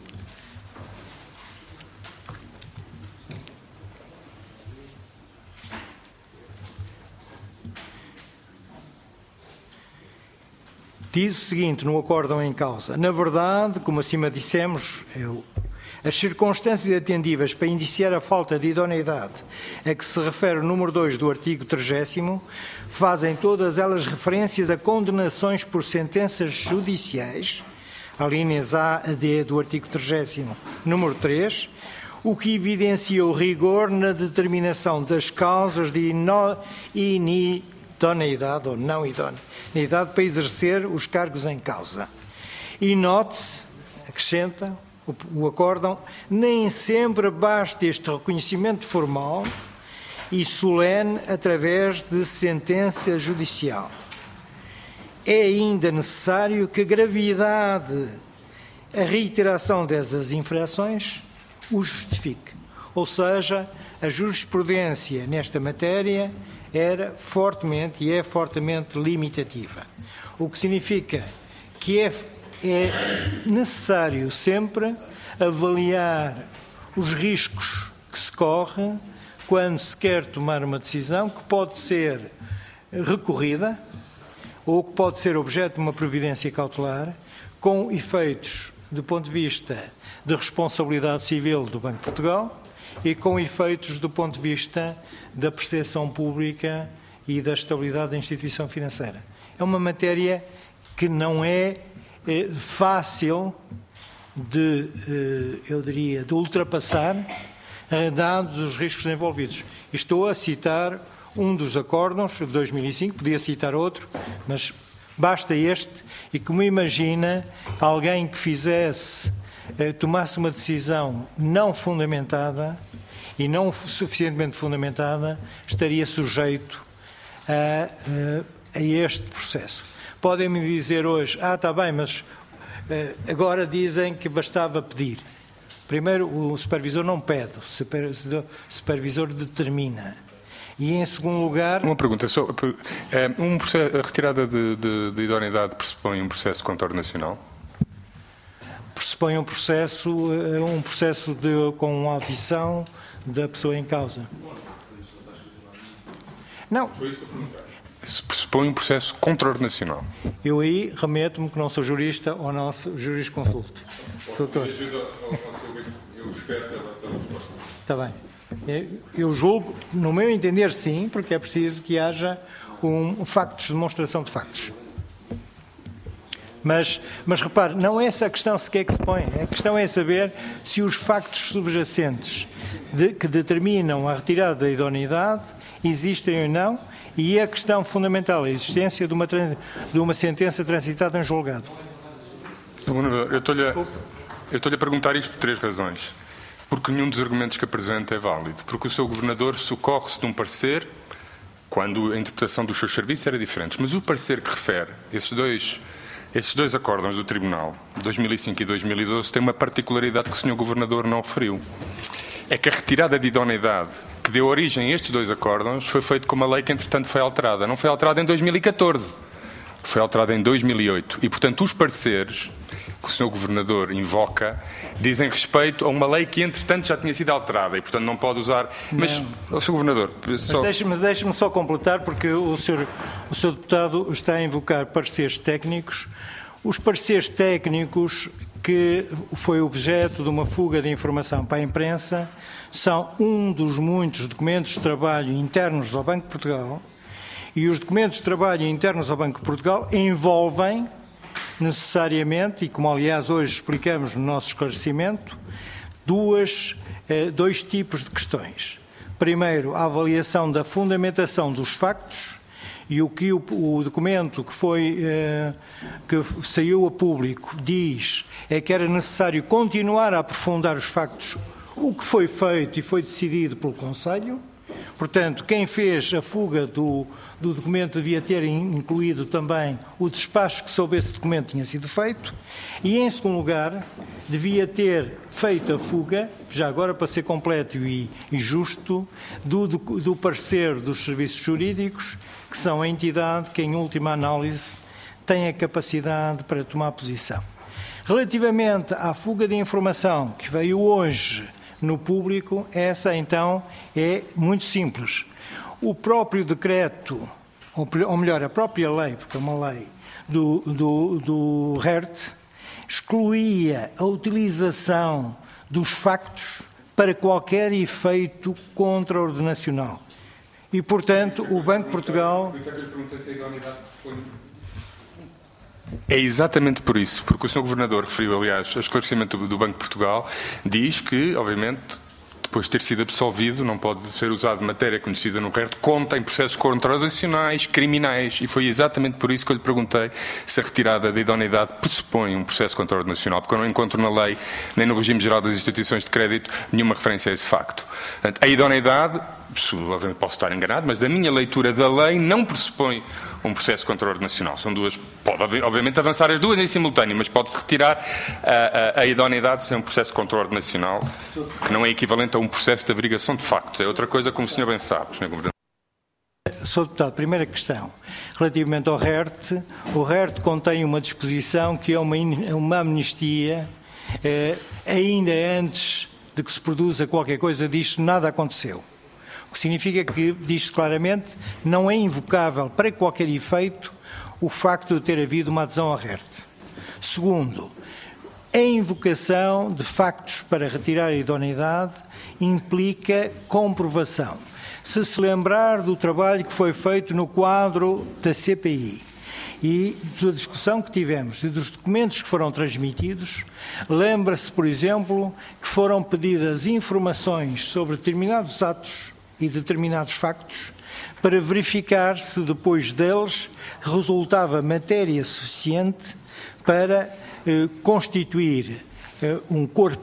Speaker 4: Diz o seguinte no acórdão em causa: na verdade, como acima dissemos, as circunstâncias atendíveis para indiciar a falta de idoneidade a que se refere o número 2 do artigo 30º fazem todas elas referências a condenações por sentenças judiciais, alíneas A a D do artigo 30º, número 3, o que evidencia o rigor na determinação das causas de inidoneidade ou não idoneidade para exercer os cargos em causa. E note-se, acrescenta o acórdão, nem sempre basta este reconhecimento formal e solene através de sentença judicial. É ainda necessário que a gravidade, a reiteração dessas infrações o justifique. Ou seja, a jurisprudência nesta matéria era fortemente e é fortemente limitativa. O que significa que é necessário sempre avaliar os riscos que se corre quando se quer tomar uma decisão que pode ser recorrida ou que pode ser objeto de uma providência cautelar com efeitos do ponto de vista de responsabilidade civil do Banco de Portugal e com efeitos do ponto de vista da percepção pública e da estabilidade da instituição financeira. É uma matéria que não é fácil eu diria, de ultrapassar, dados os riscos envolvidos. Estou a citar um dos acórdãos de 2005, podia citar outro, mas basta este, e como imagina, alguém que tomasse uma decisão não fundamentada e não suficientemente fundamentada, estaria sujeito a este processo. Podem-me dizer hoje, está bem, mas agora dizem que bastava pedir. Primeiro, o supervisor não pede, o supervisor determina. E, em segundo lugar...
Speaker 6: Uma pergunta, a retirada de idoneidade pressupõe um processo contornacional?
Speaker 4: Pressupõe um processo com audição da pessoa em causa. Não.
Speaker 6: Se pressupõe um processo contornacional.
Speaker 4: Eu aí remeto-me que não sou jurista ou não sou jurisconsulto. Doutor.
Speaker 6: Eu espero que ela tenha resposta.
Speaker 4: Está bem. Eu julgo, no meu entender, sim, porque é preciso que haja factos, demonstração de factos. Mas repare, não é essa a questão sequer que se põe. A questão é saber se os factos subjacentes que determinam a retirada da idoneidade existem ou não, e a questão fundamental é a existência de uma sentença transitada em julgado.
Speaker 6: Eu estou-lhe a perguntar isto por 3 razões. Porque nenhum dos argumentos que apresenta é válido. Porque o Sr. Governador socorre-se de um parecer quando a interpretação dos seus serviços era diferente. Mas o parecer que refere esses dois acórdãos do Tribunal, 2005 e 2012, tem uma particularidade que o Sr. Governador não referiu. É que a retirada de idoneidade que deu origem a estes 2 acórdãos foi feita com uma lei que, entretanto, foi alterada. Não foi alterada em 2014, foi alterada em 2008. E, portanto, os pareceres que o Sr. Governador invoca dizem respeito a uma lei que, entretanto, já tinha sido alterada e, portanto, não pode usar... Mas, o Sr. Governador...
Speaker 4: Mas deixe-me só completar, porque o Sr. Deputado está a invocar pareceres técnicos. Os pareceres técnicos que foi objeto de uma fuga de informação para a imprensa são um dos muitos documentos de trabalho internos ao Banco de Portugal, e os documentos de trabalho internos ao Banco de Portugal envolvem necessariamente, e como aliás hoje explicamos no nosso esclarecimento, dois tipos de questões. Primeiro, a avaliação da fundamentação dos factos, e o que o documento que saiu a público diz é que era necessário continuar a aprofundar os factos, o que foi feito e foi decidido pelo Conselho. Portanto, quem fez a fuga do documento devia ter incluído também o despacho que sobre esse documento tinha sido feito, e, em segundo lugar, devia ter feito a fuga, já agora para ser completo e justo, do parecer dos serviços jurídicos, que são a entidade que, em última análise, tem a capacidade para tomar posição. Relativamente à fuga de informação que veio hoje no público, essa então é muito simples. O próprio decreto, ou melhor, a própria lei, porque é uma lei do RERT, excluía a utilização dos factos para qualquer efeito contraordenacional. E, portanto, o Banco de Portugal...
Speaker 6: É exatamente por isso, porque o Sr. Governador referiu, aliás, o esclarecimento do Banco de Portugal, diz que, obviamente, depois de ter sido absolvido, não pode ser usado matéria conhecida no RERT conta em processos contraordenacionais, criminais, e foi exatamente por isso que eu lhe perguntei se a retirada da idoneidade pressupõe um processo contraordenacional, porque eu não encontro na lei, nem no regime geral das instituições de crédito, nenhuma referência a esse facto. Portanto, a idoneidade, obviamente posso estar enganado, mas da minha leitura da lei não pressupõe um processo contraordenacional. São duas, pode obviamente avançar as duas em simultâneo, mas pode-se retirar a idoneidade sem um processo contraordenacional, que não é equivalente a um processo de averiguação de factos. É outra coisa, como o senhor bem sabe, Sr. Governador.
Speaker 4: Sr. Deputado, primeira questão. Relativamente ao RERT, o RERT contém uma disposição que é uma amnistia, ainda antes de que se produza qualquer coisa disto, nada aconteceu. O que significa que, diz claramente, não é invocável para qualquer efeito o facto de ter havido uma adesão ao RERT. Segundo, a invocação de factos para retirar a idoneidade implica comprovação. Se lembrar do trabalho que foi feito no quadro da CPI e da discussão que tivemos e dos documentos que foram transmitidos, lembra-se, por exemplo, que foram pedidas informações sobre determinados atos e determinados factos para verificar se depois deles resultava matéria suficiente para constituir um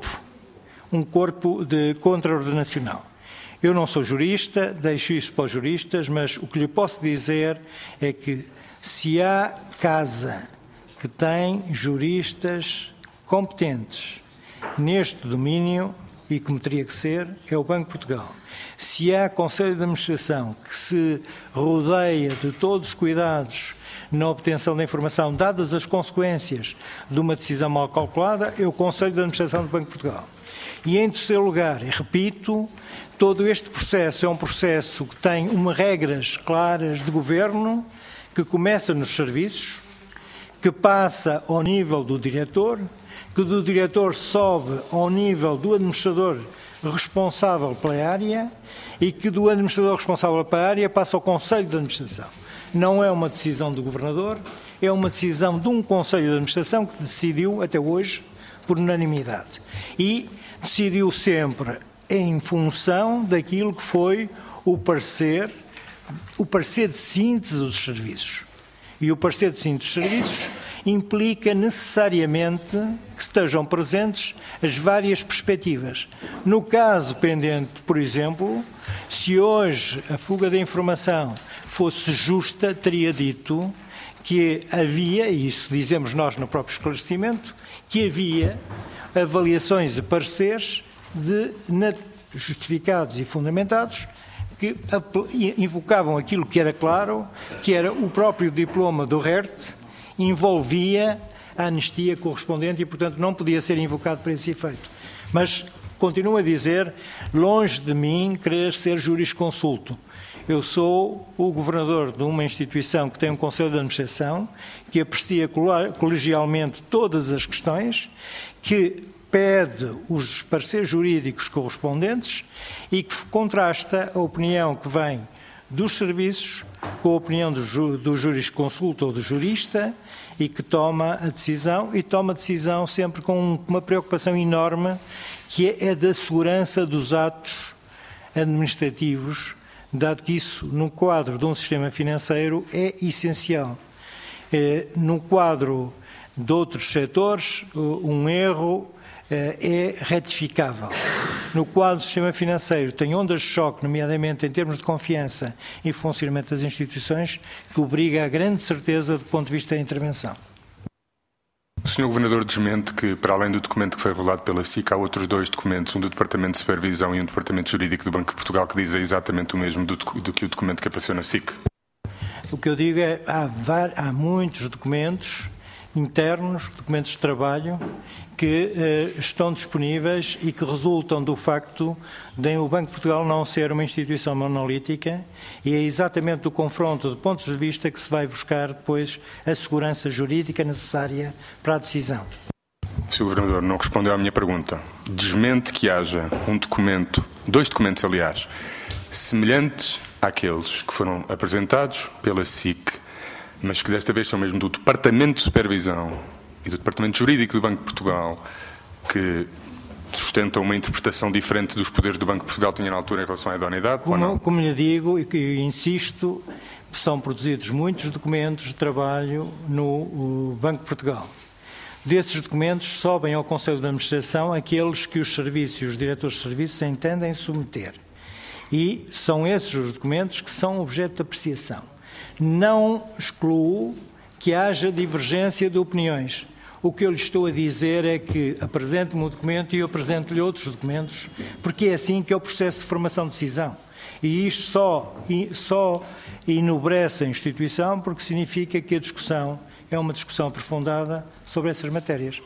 Speaker 4: corpo de contraordenacional. Eu não sou jurista, deixo isso para os juristas, mas o que lhe posso dizer é que se há casa que tem juristas competentes neste domínio, e como teria que ser, é o Banco de Portugal. Se há Conselho de Administração que se rodeia de todos os cuidados na obtenção da informação, dadas as consequências de uma decisão mal calculada, é o Conselho de Administração do Banco de Portugal. E em terceiro lugar, e repito, todo este processo é um processo que tem regras claras de governo, que começa nos serviços, que passa ao nível do diretor, que do diretor sobe ao nível do administrador responsável pela área e que do administrador responsável pela área passa ao Conselho de Administração. Não é uma decisão do Governador, é uma decisão de um Conselho de Administração que decidiu, até hoje, por unanimidade. E decidiu sempre em função daquilo que foi o parecer de síntese dos serviços. E o parecer de síntese dos serviços implica necessariamente que estejam presentes as várias perspectivas. No caso pendente, por exemplo, se hoje a fuga da informação fosse justa, teria dito que havia, e isso dizemos nós no próprio esclarecimento, que havia avaliações e pareceres justificados e fundamentados que invocavam aquilo que era claro, que era o próprio diploma do RERT, envolvia a anistia correspondente e, portanto, não podia ser invocado para esse efeito. Mas, continuo a dizer, longe de mim querer ser jurisconsulto. Eu sou o governador de uma instituição que tem um Conselho de Administração, que aprecia colegialmente todas as questões, que pede os pareceres jurídicos correspondentes e que contrasta a opinião que vem dos serviços com a opinião do jurisconsulto ou do jurista e que toma a decisão sempre com uma preocupação enorme, que é a da segurança dos atos administrativos, dado que isso, no quadro de um sistema financeiro, é essencial. No quadro de outros setores, um erro é retificável. No quadro do sistema financeiro, tem ondas de choque, nomeadamente em termos de confiança e funcionamento das instituições, que obriga a grande certeza do ponto de vista da intervenção.
Speaker 6: O Sr. Governador desmente que, para além do documento que foi revelado pela SIC, há outros 2 documentos, um do Departamento de Supervisão e um do Departamento Jurídico do Banco de Portugal, que dizem exatamente o mesmo do que o documento que apareceu na SIC.
Speaker 4: O que eu digo é que há muitos documentos internos, documentos de trabalho, que estão disponíveis e que resultam do facto de o Banco de Portugal não ser uma instituição monolítica, e é exatamente do confronto de pontos de vista que se vai buscar depois a segurança jurídica necessária para a decisão.
Speaker 6: Sr. Governador, não respondeu à minha pergunta. Desmente que haja um documento, 2 documentos aliás, semelhantes àqueles que foram apresentados pela SIC, mas que desta vez são mesmo do Departamento de Supervisão e do Departamento Jurídico do Banco de Portugal, que sustentam uma interpretação diferente dos poderes do Banco de Portugal tinha na altura em relação à idoneidade?
Speaker 4: Como lhe digo, e que insisto, são produzidos muitos documentos de trabalho no Banco de Portugal. Desses documentos sobem ao Conselho de Administração aqueles que os serviços e os diretores de serviços entendem submeter. E são esses os documentos que são objeto de apreciação. Não excluo que haja divergência de opiniões. O que eu lhe estou a dizer é que apresente-me um documento e eu apresento-lhe outros documentos, porque é assim que é o processo de formação de decisão. E isto só enobrece a instituição, porque significa que a discussão é uma discussão aprofundada sobre essas matérias.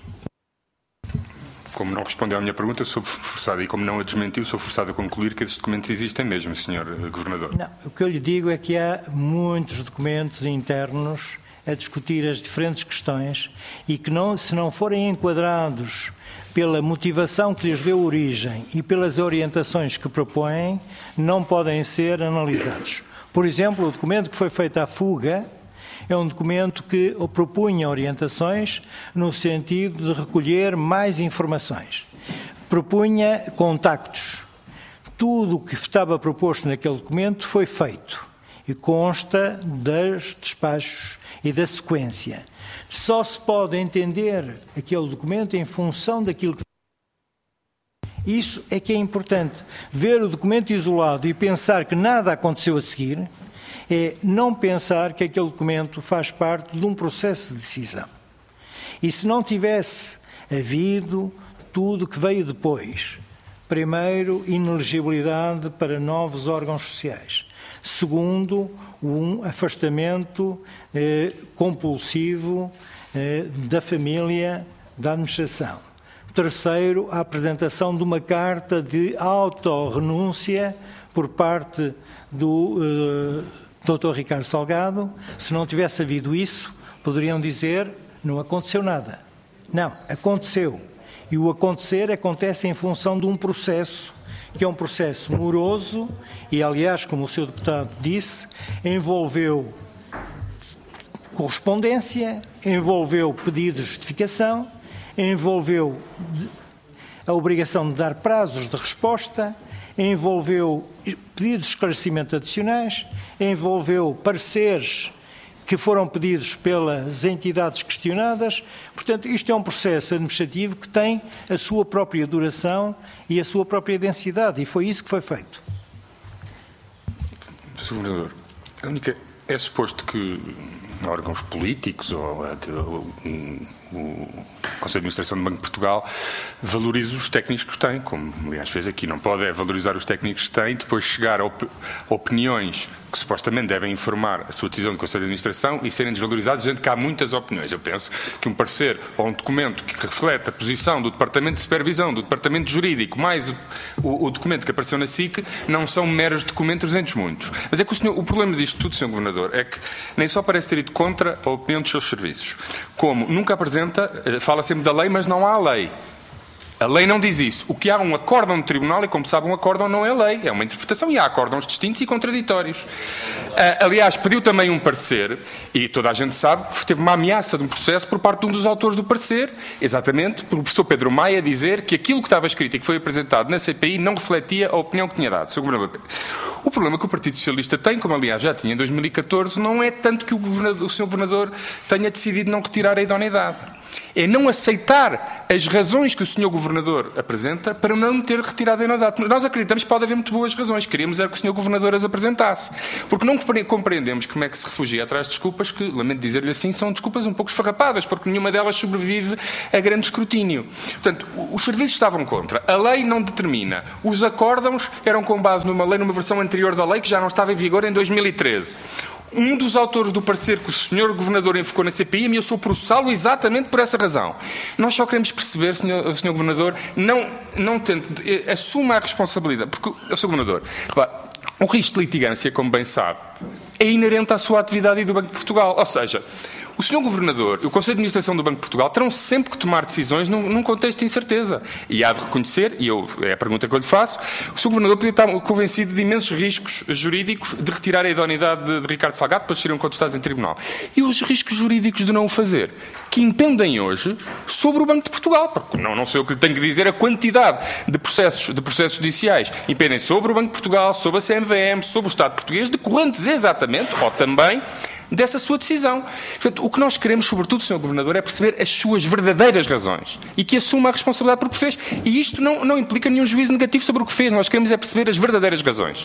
Speaker 6: Como não respondeu à minha pergunta, sou forçado, e como não a desmentiu, sou forçado a concluir que esses documentos existem mesmo, Sr. Governador.
Speaker 4: Não, o que eu lhe digo é que há muitos documentos internos a discutir as diferentes questões e que, se não forem enquadrados pela motivação que lhes deu origem e pelas orientações que propõem, não podem ser analisados. Por exemplo, o documento que foi feito à fuga é um documento que propunha orientações no sentido de recolher mais informações. Propunha contactos. Tudo o que estava proposto naquele documento foi feito e consta dos despachos e da sequência. Só se pode entender aquele documento em função daquilo que... Isso é que é importante. Ver o documento isolado e pensar que nada aconteceu a seguir é não pensar que aquele documento faz parte de um processo de decisão. E se não tivesse havido tudo que veio depois, primeiro, inelegibilidade para novos órgãos sociais. Segundo, um afastamento compulsivo da família da administração. Terceiro, a apresentação de uma carta de autorrenúncia por parte do Dr. Ricardo Salgado. Se não tivesse havido isso, poderiam dizer não aconteceu nada. Não, aconteceu. E o acontecer acontece em função de um processo, que é um processo moroso e, aliás, como o Sr. Deputado disse, envolveu correspondência, envolveu pedido de justificação, envolveu a obrigação de dar prazos de resposta, envolveu pedidos de esclarecimento adicionais, envolveu pareceres que foram pedidos pelas entidades questionadas. Portanto, isto é um processo administrativo que tem a sua própria duração e a sua própria densidade, e foi isso que foi feito.
Speaker 6: Sr. Governador, é suposto que órgãos políticos ou o Conselho de Administração do Banco de Portugal valorize os técnicos que têm, como aliás fez aqui. Não pode valorizar os técnicos que têm e depois chegar a opiniões que supostamente devem informar a sua decisão do Conselho de Administração e serem desvalorizados, dizendo que há muitas opiniões. Eu penso que um parecer ou um documento que reflete a posição do Departamento de Supervisão, do Departamento Jurídico, mais o documento que apareceu na SIC, não são meros documentos entre muitos. Mas é que o problema disto tudo, Sr. Governador, é que nem só parece ter ido contra a opinião dos seus serviços, como nunca apresenta, fala sempre da lei, mas não há lei. A lei não diz isso. O que há um acórdão no tribunal, e como sabe, um acórdão não é lei, é uma interpretação, e há acórdãos distintos e contraditórios. Aliás, pediu também um parecer, e toda a gente sabe que teve uma ameaça de um processo por parte de um dos autores do parecer, exatamente pelo professor Pedro Maia, dizer que aquilo que estava escrito e que foi apresentado na CPI não refletia a opinião que tinha dado. Sr. Governador, o problema que o Partido Socialista tem, como aliás já tinha em 2014, não é tanto que o Sr. Governador tenha decidido não retirar a idoneidade. É não aceitar as razões que o Sr. Governador apresenta para não ter retirado a idoneidade. Nós acreditamos que pode haver muito boas razões. Queríamos era que o Sr. Governador as apresentasse. Porque não compreendemos como é que se refugia atrás de desculpas que, lamento dizer-lhe assim, são desculpas um pouco esfarrapadas, porque nenhuma delas sobrevive a grande escrutínio. Portanto, os serviços estavam contra. A lei não determina. Os acórdãos eram com base numa lei, numa versão anterior da lei, que já não estava em vigor em 2013. Um dos autores do parecer que o Sr. Governador enfocou na CPI ameaçou processá-lo exatamente por essa razão. Nós só queremos perceber, Sr. Governador, não tente, assuma a responsabilidade, porque, Sr. Governador, o risco de litigância, como bem sabe, é inerente à sua atividade e do Banco de Portugal. Ou seja, o Sr. Governador e o Conselho de Administração do Banco de Portugal terão sempre que tomar decisões num contexto de incerteza. E há de reconhecer, e é a pergunta que eu lhe faço, o Sr. Governador podia estar convencido de imensos riscos jurídicos de retirar a idoneidade de Ricardo Salgado, depois seriam contestados em tribunal. E os riscos jurídicos de não o fazer, que impendem hoje sobre o Banco de Portugal, porque não sei o que lhe tenho que dizer, a quantidade de processos judiciais impendem sobre o Banco de Portugal, sobre a CMVM, sobre o Estado português, decorrentes exatamente, ou também, dessa sua decisão. Portanto, o que nós queremos, sobretudo, Sr. Governador, é perceber as suas verdadeiras razões e que assuma a responsabilidade por o que fez. E isto não implica nenhum juízo negativo sobre o que fez. Nós queremos é perceber as verdadeiras razões.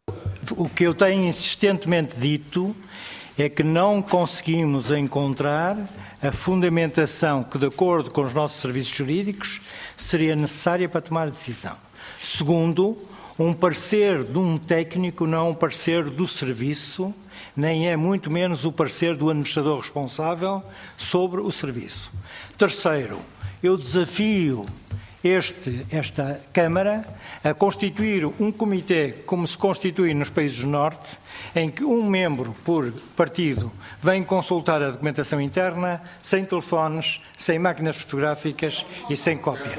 Speaker 4: O que eu tenho insistentemente dito é que não conseguimos encontrar a fundamentação que, de acordo com os nossos serviços jurídicos, seria necessária para tomar a decisão. Segundo, um parecer de um técnico não é um parecer do serviço, nem é muito menos o parecer do administrador responsável sobre o serviço. Terceiro, eu desafio esta Câmara a constituir um comitê, como se constitui nos países do Norte, em que um membro por partido vem consultar a documentação interna, sem telefones, sem máquinas fotográficas e sem cópia.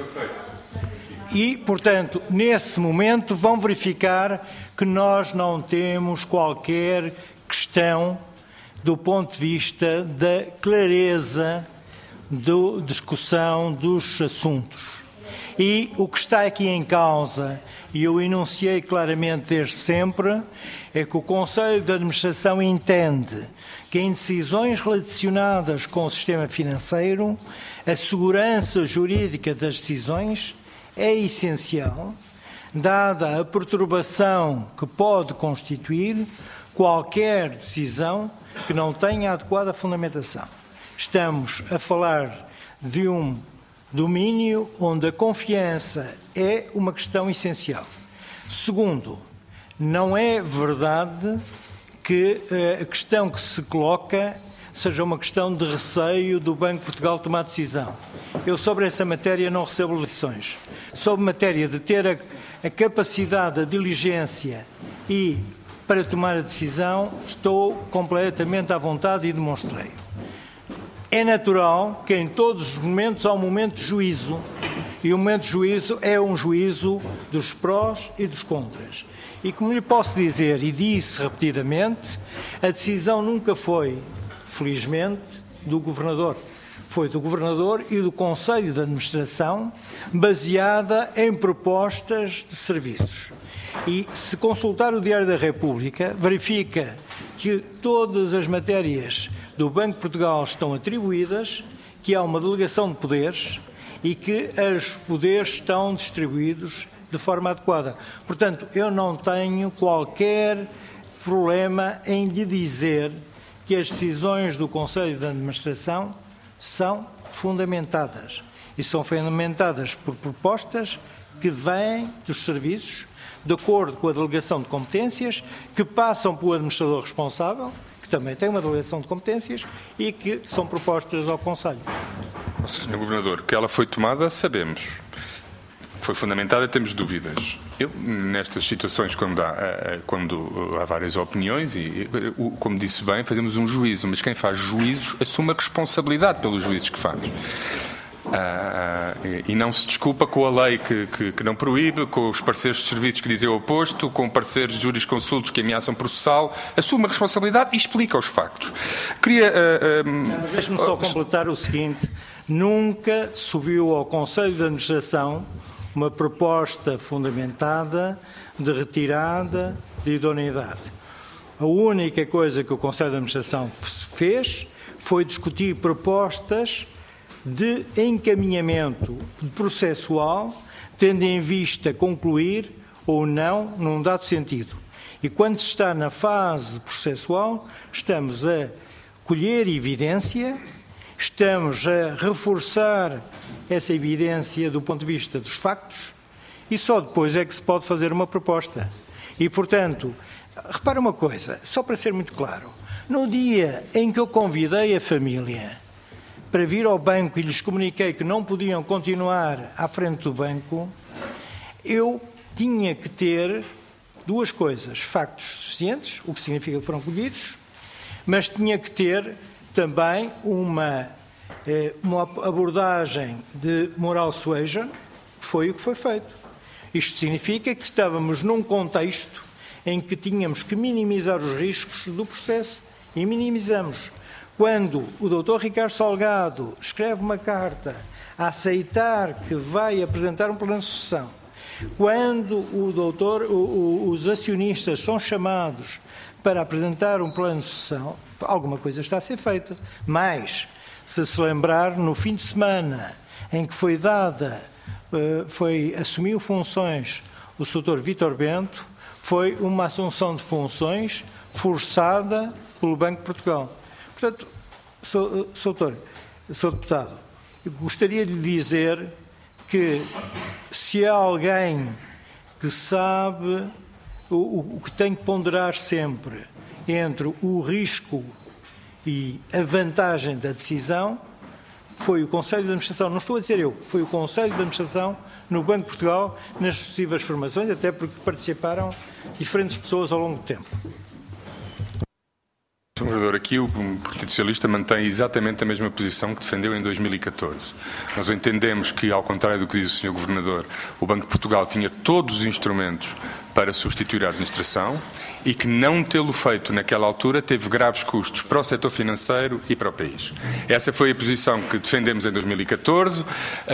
Speaker 4: E, portanto, nesse momento vão verificar que nós não temos qualquer questão do ponto de vista da clareza da discussão dos assuntos. E o que está aqui em causa, e eu enunciei claramente desde sempre, é que o Conselho de Administração entende que em decisões relacionadas com o sistema financeiro, a segurança jurídica das decisões é essencial, dada a perturbação que pode constituir qualquer decisão que não tenha adequada fundamentação. Estamos a falar de um domínio onde a confiança é uma questão essencial. Segundo, não é verdade que a questão que se coloca seja uma questão de receio do Banco de Portugal tomar decisão. Eu sobre essa matéria não recebo lições. Sobre matéria de ter a capacidade, a diligência e para tomar a decisão, estou completamente à vontade e demonstrei. É natural que em todos os momentos há um momento de juízo, e o momento de juízo é um juízo dos prós e dos contras. E como lhe posso dizer, e disse repetidamente, a decisão nunca foi, felizmente, do Governador. foi do Governador e do Conselho de Administração, baseada em propostas de serviços. E se consultar o Diário da República, verifica que todas as matérias do Banco de Portugal estão atribuídas, que há uma delegação de poderes e que os poderes estão distribuídos de forma adequada. Portanto, eu não tenho qualquer problema em lhe dizer que as decisões do Conselho de Administração são fundamentadas. E são fundamentadas por propostas que vêm dos serviços, de acordo com a delegação de competências, que passam pelo administrador responsável, que também tem uma delegação de competências, e que são propostas ao Conselho.
Speaker 6: Sr. Governador, que ela foi tomada, sabemos. Foi fundamentada, temos dúvidas. Eu, nestas situações, quando há várias opiniões, e como disse bem, fazemos um juízo, mas quem faz juízos assume a responsabilidade pelos juízos que faz. E não se desculpa com a lei que não proíbe, com os pareceres de serviços que dizem o oposto, com pareceres de jurisconsultos que ameaçam processá-lo. Assume a responsabilidade e explica os factos.
Speaker 4: Deixe-me só completar o seguinte: nunca subiu ao Conselho de Administração uma proposta fundamentada de retirada de idoneidade. A única coisa que o Conselho de Administração fez foi discutir propostas de encaminhamento processual, tendo em vista concluir ou não num dado sentido. E quando se está na fase processual, estamos a colher evidência, estamos a reforçar essa evidência do ponto de vista dos factos e só depois é que se pode fazer uma proposta. E, portanto, repara uma coisa, só para ser muito claro, no dia em que eu convidei a família para vir ao banco e lhes comuniquei que não podiam continuar à frente do banco, eu tinha que ter duas coisas: factos suficientes, o que significa que foram colhidos, mas tinha que ter também uma abordagem de moral suasion, que foi o que foi feito. Isto significa que estávamos num contexto em que tínhamos que minimizar os riscos do processo, e minimizamos. Quando o Dr. Ricardo Salgado escreve uma carta a aceitar que vai apresentar um plano de sucessão, quando os acionistas são chamados para apresentar um plano de sucessão, alguma coisa está a ser feita. Mas, se lembrar, no fim de semana em que assumiu funções o Sr. Vítor Bento, foi uma assunção de funções forçada pelo Banco de Portugal. Portanto, Sr. Deputado, eu gostaria de lhe dizer que se há alguém que sabe o que tem que ponderar sempre entre o risco e a vantagem da decisão, foi o Conselho de Administração, não estou a dizer eu, foi o Conselho de Administração no Banco de Portugal nas sucessivas formações, até porque participaram diferentes pessoas ao longo do tempo.
Speaker 6: Sr. Governador, aqui o Partido Socialista mantém exatamente a mesma posição que defendeu em 2014. Nós entendemos que, ao contrário do que diz o Sr. Governador, o Banco de Portugal tinha todos os instrumentos para substituir a administração e que não tê-lo feito naquela altura teve graves custos para o setor financeiro e para o país. Essa foi a posição que defendemos em 2014.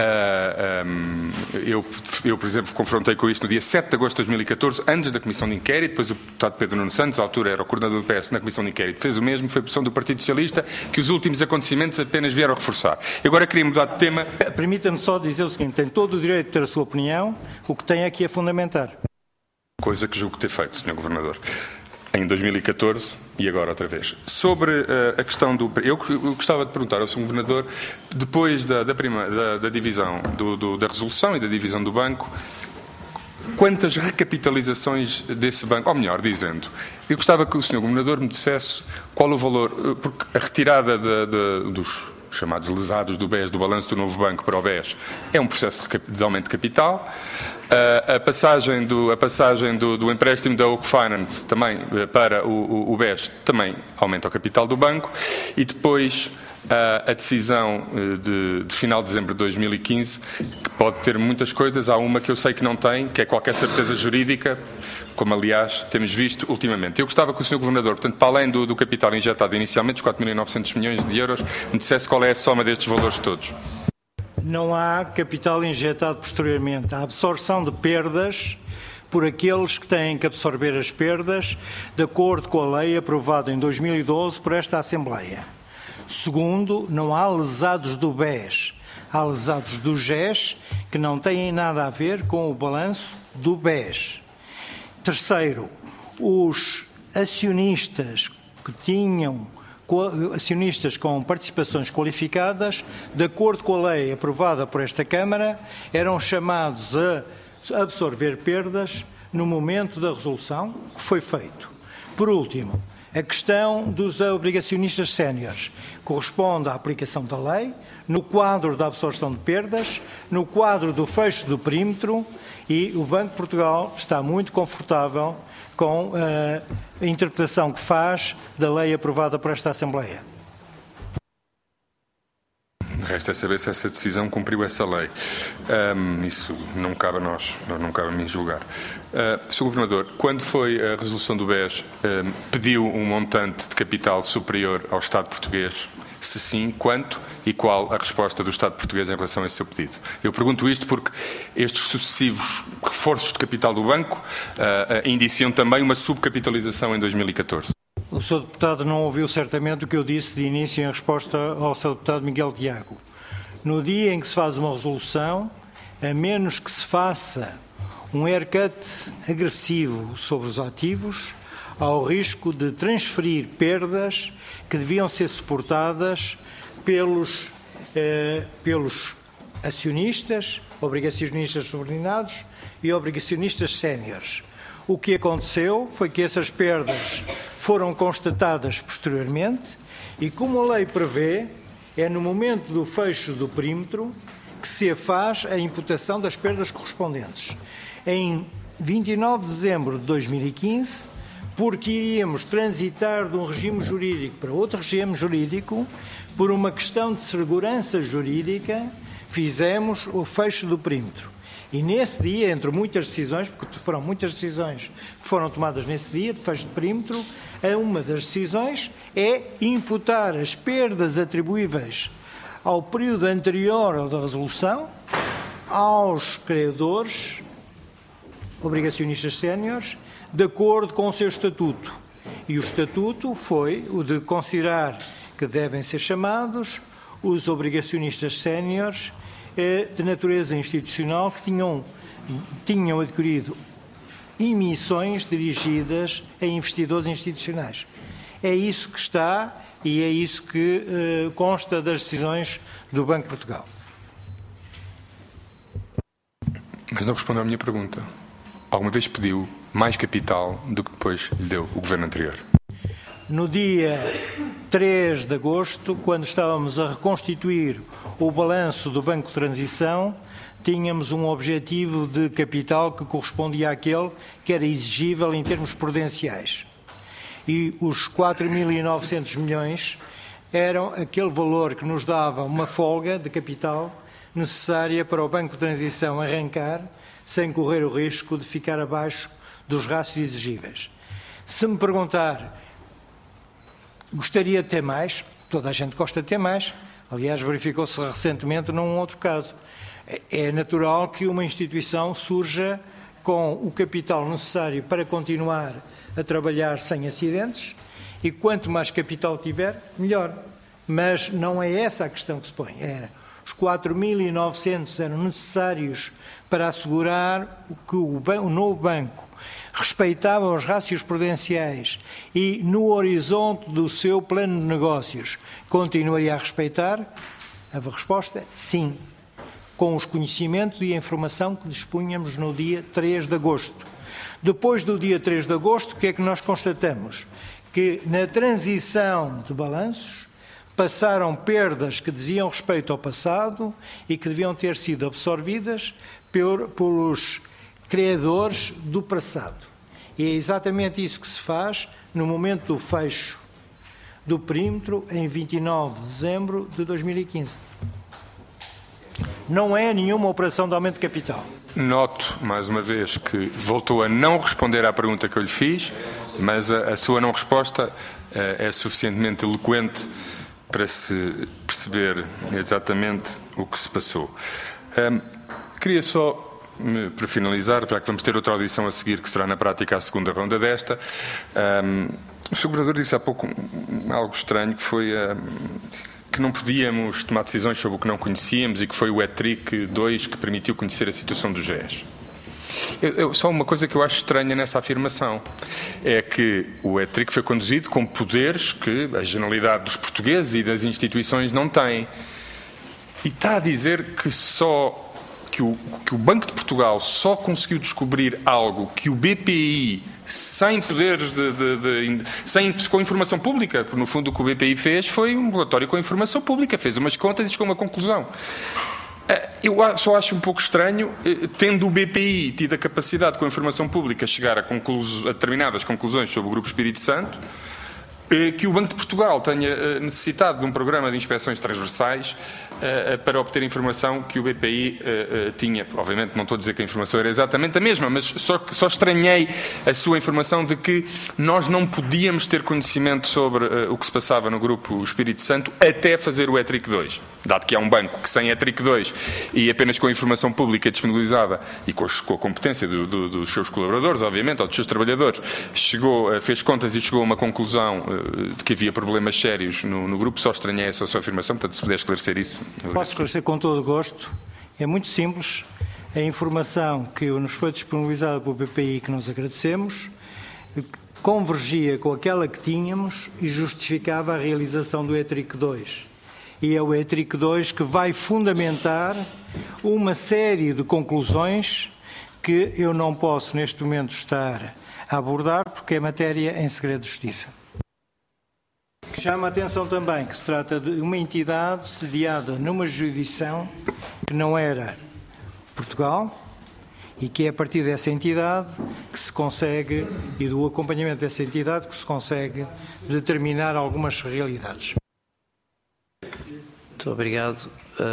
Speaker 6: Eu, por exemplo, confrontei com isto no dia 7 de agosto de 2014, antes da Comissão de Inquérito. Depois o deputado Pedro Nuno Santos, à altura era o coordenador do PS na Comissão de Inquérito, fez o mesmo. Foi a posição do Partido Socialista, que os últimos acontecimentos apenas vieram reforçar. Eu agora queria mudar de tema.
Speaker 4: Permita-me só dizer o seguinte: tem todo o direito de ter a sua opinião, o que tem aqui é fundamentar.
Speaker 6: Coisa que julgo ter feito, Sr. Governador, em 2014 e agora outra vez. Sobre a questão do... Eu gostava de perguntar ao Sr. Governador, depois da divisão da resolução e da divisão do banco, quantas recapitalizações desse banco, ou melhor, dizendo, eu gostava que o Sr. Governador me dissesse qual o valor, porque a retirada dos chamados lesados do BES, do balanço do novo banco para o BES, é um processo de aumento de capital. A passagem do empréstimo da Oak Finance também para o BES também aumenta o capital do banco, e depois a decisão de final de dezembro de 2015, que pode ter muitas coisas, há uma que eu sei que não tem, que é qualquer certeza jurídica, como aliás temos visto ultimamente. Eu gostava que o Sr. Governador, portanto, para além do capital injetado inicialmente, os 4.900 milhões de euros, me dissesse qual é a soma destes valores todos.
Speaker 4: Não há capital injetado posteriormente. Há absorção de perdas por aqueles que têm que absorver as perdas, de acordo com a lei aprovada em 2012 por esta Assembleia. Segundo, não há lesados do BES. Há lesados do GES que não têm nada a ver com o balanço do BES. Terceiro, os acionistas que tinham acionistas com participações qualificadas, de acordo com a lei aprovada por esta Câmara, eram chamados a absorver perdas no momento da resolução, que foi feito. Por último, a questão dos obrigacionistas séniores corresponde à aplicação da lei, no quadro da absorção de perdas, no quadro do fecho do perímetro, e o Banco de Portugal está muito confortável com a interpretação que faz da lei aprovada por esta Assembleia.
Speaker 6: Resta saber se essa decisão cumpriu essa lei. Isso não cabe a nós, não cabe a mim julgar. Sr. Governador, quando foi a resolução do BES, pediu um montante de capital superior ao Estado português? Se sim, quanto e qual a resposta do Estado português em relação a esse seu pedido? Eu pergunto isto porque estes sucessivos reforços de capital do banco indiciam também uma subcapitalização em 2014.
Speaker 4: O Sr. Deputado não ouviu certamente o que eu disse de início em resposta ao Sr. Deputado Miguel Tiago. No dia em que se faz uma resolução, a menos que se faça um haircut agressivo sobre os ativos, há o risco de transferir perdas que deviam ser suportadas pelos acionistas, obrigacionistas subordinados e obrigacionistas séniores. O que aconteceu foi que essas perdas foram constatadas posteriormente e, como a lei prevê, é no momento do fecho do perímetro que se faz a imputação das perdas correspondentes. Em 29 de dezembro de 2015, porque iríamos transitar de um regime jurídico para outro regime jurídico, por uma questão de segurança jurídica, fizemos o fecho do perímetro. E nesse dia, entre muitas decisões, porque foram muitas decisões que foram tomadas nesse dia, de fecho de perímetro, uma das decisões é imputar as perdas atribuíveis ao período anterior ao da resolução aos credores, obrigacionistas séniores, de acordo com o seu estatuto. E o estatuto foi o de considerar que devem ser chamados os obrigacionistas séniores de natureza institucional que tinham adquirido emissões dirigidas a investidores institucionais. É isso que está e é isso que consta das decisões do Banco de Portugal.
Speaker 6: Mas não respondeu à minha pergunta. Alguma vez pediu mais capital do que depois lhe deu o governo anterior?
Speaker 4: No dia 3 de agosto, quando estávamos a reconstituir o balanço do Banco de Transição, tínhamos um objetivo de capital que correspondia àquele que era exigível em termos prudenciais. E os 4.900 milhões eram aquele valor que nos dava uma folga de capital necessária para o Banco de Transição arrancar, sem correr o risco de ficar abaixo dos rácios exigíveis. Se me perguntar, gostaria de ter mais? Toda a gente gosta de ter mais. Aliás, verificou-se recentemente num outro caso. É natural que uma instituição surja com o capital necessário para continuar a trabalhar sem acidentes e quanto mais capital tiver, melhor. Mas não é essa a questão que se põe. Os 4.900 eram necessários para assegurar que o novo banco respeitava os rácios prudenciais e, no horizonte do seu plano de negócios, continuaria a respeitar? A resposta é sim, com os conhecimentos e a informação que dispunhamos no dia 3 de agosto. Depois do dia 3 de agosto, o que é que nós constatamos? Que na transição de balanços passaram perdas que diziam respeito ao passado e que deviam ter sido absorvidas pelos credores do passado. E é exatamente isso que se faz no momento do fecho do perímetro em 29 de dezembro de 2015. Não é nenhuma operação de aumento de capital.
Speaker 6: Noto, mais uma vez, que voltou a não responder à pergunta que eu lhe fiz, mas a sua não resposta é suficientemente eloquente para se perceber exatamente o que se passou. Queria só, para finalizar, já que vamos ter outra audição a seguir, que será na prática a segunda ronda desta, o Sr. Governador disse há pouco algo estranho, que foi que não podíamos tomar decisões sobre o que não conhecíamos e que foi o ETRIC 2 que permitiu conhecer a situação dos GES. Só uma coisa que eu acho estranha nessa afirmação é que o ETRIC foi conduzido com poderes que a generalidade dos portugueses e das instituições não têm. E está a dizer que o Banco de Portugal só conseguiu descobrir algo que o BPI, sem poderes com informação pública, porque no fundo o que o BPI fez foi um relatório com informação pública, fez umas contas e chegou a uma conclusão. Eu só acho um pouco estranho, tendo o BPI tido a capacidade com a informação pública chegar a determinadas conclusões sobre o Grupo Espírito Santo, que o Banco de Portugal tenha necessitado de um programa de inspeções transversais para obter informação que o BPI tinha. Obviamente não estou a dizer que a informação era exatamente a mesma, mas só estranhei a sua informação de que nós não podíamos ter conhecimento sobre o que se passava no Grupo Espírito Santo até fazer o ETRIC 2. Dado que há um banco que sem ETRIC 2 e apenas com a informação pública disponibilizada e com a competência dos seus colaboradores, obviamente, ou dos seus trabalhadores, fez contas e chegou a uma conclusão de que havia problemas sérios no grupo, só estranhei essa sua afirmação, portanto, se puder esclarecer isso.
Speaker 4: Posso esclarecer com todo o gosto. É muito simples. A informação que nos foi disponibilizada pelo BPI, que nós agradecemos, convergia com aquela que tínhamos e justificava a realização do ETRIC 2. E é o ETRIC 2 que vai fundamentar uma série de conclusões que eu não posso, neste momento, estar a abordar, porque é matéria em segredo de justiça. Chama a atenção também que se trata de uma entidade sediada numa jurisdição que não era Portugal e que é a partir dessa entidade que se consegue, e do acompanhamento dessa entidade, que se consegue determinar algumas realidades.
Speaker 7: Muito obrigado.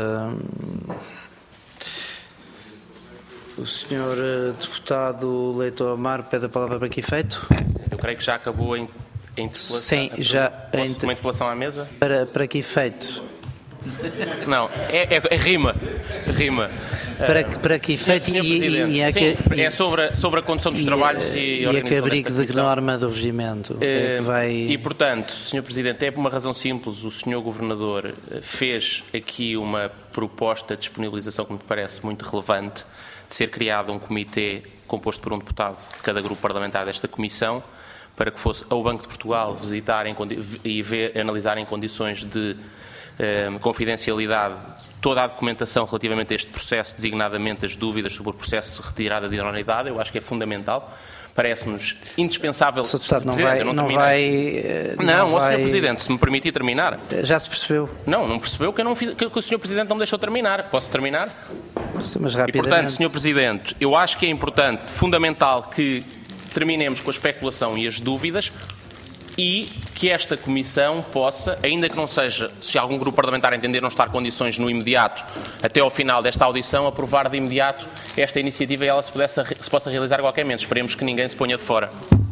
Speaker 7: O Sr. Deputado Leitão Amaro pede a palavra para que efeito?
Speaker 8: Eu creio que já acabou a interpelação.
Speaker 7: Sim, já.
Speaker 8: Uma interpelação à mesa?
Speaker 7: Para que efeito?
Speaker 8: Não, rima.
Speaker 7: Para que efeito?
Speaker 8: É sobre a condução dos trabalhos e a organização.
Speaker 7: E a que abrigo de que norma do regimento é que vai...
Speaker 8: E, portanto, Sr. Presidente, é por uma razão simples. O Sr. Governador fez aqui uma proposta de disponibilização que me parece muito relevante, de ser criado um comitê composto por um deputado de cada grupo parlamentar desta comissão, para que fosse ao Banco de Portugal visitar e analisar em condições de confidencialidade toda a documentação relativamente a este processo, designadamente as dúvidas sobre o processo de retirada de idoneidade. Eu acho que é fundamental. Parece-nos indispensável...
Speaker 7: O Sr. Deputado não vai...
Speaker 8: Sr. Presidente, se me permitir terminar...
Speaker 7: Já se percebeu?
Speaker 8: Não percebeu que o Sr. Presidente não me deixou terminar. Posso terminar?
Speaker 7: Sim, mas rapidamente.
Speaker 8: E, portanto, Sr. Presidente, eu acho que é importante, fundamental, que terminemos com a especulação e as dúvidas e que esta Comissão possa, ainda que não seja, se algum grupo parlamentar entender não estar condições no imediato, até ao final desta audição, aprovar de imediato esta iniciativa e ela se possa realizar a qualquer momento. Esperemos que ninguém se ponha de fora.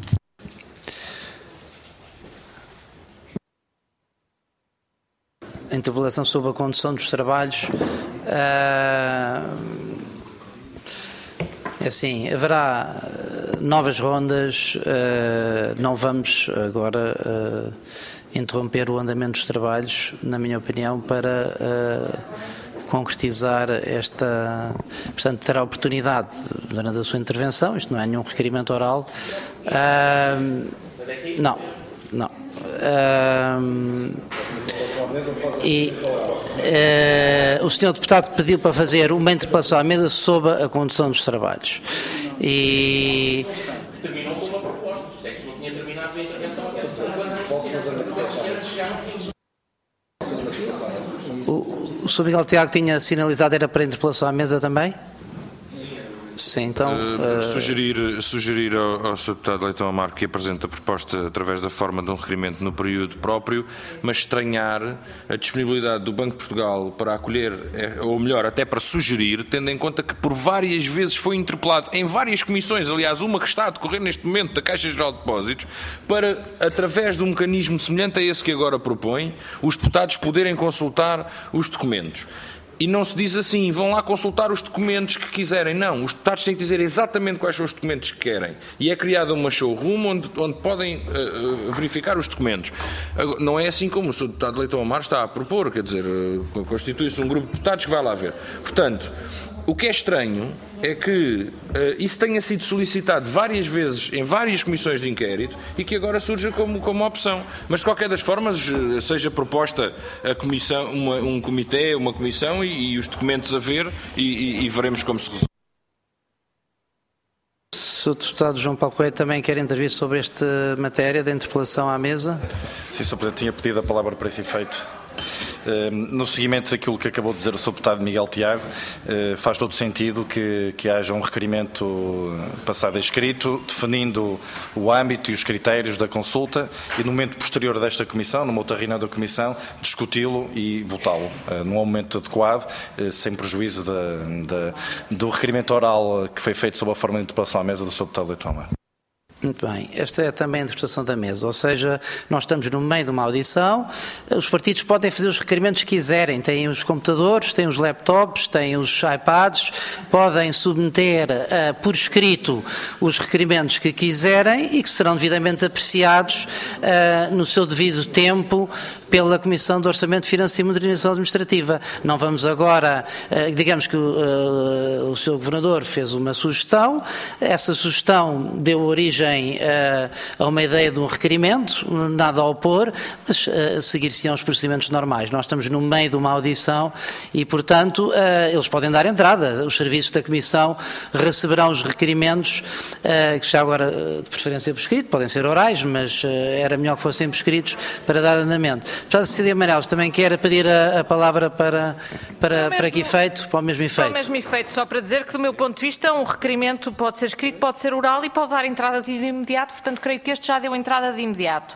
Speaker 7: A interpelação sobre a condução dos trabalhos... assim, haverá novas rondas, não vamos agora interromper o andamento dos trabalhos, na minha opinião, para concretizar esta... Portanto, terá oportunidade, durante a sua intervenção, isto não é nenhum requerimento oral. Não. O Sr. Deputado pediu para fazer uma interpelação à mesa sobre a condução dos trabalhos. E...
Speaker 8: Terminou com uma proposta, se é que não tinha terminado a intervenção.
Speaker 7: O Sr. Miguel Tiago tinha sinalizado, era para a interpelação à mesa também? Sim, então...
Speaker 2: Sugerir ao Sr. Deputado Leitão Amaro que apresente a proposta através da forma de um requerimento no período próprio, mas estranhar a disponibilidade do Banco de Portugal para acolher, ou melhor, até para sugerir, tendo em conta que por várias vezes foi interpelado em várias comissões, aliás, uma que está a decorrer neste momento da Caixa Geral de Depósitos, para, através de um mecanismo semelhante a esse que agora propõe, os deputados poderem consultar os documentos. E não se diz assim, vão lá consultar os documentos que quiserem. Não, os deputados têm que dizer exatamente quais são os documentos que querem. E é criada uma showroom onde podem verificar os documentos. Não é assim como o Sr. Deputado Leitão Amaro está a propor, quer dizer, constitui-se um grupo de deputados que vai lá ver. Portanto, o que é estranho é que isso tenha sido solicitado várias vezes em várias comissões de inquérito e que agora surja como opção. Mas, de qualquer das formas, seja proposta a comissão, um comitê, uma comissão e os documentos a ver e veremos como se resolve.
Speaker 7: O Sr. Deputado João Paulo Correia também quer intervir sobre esta matéria da interpelação à mesa?
Speaker 9: Sim, Sr. Presidente, tinha pedido a palavra para esse efeito. No seguimento daquilo que acabou de dizer o Sr. Deputado Miguel Tiago, faz todo sentido que haja um requerimento passado a escrito, definindo o âmbito e os critérios da consulta e no momento posterior desta Comissão, numa outra reunião da Comissão, discuti-lo e votá-lo num momento adequado, sem prejuízo do requerimento oral que foi feito sob a forma de interpelação à mesa do Sr. Deputado Leitão Amaro.
Speaker 7: Muito bem, esta é também a interpretação da mesa, ou seja, nós estamos no meio de uma audição, os partidos podem fazer os requerimentos que quiserem, têm os computadores, têm os laptops, têm os iPads, podem submeter por escrito os requerimentos que quiserem e que serão devidamente apreciados no seu devido tempo pela Comissão de Orçamento, Finanças e Modernização Administrativa. Não vamos agora, digamos que o Sr. Governador fez uma sugestão, essa sugestão deu origem a uma ideia de um requerimento, nada a opor, mas seguir-se-ão os procedimentos normais. Nós estamos no meio de uma audição e, portanto, eles podem dar entrada. Os serviços da Comissão receberão os requerimentos, que já agora, de preferência por escrito, podem ser orais, mas era melhor que fossem por escritos para dar andamento. Deputado Cecília Meireles também quer pedir a palavra para que efeito, para o mesmo efeito.
Speaker 10: Para o mesmo efeito, só para dizer que, do meu ponto de vista, um requerimento pode ser escrito, pode ser oral e pode dar entrada de imediato, portanto, creio que este já deu entrada de imediato.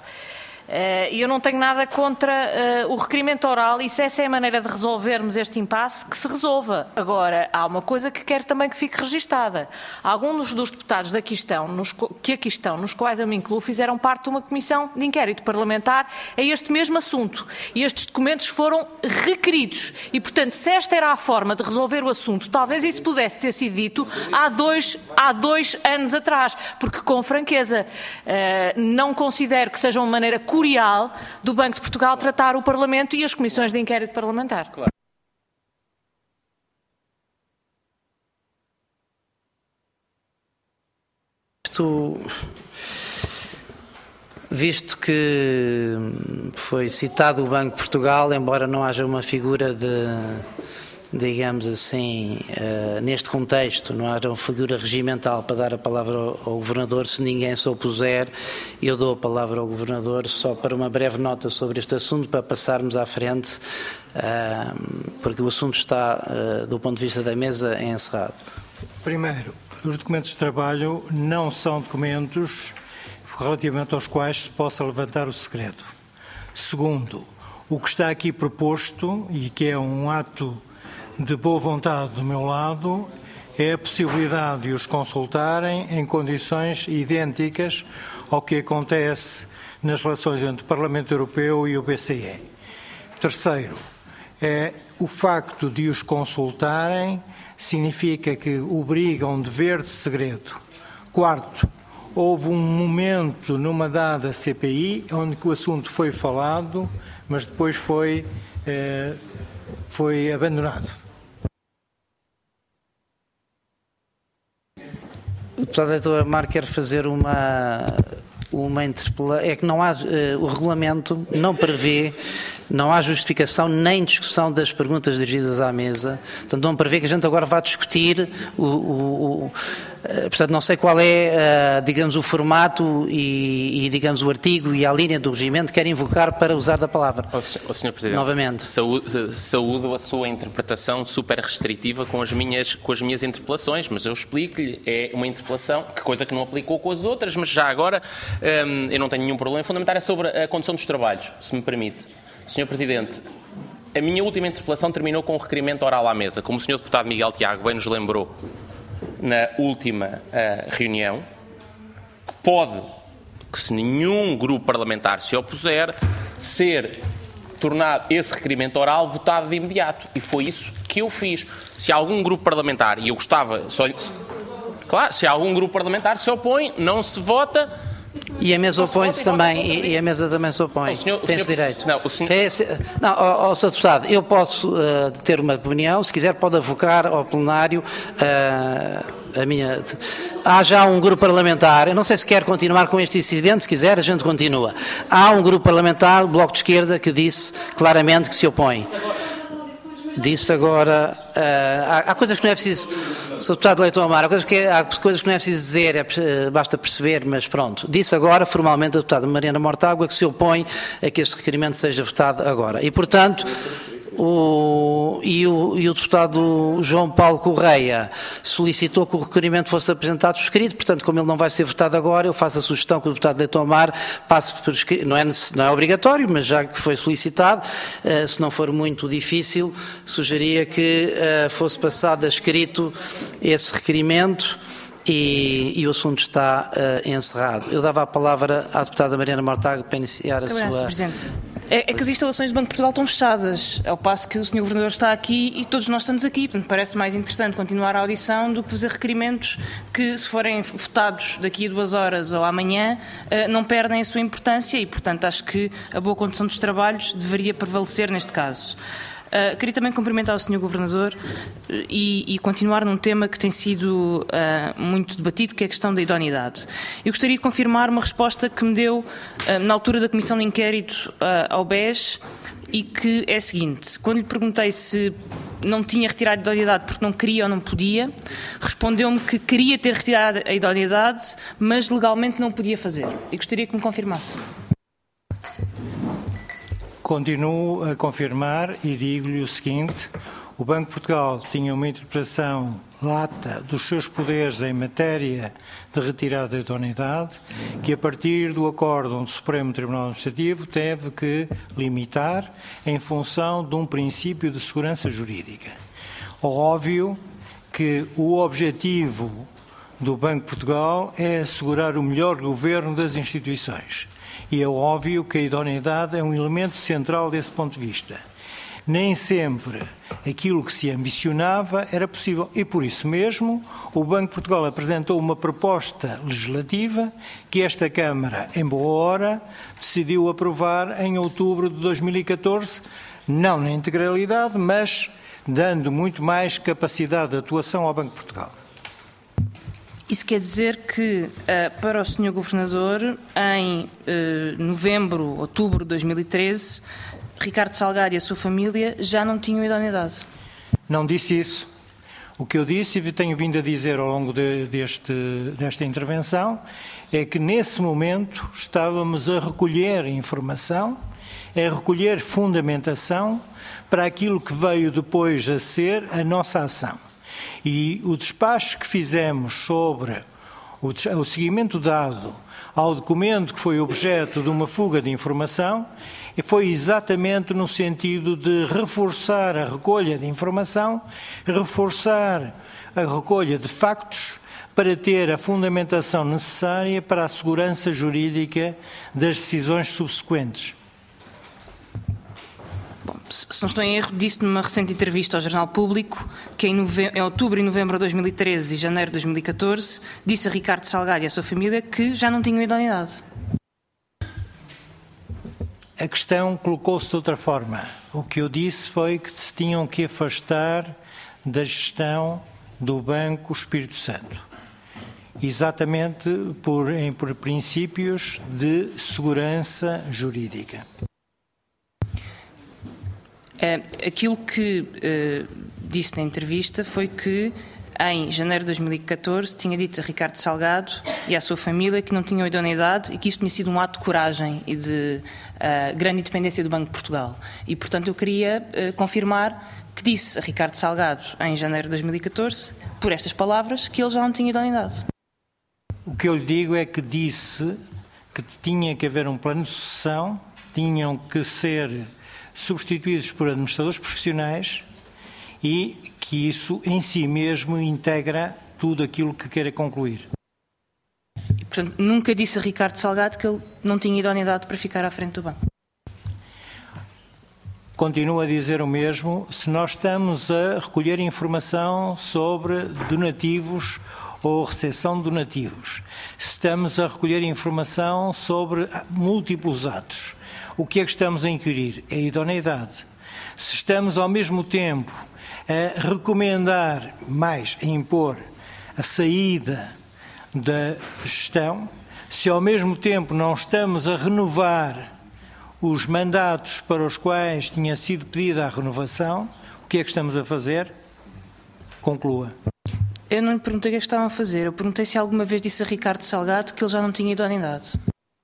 Speaker 10: E eu não tenho nada contra o requerimento oral e se essa é a maneira de resolvermos este impasse, que se resolva. Agora, há uma coisa que quero também que fique registada. Alguns dos deputados que aqui estão, nos quais eu me incluo, fizeram parte de uma comissão de inquérito parlamentar a este mesmo assunto. E estes documentos foram requeridos. E, portanto, se esta era a forma de resolver o assunto, talvez isso pudesse ter sido dito há dois anos atrás. Porque, com franqueza, não considero que seja uma maneira curial do Banco de Portugal tratar o Parlamento e as comissões de inquérito parlamentar. Claro.
Speaker 7: Visto que foi citado o Banco de Portugal, embora não haja uma figura de, digamos assim, neste contexto, não haja uma figura regimental para dar a palavra ao Governador, se ninguém se opuser, eu dou a palavra ao Governador só para uma breve nota sobre este assunto, para passarmos à frente, porque o assunto está, do ponto de vista da mesa, encerrado.
Speaker 4: Primeiro, os documentos de trabalho não são documentos relativamente aos quais se possa levantar o segredo. Segundo, o que está aqui proposto, e que é um ato de boa vontade do meu lado, é a possibilidade de os consultarem em condições idênticas ao que acontece nas relações entre o Parlamento Europeu e o BCE. Terceiro, o facto de os consultarem significa que obriga um dever de segredo. Quarto, houve um momento numa dada CPI onde o assunto foi falado, mas depois foi abandonado.
Speaker 7: O deputado Leitão Amaro quer fazer uma interpelação. É que não há, o regulamento não prevê, não há justificação nem discussão das perguntas dirigidas à mesa. Portanto, não prevê que a gente agora vá discutir Portanto, não sei qual é, digamos, o formato e, digamos, o artigo e a linha do regimento que quer invocar para usar da palavra.
Speaker 8: Sr. Presidente,
Speaker 7: novamente.
Speaker 8: Saúdo a sua interpretação super restritiva com as minhas interpelações, mas eu explico-lhe, é uma interpelação, que coisa que não aplicou com as outras, mas já agora eu não tenho nenhum problema em fundamentar, é sobre a condução dos trabalhos, se me permite. Sr. Presidente, a minha última interpelação terminou com um requerimento oral à mesa, como o Sr. Deputado Miguel Tiago bem nos lembrou na última reunião, que pode, que se nenhum grupo parlamentar se opuser, ser tornado esse requerimento oral votado de imediato. E foi isso que eu fiz. Se algum grupo parlamentar, e eu gostava... Claro, se algum grupo parlamentar se opõe, não se vota...
Speaker 7: E a mesa opõe-se também, e a mesa também se opõe. Tem esse direito.
Speaker 8: Não, o senhor...
Speaker 7: Não, Sr. Deputado, eu posso ter uma opinião, se quiser pode avocar ao plenário a minha... Há já um grupo parlamentar, eu não sei se quer continuar com este incidente, se quiser a gente continua. Há um grupo parlamentar, o Bloco de Esquerda, que disse claramente que se opõe. Disse agora... há coisas que não é preciso... Sr. Deputado Leitão Amar, há coisas que não é preciso dizer, basta perceber, mas pronto. Disse agora, formalmente, a deputada Mariana Mortágua que se opõe a que este requerimento seja votado agora. E, portanto, o deputado João Paulo Correia solicitou que o requerimento fosse apresentado por escrito, portanto, como ele não vai ser votado agora, eu faço a sugestão que o deputado Leitão Amar passe por escrito. Não é obrigatório, mas já que foi solicitado, se não for muito difícil, sugeria que fosse passado a escrito esse requerimento e o assunto está encerrado. Eu dava a palavra à deputada Mariana Mortágua para iniciar a sua...
Speaker 11: Presidente. É que as instalações do Banco de Portugal estão fechadas, ao passo que o Sr. Governador está aqui e todos nós estamos aqui. Portanto, parece mais interessante continuar a audição do que fazer requerimentos que, se forem votados daqui a 2 horas ou amanhã, não perdem a sua importância e, portanto, acho que a boa condução dos trabalhos deveria prevalecer neste caso. Queria também cumprimentar o Sr. Governador e continuar num tema que tem sido muito debatido, que é a questão da idoneidade. Eu gostaria de confirmar uma resposta que me deu na altura da Comissão de Inquérito ao BES e que é a seguinte: quando lhe perguntei se não tinha retirado a idoneidade porque não queria ou não podia, respondeu-me que queria ter retirado a idoneidade, mas legalmente não podia fazer. E gostaria que me confirmasse.
Speaker 4: Continuo a confirmar e digo-lhe o seguinte: o Banco de Portugal tinha uma interpretação lata dos seus poderes em matéria de retirada da idoneidade, que a partir do acórdão do Supremo Tribunal Administrativo teve que limitar em função de um princípio de segurança jurídica. Óbvio que o objetivo do Banco de Portugal é assegurar o melhor governo das instituições. E é óbvio que a idoneidade é um elemento central desse ponto de vista. Nem sempre aquilo que se ambicionava era possível. E por isso mesmo, o Banco de Portugal apresentou uma proposta legislativa que esta Câmara, em boa hora, decidiu aprovar em outubro de 2014, não na integralidade, mas dando muito mais capacidade de atuação ao Banco de Portugal.
Speaker 11: Isso quer dizer que, para o Sr. Governador, em outubro de 2013, Ricardo Salgado e a sua família já não tinham idoneidade?
Speaker 4: Não disse isso. O que eu disse e tenho vindo a dizer ao longo desta intervenção é que, nesse momento, estávamos a recolher informação, a recolher fundamentação para aquilo que veio depois a ser a nossa ação. E o despacho que fizemos sobre o seguimento dado ao documento que foi objeto de uma fuga de informação foi exatamente no sentido de reforçar a recolha de informação, reforçar a recolha de factos para ter a fundamentação necessária para a segurança jurídica das decisões subsequentes.
Speaker 11: Bom, se não estou em erro, disse numa recente entrevista ao Jornal Público que em outubro e novembro de 2013 e janeiro de 2014 disse a Ricardo Salgado e à sua família que já não tinham idoneidade.
Speaker 4: A questão colocou-se de outra forma. O que eu disse foi que se tinham que afastar da gestão do Banco Espírito Santo, exatamente por princípios de segurança jurídica.
Speaker 11: Aquilo que disse na entrevista foi que em janeiro de 2014, tinha dito a Ricardo Salgado e à sua família que não tinham idoneidade e que isso tinha sido um ato de coragem e de grande independência do Banco de Portugal. E, portanto, eu queria confirmar que disse a Ricardo Salgado, em janeiro de 2014, por estas palavras, que ele já não tinha idoneidade.
Speaker 4: O que eu lhe digo é que disse que tinha que haver um plano de sucessão, tinham que ser substituídos por administradores profissionais e que isso em si mesmo integra tudo aquilo que queira concluir.
Speaker 11: E, portanto, nunca disse a Ricardo Salgado que ele não tinha idoneidade para ficar à frente do banco.
Speaker 4: Continuo a dizer o mesmo, se nós estamos a recolher informação sobre donativos ou recepção de donativos, se estamos a recolher informação sobre múltiplos atos, o que é que estamos a inquirir? É a idoneidade. Se estamos ao mesmo tempo a recomendar mais, a impor a saída da gestão, se ao mesmo tempo não estamos a renovar os mandatos para os quais tinha sido pedida a renovação, o que é que estamos a fazer? Conclua.
Speaker 11: Eu não lhe perguntei o que é que estavam a fazer. Eu perguntei se alguma vez disse a Ricardo Salgado que ele já não tinha idoneidade.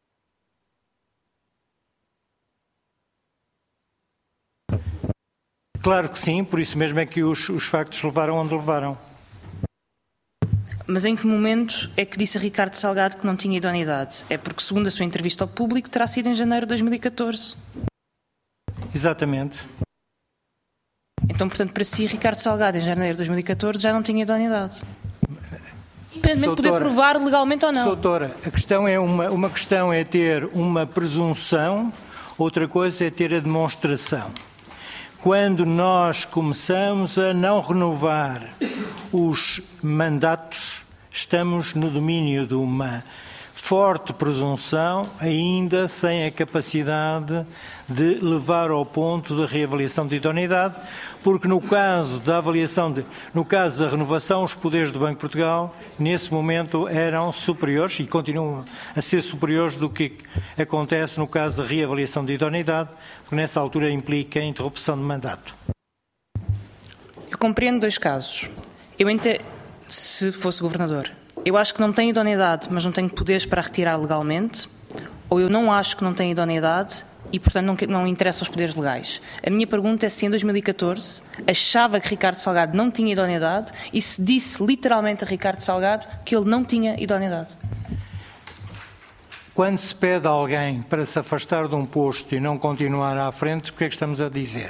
Speaker 4: Claro que sim, por isso mesmo é que os factos levaram onde levaram.
Speaker 11: Mas em que momento é que disse a Ricardo Salgado que não tinha idoneidade? É porque, segundo a sua entrevista ao público, terá sido em janeiro de 2014.
Speaker 4: Exatamente.
Speaker 11: Então, portanto, para si, Ricardo Salgado, em janeiro de 2014, já não tinha idoneidade. Independentemente de poder provar legalmente ou não.
Speaker 4: Doutora, a questão é uma questão é ter uma presunção, outra coisa é ter a demonstração. Quando nós começamos a não renovar os mandatos, estamos no domínio de uma forte presunção, ainda sem a capacidade de levar ao ponto da reavaliação de idoneidade, porque no caso da renovação, os poderes do Banco de Portugal, nesse momento, eram superiores e continuam a ser superiores do que acontece no caso da reavaliação de idoneidade, porque nessa altura implica a interrupção de mandato.
Speaker 11: Eu compreendo dois casos. Eu entendo, se fosse governador, eu acho que não tenho idoneidade, mas não tenho poderes para retirar legalmente, ou eu não acho que não tenho idoneidade e, portanto, não interessa aos poderes legais. A minha pergunta é se em 2014 achava que Ricardo Salgado não tinha idoneidade e se disse literalmente a Ricardo Salgado que ele não tinha idoneidade.
Speaker 4: Quando se pede a alguém para se afastar de um posto e não continuar à frente, o que é que estamos a dizer?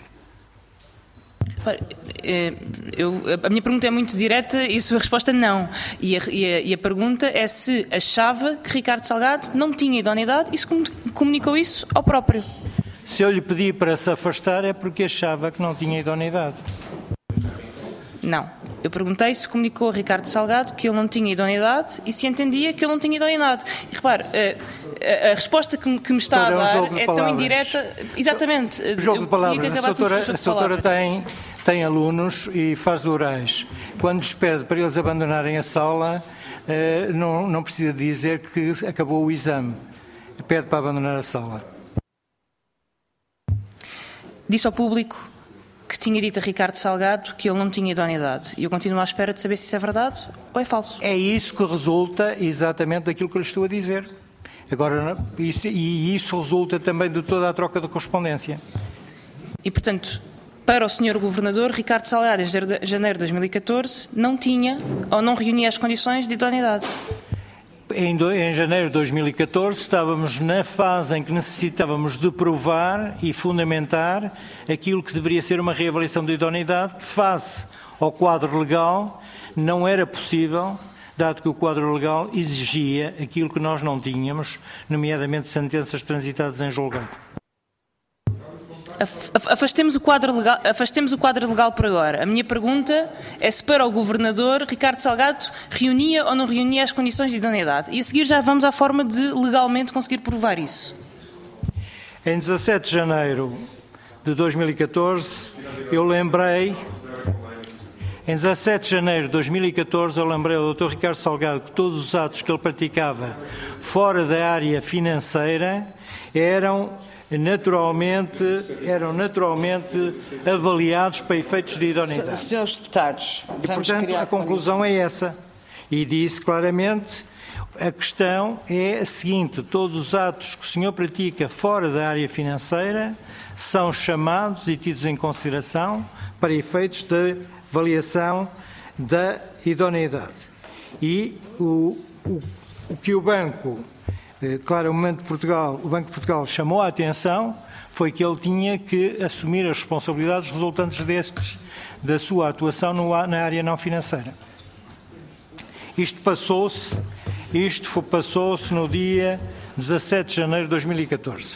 Speaker 11: A minha pergunta é muito direta e a sua resposta é não. E a pergunta é se achava que Ricardo Salgado não tinha idoneidade e se comunicou isso ao próprio.
Speaker 4: Se eu lhe pedi para se afastar é porque achava que não tinha idoneidade.
Speaker 11: Não. Eu perguntei se comunicou a Ricardo Salgado que ele não tinha idoneidade e se entendia que ele não tinha idoneidade. E repare, a resposta que me está a dar é tão indireta. Exatamente.
Speaker 4: O jogo de palavras. A doutora tem alunos e faz de orais. Quando lhes pede para eles abandonarem a sala, não precisa dizer que acabou o exame. Pede para abandonar a sala.
Speaker 11: Disse ao público que tinha dito a Ricardo Salgado que ele não tinha idoneidade. E eu continuo à espera de saber se isso é verdade ou é falso.
Speaker 4: É isso que resulta exatamente daquilo que eu lhe estou a dizer. Agora, isso resulta também de toda a troca de correspondência.
Speaker 11: E, portanto, para o Sr. Governador, Ricardo Salgado, em janeiro de 2014, não tinha ou não reunia as condições de idoneidade.
Speaker 4: Em janeiro de 2014 estávamos na fase em que necessitávamos de provar e fundamentar aquilo que deveria ser uma reavaliação de idoneidade, que face ao quadro legal não era possível, dado que o quadro legal exigia aquilo que nós não tínhamos, nomeadamente sentenças transitadas em julgado.
Speaker 11: Afastemos o quadro legal por agora. A minha pergunta é se para o Governador Ricardo Salgado reunia ou não reunia as condições de idoneidade. E a seguir já vamos à forma de legalmente conseguir provar isso.
Speaker 4: Em 17 de janeiro de 2014, eu lembrei... Em 17 de janeiro de 2014, eu lembrei ao Dr. Ricardo Salgado que todos os atos que ele praticava fora da área financeira eram eram naturalmente avaliados para efeitos de idoneidade.
Speaker 1: Senhores deputados,
Speaker 4: e,
Speaker 1: vamos
Speaker 4: portanto,
Speaker 1: criar
Speaker 4: a conclusão é essa. E disse claramente, a questão é a seguinte: todos os atos que o senhor pratica fora da área financeira são chamados e tidos em consideração para efeitos de avaliação da idoneidade. E o que o Banco de Portugal chamou a atenção foi que ele tinha que assumir as responsabilidades resultantes da sua atuação na área não financeira. Isto passou-se no dia 17 de janeiro de 2014.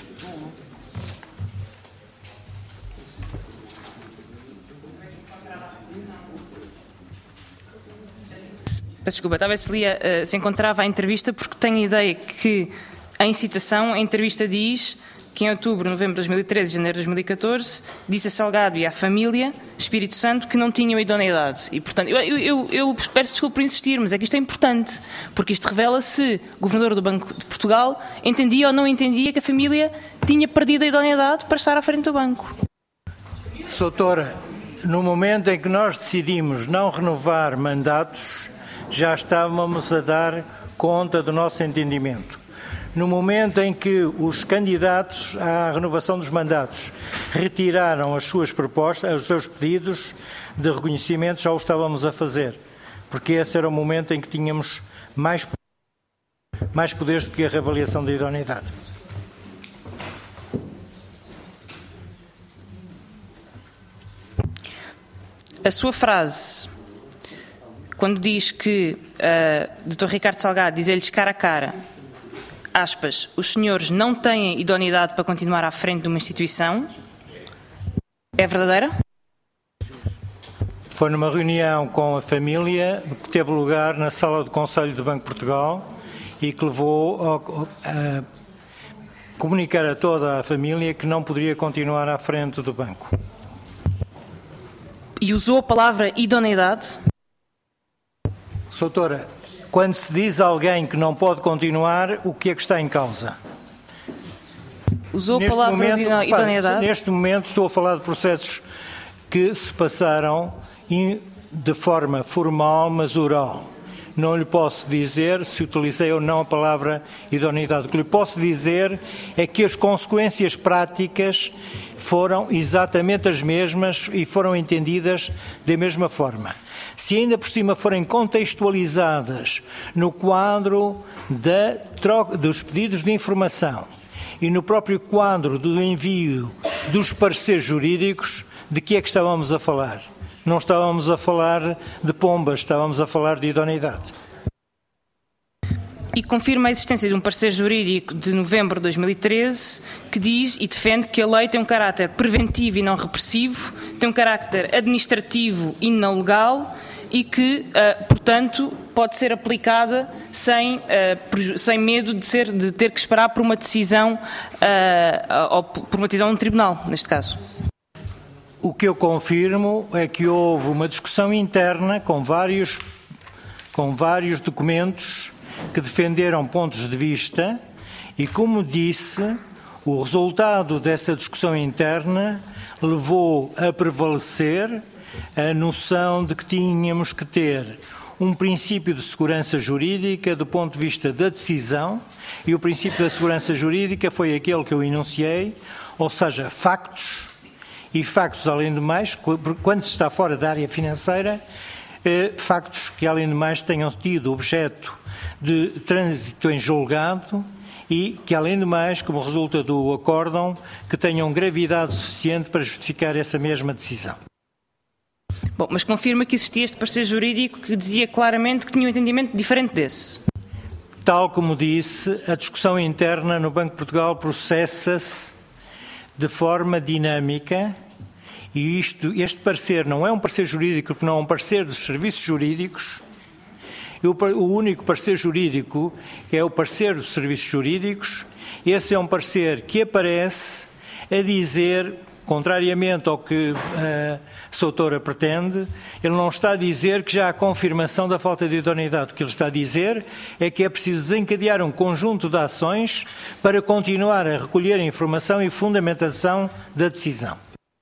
Speaker 11: Peço desculpa, estava a ver se encontrava a entrevista, porque tenho a ideia que, em citação, a entrevista diz que em outubro, novembro de 2013 e janeiro de 2014, disse a Salgado e à família, Espírito Santo, que não tinham idoneidade. E, portanto, eu peço desculpa por insistir, mas é que isto é importante, porque isto revela se o Governador do Banco de Portugal entendia ou não entendia que a família tinha perdido a idoneidade para estar à frente do banco.
Speaker 4: Soutora, no momento em que nós decidimos não renovar mandatos, já estávamos a dar conta do nosso entendimento. No momento em que os candidatos à renovação dos mandatos retiraram as suas propostas, os seus pedidos de reconhecimento, já o estávamos a fazer, porque esse era o momento em que tínhamos mais poderes do que a reavaliação da idoneidade.
Speaker 11: A sua frase, quando diz que Dr. Ricardo Salgado diz-lhes cara a cara, aspas, os senhores não têm idoneidade para continuar à frente de uma instituição, é verdadeira?
Speaker 4: Foi numa reunião com a família que teve lugar na sala do Conselho do Banco de Portugal e que levou a comunicar a toda a família que não poderia continuar à frente do banco.
Speaker 11: E usou a palavra idoneidade?
Speaker 4: Soutora, quando se diz a alguém que não pode continuar, o que é que está em causa?
Speaker 11: Usou a palavra idoneidade?
Speaker 4: Neste momento estou a falar de processos que se passaram de forma formal, mas oral. Não lhe posso dizer se utilizei ou não a palavra idoneidade. O que lhe posso dizer é que as consequências práticas foram exatamente as mesmas e foram entendidas da mesma forma. Se ainda por cima forem contextualizadas no quadro dos pedidos de informação e no próprio quadro do envio dos pareceres jurídicos, de que é que estávamos a falar? Não estávamos a falar de pombas, estávamos a falar de idoneidade.
Speaker 11: E confirma a existência de um parecer jurídico de novembro de 2013 que diz e defende que a lei tem um caráter preventivo e não repressivo, tem um caráter administrativo e não legal e que, portanto, pode ser aplicada sem medo de ter que esperar por uma decisão ou por uma decisão de um tribunal, neste caso.
Speaker 4: O que eu confirmo é que houve uma discussão interna com vários documentos que defenderam pontos de vista e, como disse, o resultado dessa discussão interna levou a prevalecer a noção de que tínhamos que ter um princípio de segurança jurídica do ponto de vista da decisão, e o princípio da segurança jurídica foi aquele que eu enunciei, ou seja, factos, e factos além de mais, quando se está fora da área financeira, factos que além de mais tenham tido objeto de trânsito em julgado e que além de mais, como resulta do acórdão, que tenham gravidade suficiente para justificar essa mesma decisão.
Speaker 11: Bom, mas confirma que existia este parecer jurídico que dizia claramente que tinha um entendimento diferente desse?
Speaker 4: Tal como disse, a discussão interna no Banco de Portugal processa-se de forma dinâmica e este parecer não é um parecer jurídico, porque não é um parecer dos serviços jurídicos. O único parecer jurídico é o parecer dos serviços jurídicos. Esse é um parecer que aparece a dizer contrariamente ao que a Soutora pretende, ele não está a dizer que já há confirmação da falta de idoneidade. O que ele está a dizer é que é preciso desencadear um conjunto de ações para continuar a recolher a informação e fundamentação da decisão.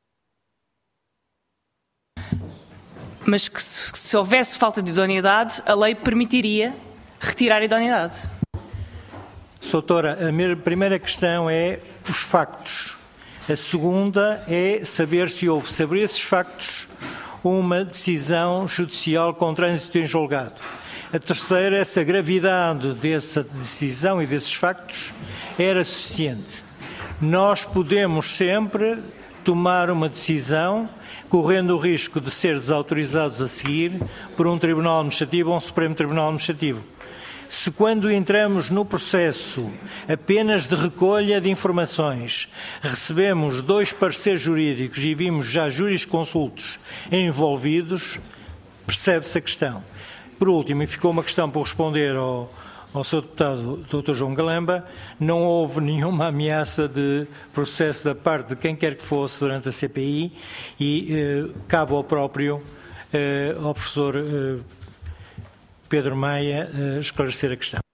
Speaker 11: Mas que se houvesse falta de idoneidade, a lei permitiria retirar a idoneidade.
Speaker 4: Soutora, a minha primeira questão é os factos. A segunda é saber se houve, sobre esses factos, uma decisão judicial com trânsito em julgado. A terceira é se a gravidade dessa decisão e desses factos era suficiente. Nós podemos sempre tomar uma decisão correndo o risco de ser desautorizados a seguir por um Tribunal Administrativo ou um Supremo Tribunal Administrativo. Se quando entramos no processo apenas de recolha de informações, recebemos 2 pareceres jurídicos e vimos já jurisconsultos envolvidos, percebe-se a questão. Por último, e ficou uma questão por responder ao Sr. Deputado Dr. João Galamba, não houve nenhuma ameaça de processo da parte de quem quer que fosse durante a CPI e cabe ao próprio, ao professor Pedro Maia, esclarecer a questão.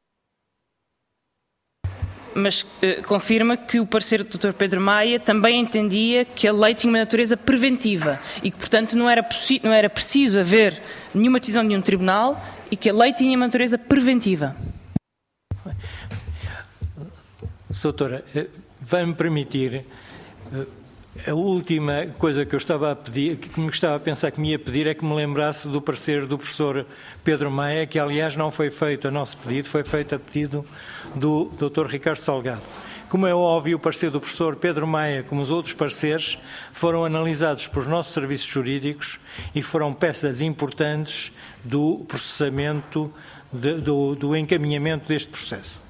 Speaker 11: Mas confirma que o parecer do Dr. Pedro Maia também entendia que a lei tinha uma natureza preventiva e que, portanto, não era preciso haver nenhuma decisão de nenhum tribunal e que a lei tinha uma natureza preventiva.
Speaker 4: Doutora, vai-me permitir, a última coisa que eu estava a pedir, que me estava a pensar que me ia pedir, é que me lembrasse do parecer do professor Pedro Maia, que aliás não foi feito a nosso pedido, foi feito a pedido do Dr. Ricardo Salgado. Como é óbvio, o parecer do professor Pedro Maia, como os outros pareceres, foram analisados pelos nossos serviços jurídicos e foram peças importantes do processamento, do encaminhamento deste processo.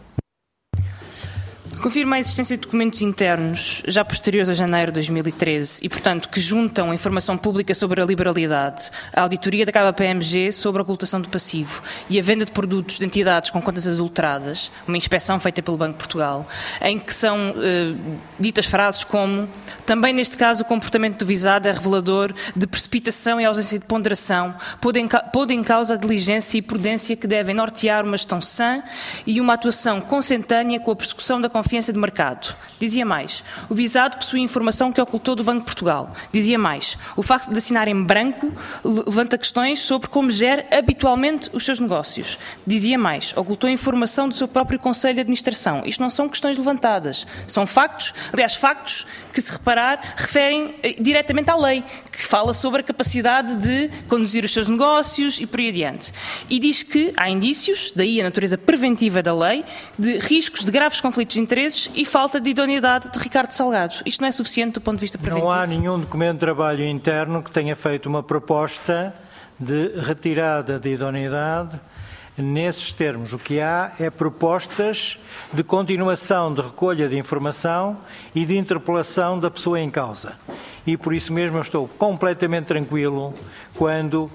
Speaker 11: Confirma a existência de documentos internos já posteriores a janeiro de 2013 e, portanto, que juntam a informação pública sobre a liberalidade, a auditoria da KPMG sobre a ocultação do passivo e a venda de produtos de entidades com contas adulteradas, uma inspeção feita pelo Banco de Portugal, em que são ditas frases como: também neste caso o comportamento do visado é revelador de precipitação e ausência de ponderação, pondo em causa a diligência e prudência que devem nortear uma gestão sã e uma atuação consentânea com a persecução da confiança de mercado. Dizia mais, o visado possui informação que ocultou do Banco de Portugal. Dizia mais, o facto de assinar em branco levanta questões sobre como gera habitualmente os seus negócios. Dizia mais, ocultou informação do seu próprio Conselho de Administração. Isto não são questões levantadas, são factos, aliás, factos que, se reparar, referem diretamente à lei, que fala sobre a capacidade de conduzir os seus negócios e por aí adiante. E diz que há indícios, daí a natureza preventiva da lei, de riscos de graves conflitos de interesses e falta de idoneidade de Ricardo Salgado. Isto não é suficiente do ponto de vista preventivo?
Speaker 4: Não há nenhum documento de trabalho interno que tenha feito uma proposta de retirada de idoneidade nesses termos. O que há é propostas de continuação de recolha de informação e de interpelação da pessoa em causa. E por isso mesmo eu estou completamente tranquilo quando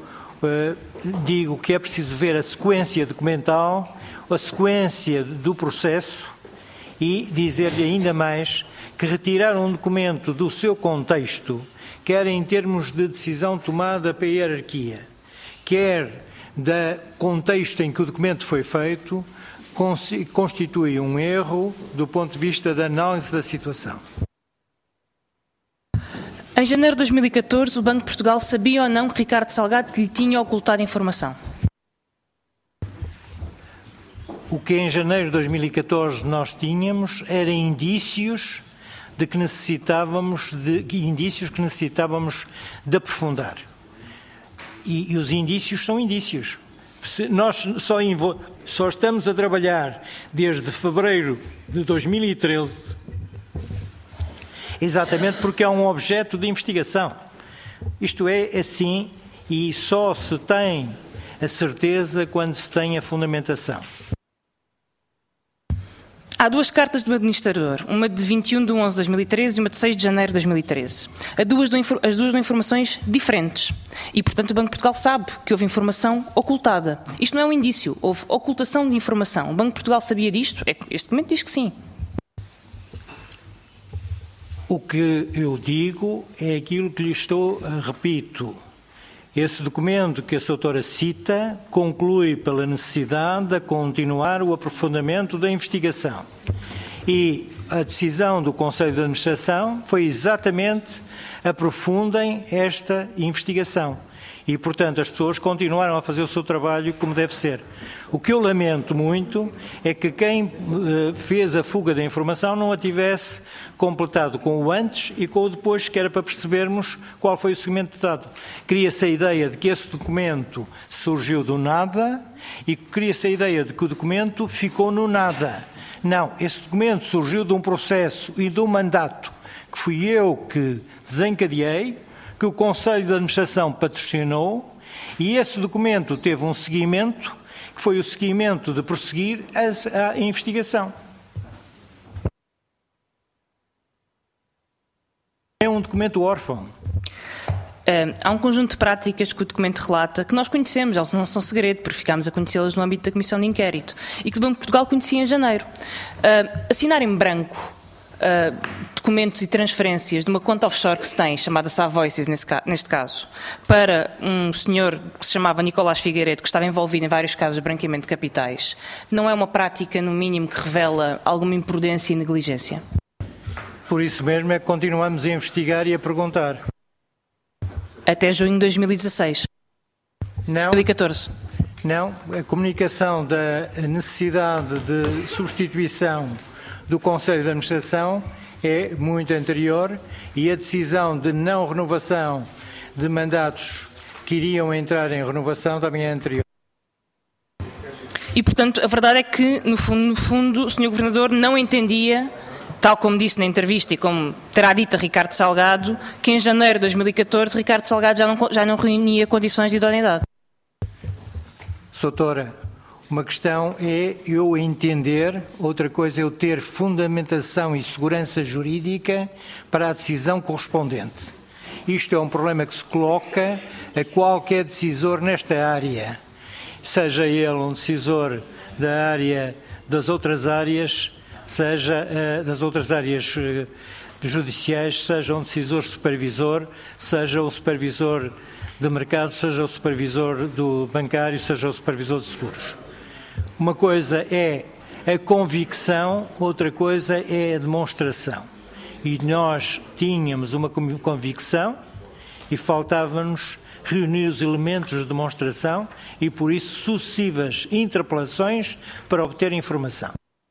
Speaker 4: digo que é preciso ver a sequência documental, a sequência do processo, e dizer-lhe ainda mais que retirar um documento do seu contexto, quer em termos de decisão tomada pela hierarquia, quer do contexto em que o documento foi feito, constitui um erro do ponto de vista da análise da situação.
Speaker 11: Em janeiro de 2014, o Banco de Portugal sabia ou não que Ricardo Salgado lhe tinha ocultado informação?
Speaker 4: O que em janeiro de 2014 nós tínhamos era indícios que necessitávamos de aprofundar. E os indícios são indícios. Nós só estamos a trabalhar desde fevereiro de 2013, exatamente porque é um objeto de investigação. Isto é assim, e só se tem a certeza quando se tem a fundamentação.
Speaker 11: Há 2 cartas do administrador, uma de 21 de 11 de 2013 e uma de 6 de janeiro de 2013. As duas dão informações diferentes e, portanto, o Banco de Portugal sabe que houve informação ocultada. Isto não é um indício, houve ocultação de informação. O Banco de Portugal sabia disto? Este documento diz que sim.
Speaker 4: O que eu digo é aquilo que lhe repito. Esse documento que a doutora cita conclui pela necessidade de continuar o aprofundamento da investigação. E a decisão do Conselho de Administração foi exatamente aprofundem esta investigação. E, portanto, as pessoas continuaram a fazer o seu trabalho como deve ser. O que eu lamento muito é que quem fez a fuga da informação não a tivesse completado com o antes e com o depois, que era para percebermos qual foi o seguimento dado. Cria-se a ideia de que esse documento surgiu do nada e cria-se a ideia de que o documento ficou no nada. Não, esse documento surgiu de um processo e de um mandato que fui eu que desencadeei, que o Conselho de Administração patrocinou, e esse documento teve um seguimento, que foi o seguimento de prosseguir a investigação. É um documento órfão.
Speaker 11: Há um conjunto de práticas que o documento relata que nós conhecemos, elas não são segredo, porque ficámos a conhecê-las no âmbito da Comissão de Inquérito, e que o Banco de Portugal conhecia em janeiro. Assinar em branco documentos e transferências de uma conta offshore que se tem, chamada Savoices neste caso, para um senhor que se chamava Nicolás Figueiredo, que estava envolvido em vários casos de branqueamento de capitais, não é uma prática, no mínimo, que revela alguma imprudência e negligência?
Speaker 4: Por isso mesmo é que continuamos a investigar e a perguntar.
Speaker 11: Até junho de 2016.
Speaker 4: Não.
Speaker 11: 2014.
Speaker 4: Não. A comunicação da necessidade de substituição do Conselho de Administração é muito anterior e a decisão de não renovação de mandatos que iriam entrar em renovação também é anterior.
Speaker 11: E, portanto, a verdade é que, no fundo, o Sr. Governador não entendia, tal como disse na entrevista e como terá dito a Ricardo Salgado, que em janeiro de 2014 Ricardo Salgado já não reunia condições de idoneidade.
Speaker 4: Doutora, uma questão é eu entender, outra coisa é eu ter fundamentação e segurança jurídica para a decisão correspondente. Isto é um problema que se coloca a qualquer decisor nesta área, seja ele um decisor da área das outras áreas, seja das outras áreas judiciais, seja um decisor supervisor, seja um supervisor de mercado, seja o supervisor do bancário, seja o supervisor de seguros. Uma coisa é a convicção, outra coisa é a demonstração. E nós tínhamos uma convicção e faltava-nos reunir os elementos de demonstração e, por isso, sucessivas interpelações para obter informação.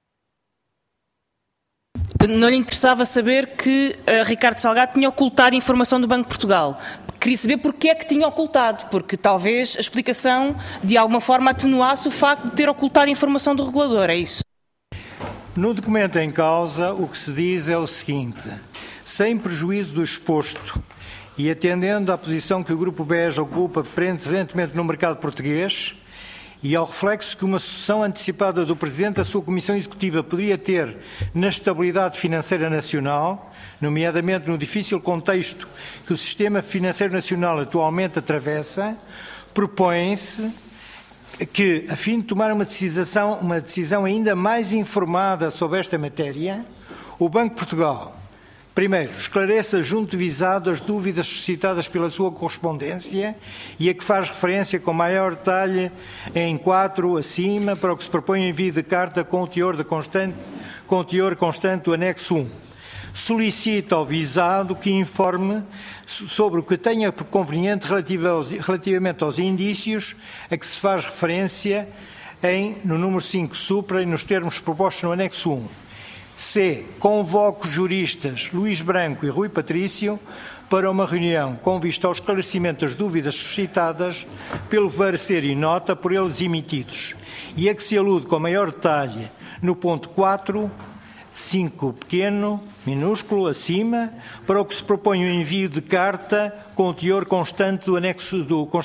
Speaker 11: Não lhe interessava saber que Ricardo Salgado tinha ocultado informação do Banco de Portugal. Queria saber porque é que tinha ocultado, porque talvez a explicação de alguma forma atenuasse o facto de ter ocultado informação do regulador, é isso?
Speaker 4: No documento em causa, o que se diz é o seguinte: sem prejuízo do exposto e atendendo à posição que o Grupo BES ocupa presentemente no mercado português e ao reflexo que uma sucessão antecipada do Presidente da sua Comissão Executiva poderia ter na estabilidade financeira nacional, nomeadamente no difícil contexto que o sistema financeiro nacional atualmente atravessa, propõe-se que, a fim de tomar uma decisão ainda mais informada sobre esta matéria, o Banco de Portugal, primeiro, esclareça junto visado as dúvidas suscitadas pela sua correspondência e a que faz referência com maior detalhe em 4 acima para o que se propõe o envio de carta com o teor constante do anexo 1. Solicita ao visado que informe sobre o que tenha por conveniente relativamente aos indícios a que se faz referência no número 5 supra e nos termos propostos no anexo 1. C. Convoca os juristas Luís Branco e Rui Patrício para uma reunião com vista ao esclarecimento das dúvidas suscitadas pelo parecer e nota por eles emitidos e a que se alude com maior detalhe no ponto 4, 5 pequeno, minúsculo, acima, para o que se propõe o envio de carta com o teor constante do anexo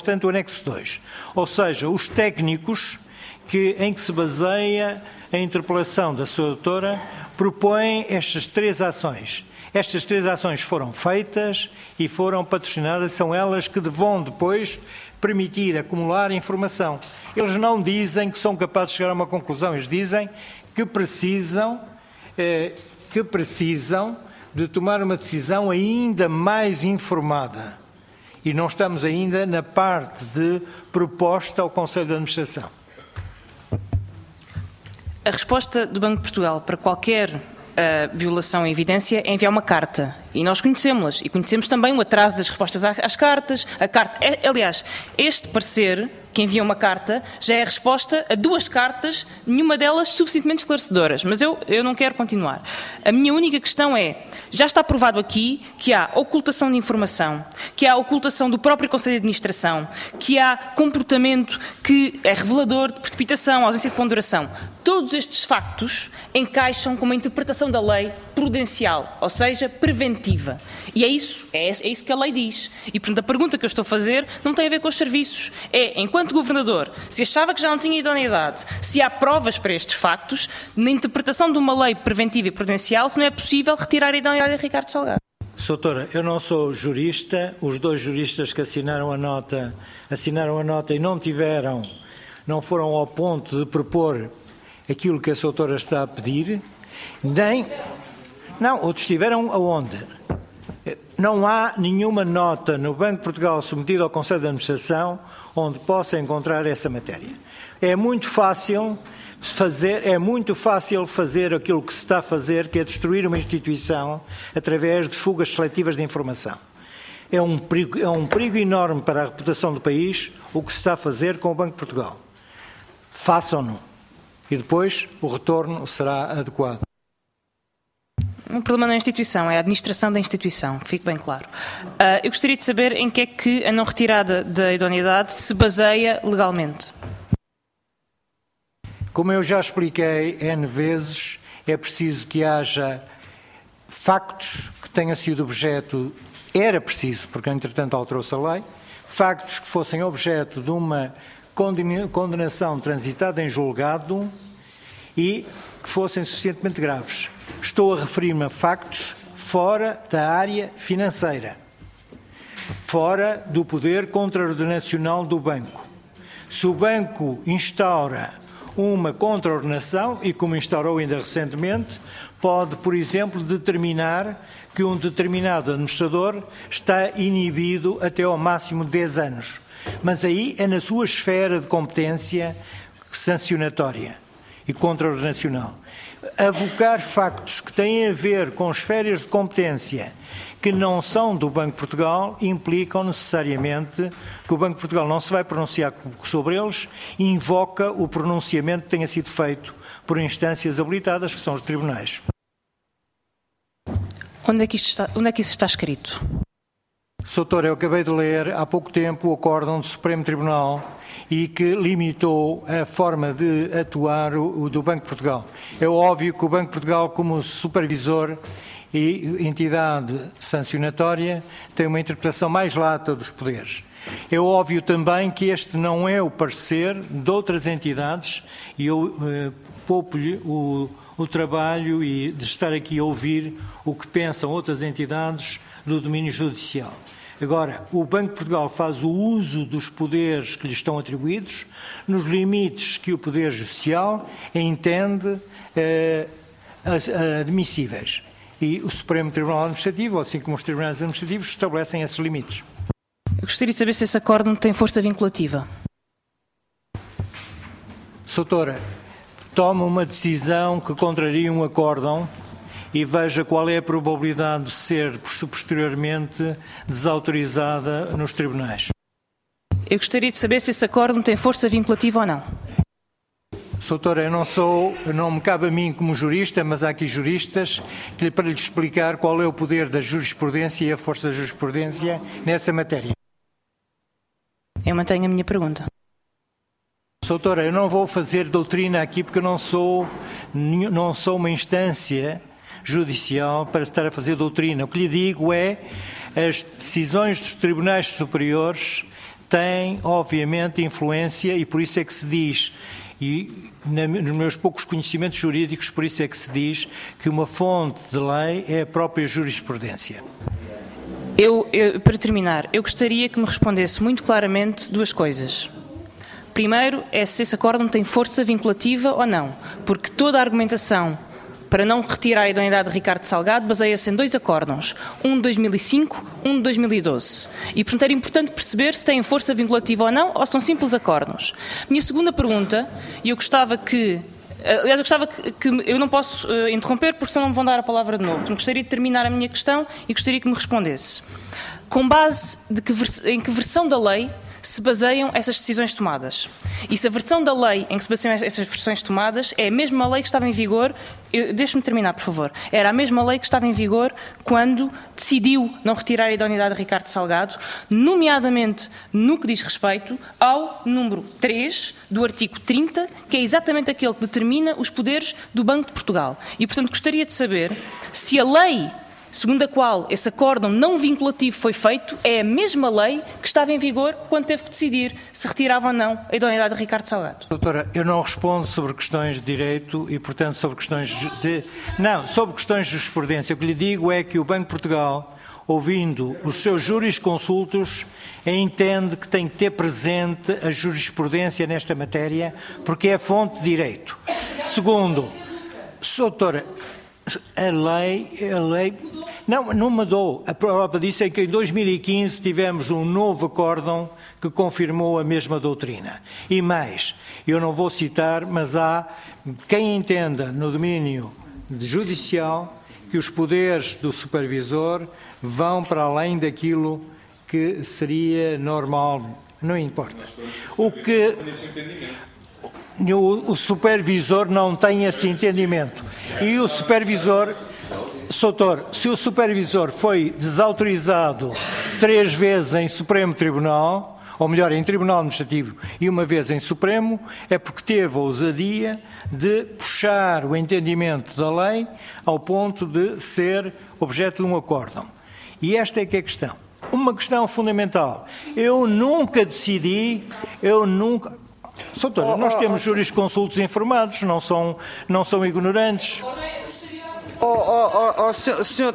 Speaker 4: 2. Ou seja, os técnicos em que se baseia a interpelação da sua doutora propõem estas 3 ações. Estas 3 ações foram feitas e foram patrocinadas, são elas que vão depois permitir acumular informação. Eles não dizem que são capazes de chegar a uma conclusão, eles dizem que precisam de tomar uma decisão ainda mais informada. E não estamos ainda na parte de proposta ao Conselho de Administração.
Speaker 11: A resposta do Banco de Portugal para qualquer violação em evidência é enviar uma carta. E nós conhecemos-las. E conhecemos também o atraso das respostas às cartas. Aliás, este parecer, que envia uma carta, já é a resposta a 2 cartas, nenhuma delas suficientemente esclarecedoras. Mas eu não quero continuar. A minha única questão é, já está provado aqui que há ocultação de informação, que há ocultação do próprio Conselho de Administração, que há comportamento que é revelador de precipitação, ausência de ponderação. Todos estes factos encaixam com uma interpretação da lei prudencial, ou seja, preventiva. E é isso que a lei diz. E, portanto, a pergunta que eu estou a fazer não tem a ver com os serviços. É, enquanto governador, se achava que já não tinha idoneidade, se há provas para estes factos, na interpretação de uma lei preventiva e prudencial, se não é possível retirar a idoneidade de Ricardo Salgado.
Speaker 4: Doutora, eu não sou jurista. Os 2 juristas que assinaram a nota e não foram ao ponto de propor aquilo que a doutora está a pedir, outros estiveram aonde? Não há nenhuma nota no Banco de Portugal submetida ao Conselho de Administração onde possa encontrar essa matéria. É muito fácil fazer aquilo que se está a fazer, que é destruir uma instituição através de fugas seletivas de informação. É um perigo enorme para a reputação do país o que se está a fazer com o Banco de Portugal. Façam-no. E depois o retorno será adequado.
Speaker 11: O problema não é a instituição, é a administração da instituição, fique bem claro. Eu gostaria de saber em que é que a não retirada da idoneidade se baseia legalmente.
Speaker 4: Como eu já expliquei N vezes, é preciso que haja factos que tenham sido objeto, era preciso, porque entretanto alterou-se a lei, factos que fossem objeto de uma condenação transitada em julgado e que fossem suficientemente graves. Estou a referir-me a factos fora da área financeira, fora do poder contraordenacional do banco. Se o banco instaura uma contraordenação, e como instaurou ainda recentemente, pode, por exemplo, determinar que um determinado administrador está inibido até ao máximo 10 anos. Mas aí é na sua esfera de competência sancionatória e contraordenacional. Avocar factos que têm a ver com esferas de competência que não são do Banco de Portugal implicam necessariamente que o Banco de Portugal não se vai pronunciar sobre eles e invoca o pronunciamento que tenha sido feito por instâncias habilitadas, que são os tribunais.
Speaker 11: Onde é que isso está escrito?
Speaker 4: Doutor, eu acabei de ler há pouco tempo o acórdão do Supremo Tribunal e que limitou a forma de atuar do Banco de Portugal. É óbvio que o Banco de Portugal, como supervisor e entidade sancionatória, tem uma interpretação mais lata dos poderes. É óbvio também que este não é o parecer de outras entidades e eu poupo-lhe o trabalho e de estar aqui a ouvir o que pensam outras entidades do domínio judicial. Agora, o Banco de Portugal faz o uso dos poderes que lhe estão atribuídos nos limites que o Poder Judicial entende admissíveis. E o Supremo Tribunal Administrativo, assim como os tribunais administrativos, estabelecem esses limites.
Speaker 11: Eu gostaria de saber se esse acórdão tem força vinculativa.
Speaker 4: Doutora, tome uma decisão que contraria um acórdão e veja qual é a probabilidade de ser posteriormente desautorizada nos tribunais.
Speaker 11: Eu gostaria de saber se esse acórdão tem força vinculativa ou não.
Speaker 4: Doutora, não me cabe a mim como jurista, mas há aqui juristas para lhe explicar qual é o poder da jurisprudência e a força da jurisprudência nessa matéria.
Speaker 11: Eu mantenho a minha pergunta.
Speaker 4: Doutora, eu não vou fazer doutrina aqui porque eu não sou uma instância judicial para estar a fazer doutrina. O que lhe digo é as decisões dos tribunais superiores têm, obviamente, influência e por isso é que se diz, e nos meus poucos conhecimentos jurídicos, por isso é que se diz que uma fonte de lei é a própria jurisprudência.
Speaker 11: Para terminar, eu gostaria que me respondesse muito claramente 2 coisas. Primeiro, é se esse acórdão tem força vinculativa ou não, porque toda a argumentação para não retirar a idoneidade de Ricardo Salgado baseia-se em 2 acórdãos, um de 2005, um de 2012. E, portanto, era importante perceber se têm força vinculativa ou não, ou são simples acórdãos. Minha segunda pergunta, e eu gostava que... Aliás, eu gostava que eu não posso interromper porque senão me vão dar a palavra de novo. Portanto, gostaria de terminar a minha questão e gostaria que me respondesse. Com base em que versão da lei se baseiam essas decisões tomadas? E se a versão da lei em que se baseiam essas versões tomadas é a mesma lei que estava em vigor, deixe-me terminar, por favor, era a mesma lei que estava em vigor quando decidiu não retirar a idoneidade de Ricardo Salgado, nomeadamente no que diz respeito ao número 3 do artigo 30, que é exatamente aquele que determina os poderes do Banco de Portugal. E, portanto, gostaria de saber se a lei segundo a qual esse acórdão não vinculativo foi feito, é a mesma lei que estava em vigor quando teve que decidir se retirava ou não a idoneidade de Ricardo Salgado.
Speaker 4: Doutora, eu não respondo sobre questões de direito e, portanto, sobre questões de... Não, sobre questões de jurisprudência. O que lhe digo é que o Banco de Portugal, ouvindo os seus jurisconsultos, entende que tem que ter presente a jurisprudência nesta matéria, porque é fonte de direito. Segundo, doutora, a lei não mudou. A prova disso é que em 2015 tivemos um novo acórdão que confirmou a mesma doutrina. E mais, eu não vou citar, mas há quem entenda no domínio judicial que os poderes do supervisor vão para além daquilo que seria normal. Não importa. O supervisor não tem esse entendimento. E o supervisor, doutor, se o supervisor foi desautorizado 3 vezes em Supremo Tribunal, ou melhor, em Tribunal Administrativo e uma vez em Supremo, é porque teve a ousadia de puxar o entendimento da lei ao ponto de ser objeto de um acórdão. E esta é que é a questão. Uma questão fundamental. Eu nunca decidi, Doutora, nós temos jurisconsultos informados, não são ignorantes.
Speaker 1: Senhor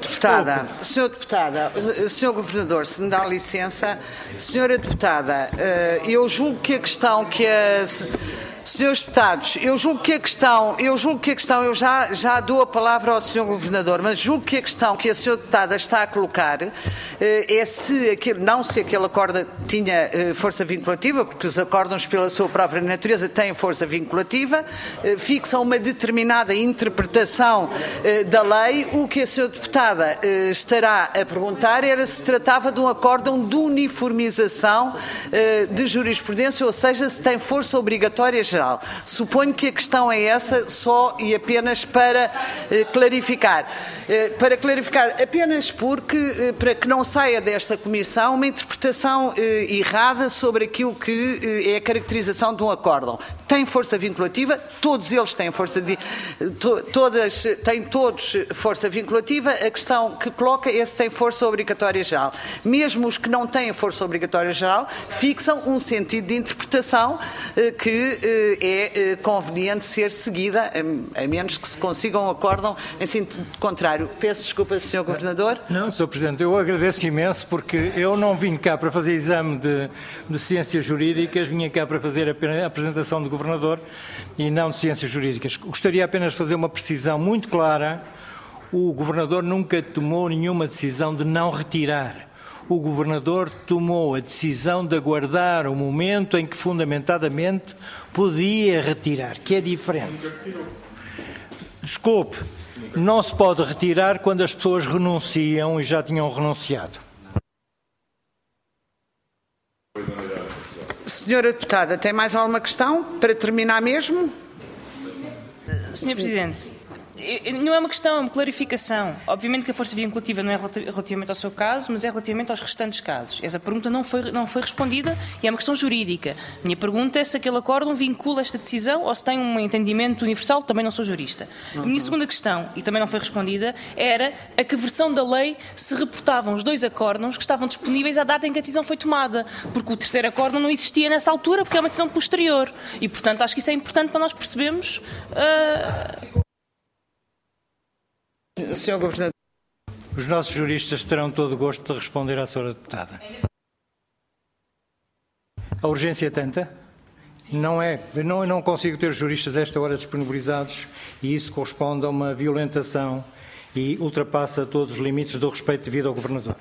Speaker 1: Governador, se me dá licença, Senhora Deputada, eu julgo que a questão que Senhores Deputados, eu julgo que a questão, eu já dou a palavra ao Sr. Governador, mas julgo que a questão que a Sra. Deputada está a colocar é se aquele acórdão tinha força vinculativa, porque os acórdãos pela sua própria natureza têm força vinculativa, fixam uma determinada interpretação da lei. O que a Sra. Deputada estará a perguntar era se tratava de um acórdão de uniformização de jurisprudência, ou seja, se tem força obrigatória geral. Suponho que a questão é essa, só e apenas para clarificar. Para clarificar, apenas porque, para que não saia desta comissão uma interpretação errada sobre aquilo que é a caracterização de um acórdão. Tem força vinculativa, todos eles têm força têm todos força vinculativa. A questão que coloca é se tem força obrigatória geral. Mesmo os que não têm força obrigatória geral fixam um sentido de interpretação que é conveniente ser seguida, a menos que se consiga um acórdão em sentido contrário. Peço desculpa, Sr. Governador.
Speaker 4: Não, Sr. Presidente, eu agradeço imenso porque eu não vim cá para fazer exame de ciências jurídicas, vinha cá para fazer a apresentação do Governador e não de ciências jurídicas. Gostaria apenas de fazer uma precisão muito clara. O Governador nunca tomou nenhuma decisão de não retirar. O Governador tomou a decisão de aguardar o momento em que fundamentadamente podia retirar, que é diferente. Desculpe, não se pode retirar quando as pessoas renunciam e já tinham renunciado.
Speaker 1: Senhora Deputada, tem mais alguma questão para terminar mesmo?
Speaker 11: Sr. Presidente, não é uma questão, é uma clarificação. Obviamente que a força vinculativa não é relativamente ao seu caso, mas é relativamente aos restantes casos. Essa pergunta não foi respondida e é uma questão jurídica. A minha pergunta é se aquele acórdão vincula esta decisão ou se tem um entendimento universal. Também não sou jurista. A minha segunda questão, e também não foi respondida, era a que versão da lei se reportavam os 2 acórdãos que estavam disponíveis à data em que a decisão foi tomada. porque o terceiro acórdão não existia nessa altura, porque é uma decisão posterior. E, portanto, acho que isso é importante para nós percebermos...
Speaker 1: Sr. Governador.
Speaker 4: Os nossos juristas terão todo o gosto de responder à Sra. Deputada. A urgência é tanta? não consigo ter juristas a esta hora disponibilizados e isso corresponde a uma violentação e ultrapassa todos os limites do respeito devido ao Governador.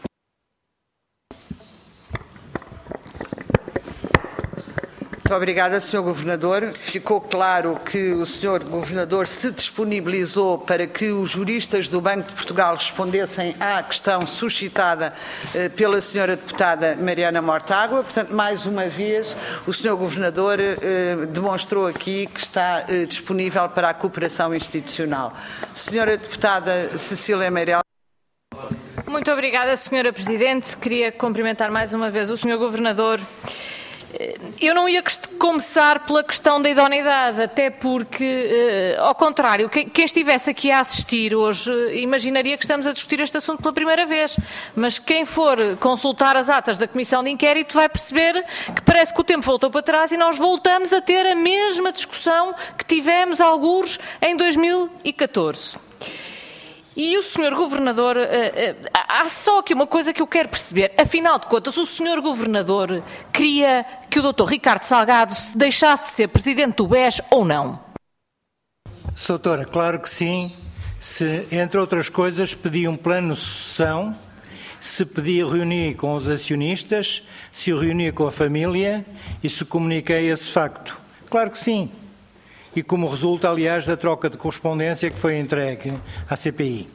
Speaker 1: Muito obrigada, Sr. Governador. Ficou claro que o Sr. Governador se disponibilizou para que os juristas do Banco de Portugal respondessem à questão suscitada pela Sra. Deputada Mariana Mortágua. Portanto, mais uma vez, o Sr. Governador demonstrou aqui que está disponível para a cooperação institucional. Sra. Deputada Cecília Meirelles.
Speaker 10: Muito obrigada, Sra. Presidente. Queria cumprimentar mais uma vez o Sr. Governador. Eu não ia começar pela questão da idoneidade, até porque, ao contrário, quem estivesse aqui a assistir hoje imaginaria que estamos a discutir este assunto pela primeira vez, mas quem for consultar as atas da Comissão de Inquérito vai perceber que parece que o tempo voltou para trás e nós voltamos a ter a mesma discussão que tivemos algures em 2014. E o Sr. Governador, há só aqui uma coisa que eu quero perceber. Afinal de contas, o Sr. Governador queria que o Dr. Ricardo Salgado se deixasse de ser Presidente do BES ou não?
Speaker 4: Doutora, claro que sim. Se, entre outras coisas, pedi um plano de sucessão, se podia reunir com os acionistas, se o reunir com a família e se comuniquei esse facto. Claro que sim. E como resulta, aliás, da troca de correspondência que foi entregue à CPI.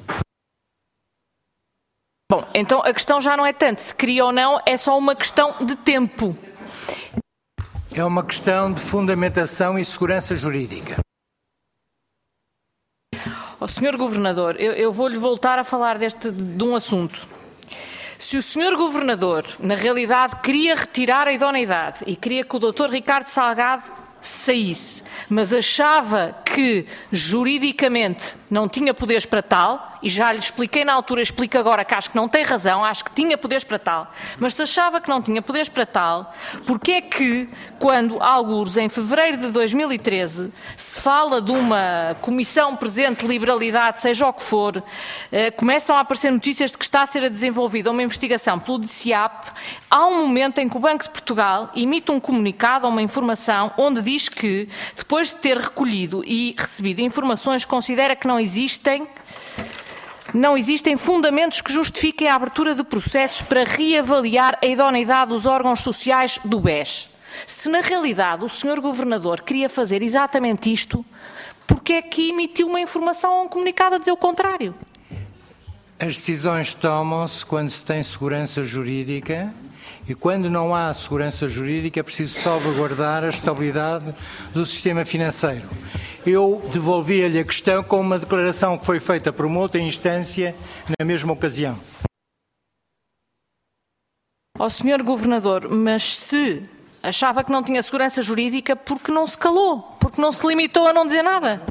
Speaker 10: Bom, então a questão já não é tanto se queria ou não, é só uma questão de tempo.
Speaker 4: É uma questão de fundamentação e segurança jurídica.
Speaker 10: Sr. Governador, eu vou-lhe voltar a falar de um assunto. Se o Sr. Governador, na realidade, queria retirar a idoneidade e queria que o Dr. Ricardo Salgado saísse, mas achava que juridicamente não tinha poderes para tal, e já lhe expliquei na altura, explico agora que acho que não tem razão, acho que tinha poderes para tal, mas se achava que não tinha poderes para tal, porque é que, quando algures em fevereiro de 2013 se fala de uma comissão presente de liberalidade, seja o que for, começam a aparecer notícias de que está a ser desenvolvida uma investigação pelo DICIAP, há um momento em que o Banco de Portugal emite um comunicado ou uma informação onde diz que, depois de ter recolhido e recebido informações, considera que não existem fundamentos que justifiquem a abertura de processos para reavaliar a idoneidade dos órgãos sociais do BES. Se na realidade o Sr. Governador queria fazer exatamente isto, porque é que emitiu uma informação ou um comunicado a dizer o contrário?
Speaker 4: As decisões tomam-se quando se tem segurança jurídica e quando não há segurança jurídica é preciso salvaguardar a estabilidade do sistema financeiro. Eu devolvi-lhe a questão com uma declaração que foi feita por uma outra instância na mesma ocasião.
Speaker 10: Sr. Governador, mas se achava que não tinha segurança jurídica, por que não se calou? Porque não se limitou a não dizer nada?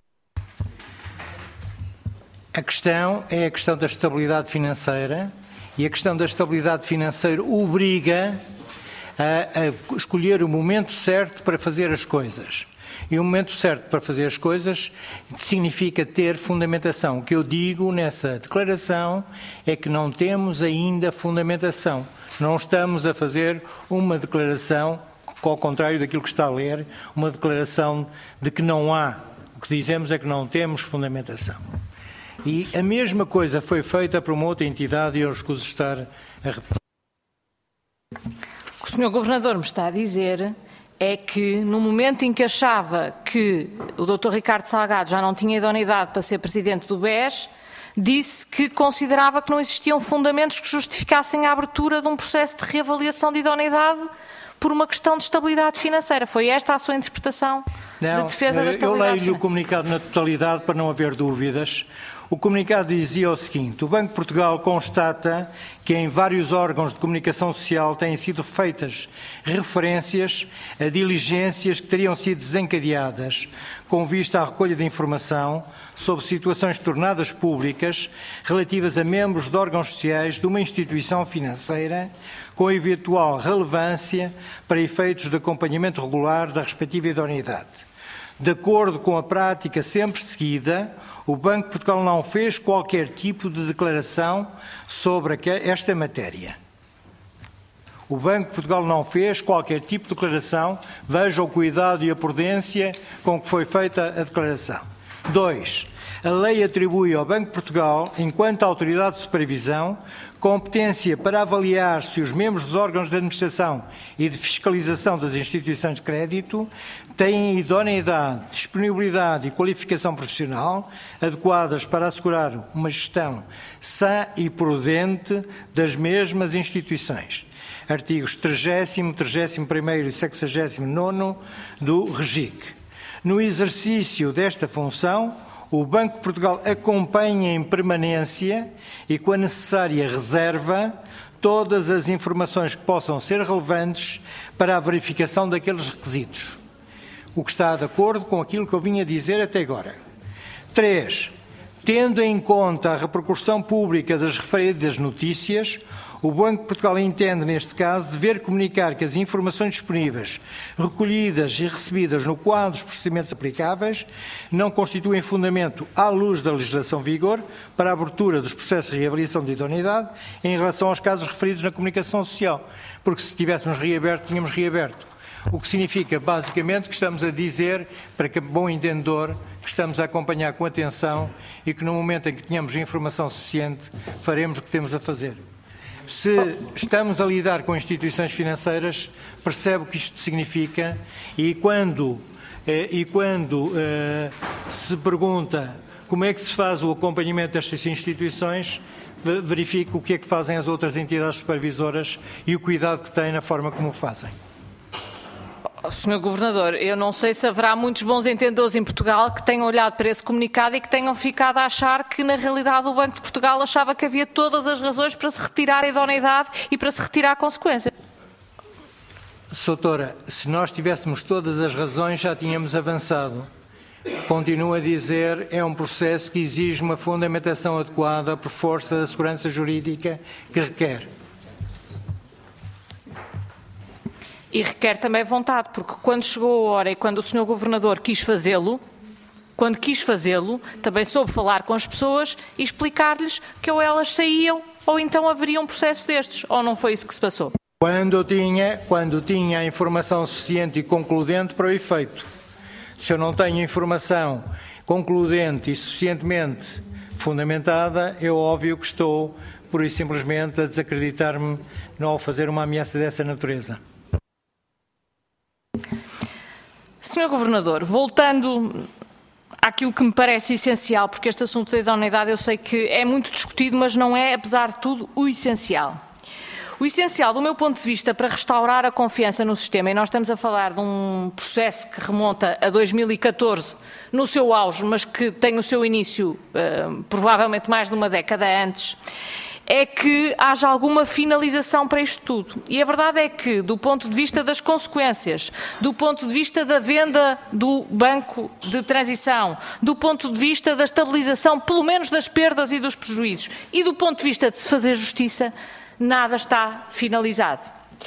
Speaker 4: A questão é a questão da estabilidade financeira e a questão da estabilidade financeira obriga a escolher o momento certo para fazer as coisas. E o momento certo para fazer as coisas significa ter fundamentação. O que eu digo nessa declaração é que não temos ainda fundamentação. Não estamos a fazer uma declaração, ao contrário daquilo que está a ler, uma declaração de que não há. O que dizemos é que não temos fundamentação. E a mesma coisa foi feita por uma outra entidade e eu escuso estar a repetir.
Speaker 10: O que o Sr. Governador me está a dizer é que, no momento em que achava que o Dr. Ricardo Salgado já não tinha idoneidade para ser Presidente do BES, disse que considerava que não existiam fundamentos que justificassem a abertura de um processo de reavaliação de idoneidade por uma questão de estabilidade financeira. Foi esta a sua interpretação de defesa da estabilidade financeira?
Speaker 4: Eu leio-lhe o comunicado na totalidade para não haver dúvidas. O comunicado dizia o seguinte: o Banco de Portugal constata que em vários órgãos de comunicação social têm sido feitas referências a diligências que teriam sido desencadeadas com vista à recolha de informação sobre situações tornadas públicas relativas a membros de órgãos sociais de uma instituição financeira com eventual relevância para efeitos de acompanhamento regular da respectiva idoneidade. De acordo com a prática sempre seguida, o Banco de Portugal não fez qualquer tipo de declaração sobre esta matéria. O Banco de Portugal não fez qualquer tipo de declaração. Veja o cuidado e a prudência com que foi feita a declaração. 2. A lei atribui ao Banco de Portugal, enquanto autoridade de supervisão, competência para avaliar se os membros dos órgãos de administração e de fiscalização das instituições de crédito têm idoneidade, disponibilidade e qualificação profissional adequadas para assegurar uma gestão sã e prudente das mesmas instituições. Artigos 30º, 31º e 69º do REGIC. No exercício desta função, o Banco de Portugal acompanha em permanência e com a necessária reserva todas as informações que possam ser relevantes para a verificação daqueles requisitos, o que está de acordo com aquilo que eu vinha dizer até agora. 3. Tendo em conta a repercussão pública das referidas notícias, o Banco de Portugal entende, neste caso, dever comunicar que as informações disponíveis, recolhidas e recebidas no quadro dos procedimentos aplicáveis, não constituem fundamento à luz da legislação em vigor para a abertura dos processos de reavaliação de idoneidade em relação aos casos referidos na comunicação social, porque se tivéssemos reaberto, tínhamos reaberto. O que significa, basicamente, que estamos a dizer, para que bom entendedor, que estamos a acompanhar com atenção e que no momento em que tenhamos informação suficiente, faremos o que temos a fazer. Se estamos a lidar com instituições financeiras, percebe o que isto significa e quando se pergunta como é que se faz o acompanhamento destas instituições, verifica o que é que fazem as outras entidades supervisoras e o cuidado que têm na forma como o fazem.
Speaker 10: Sr. Governador, eu não sei se haverá muitos bons entendedores em Portugal que tenham olhado para esse comunicado e que tenham ficado a achar que, na realidade, o Banco de Portugal achava que havia todas as razões para se retirar a idoneidade e para se retirar a consequência.
Speaker 4: Soutora, se nós tivéssemos todas as razões, já tínhamos avançado. Continuo a dizer, é um processo que exige uma fundamentação adequada por força da segurança jurídica que requer.
Speaker 10: E requer também vontade, porque quando chegou a hora e quando o Sr. Governador quis fazê-lo, também soube falar com as pessoas e explicar-lhes que ou elas saíam ou então haveria um processo destes, ou não foi isso que se passou?
Speaker 4: Quando tinha a informação suficiente e concludente para o efeito. Se eu não tenho informação concludente e suficientemente fundamentada, é óbvio que estou, pura e simplesmente, a desacreditar-me ao fazer uma ameaça dessa natureza.
Speaker 10: Sr. Governador, voltando àquilo que me parece essencial, porque este assunto da idoneidade eu sei que é muito discutido, mas não é, apesar de tudo, o essencial. O essencial, do meu ponto de vista, para restaurar a confiança no sistema, e nós estamos a falar de um processo que remonta a 2014, no seu auge, mas que tem o seu início provavelmente mais de uma década antes, é que haja alguma finalização para isto tudo. E a verdade é que, do ponto de vista das consequências, do ponto de vista da venda do banco de transição, do ponto de vista da estabilização, pelo menos das perdas e dos prejuízos, e do ponto de vista de se fazer justiça, nada está finalizado.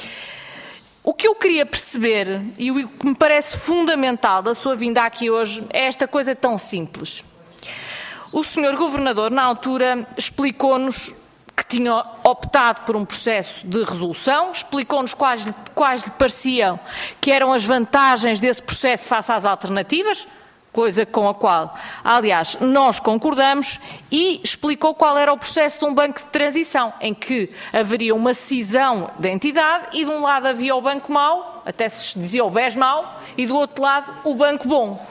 Speaker 10: O que eu queria perceber, e o que me parece fundamental da sua vinda aqui hoje, é esta coisa tão simples. O Sr. Governador, na altura, explicou-nos que tinha optado por um processo de resolução, explicou-nos quais lhe pareciam que eram as vantagens desse processo face às alternativas, coisa com a qual, aliás, nós concordamos, e explicou qual era o processo de um banco de transição, em que haveria uma cisão da entidade e de um lado havia o banco mau, até se dizia o BES mau, e do outro lado o banco bom.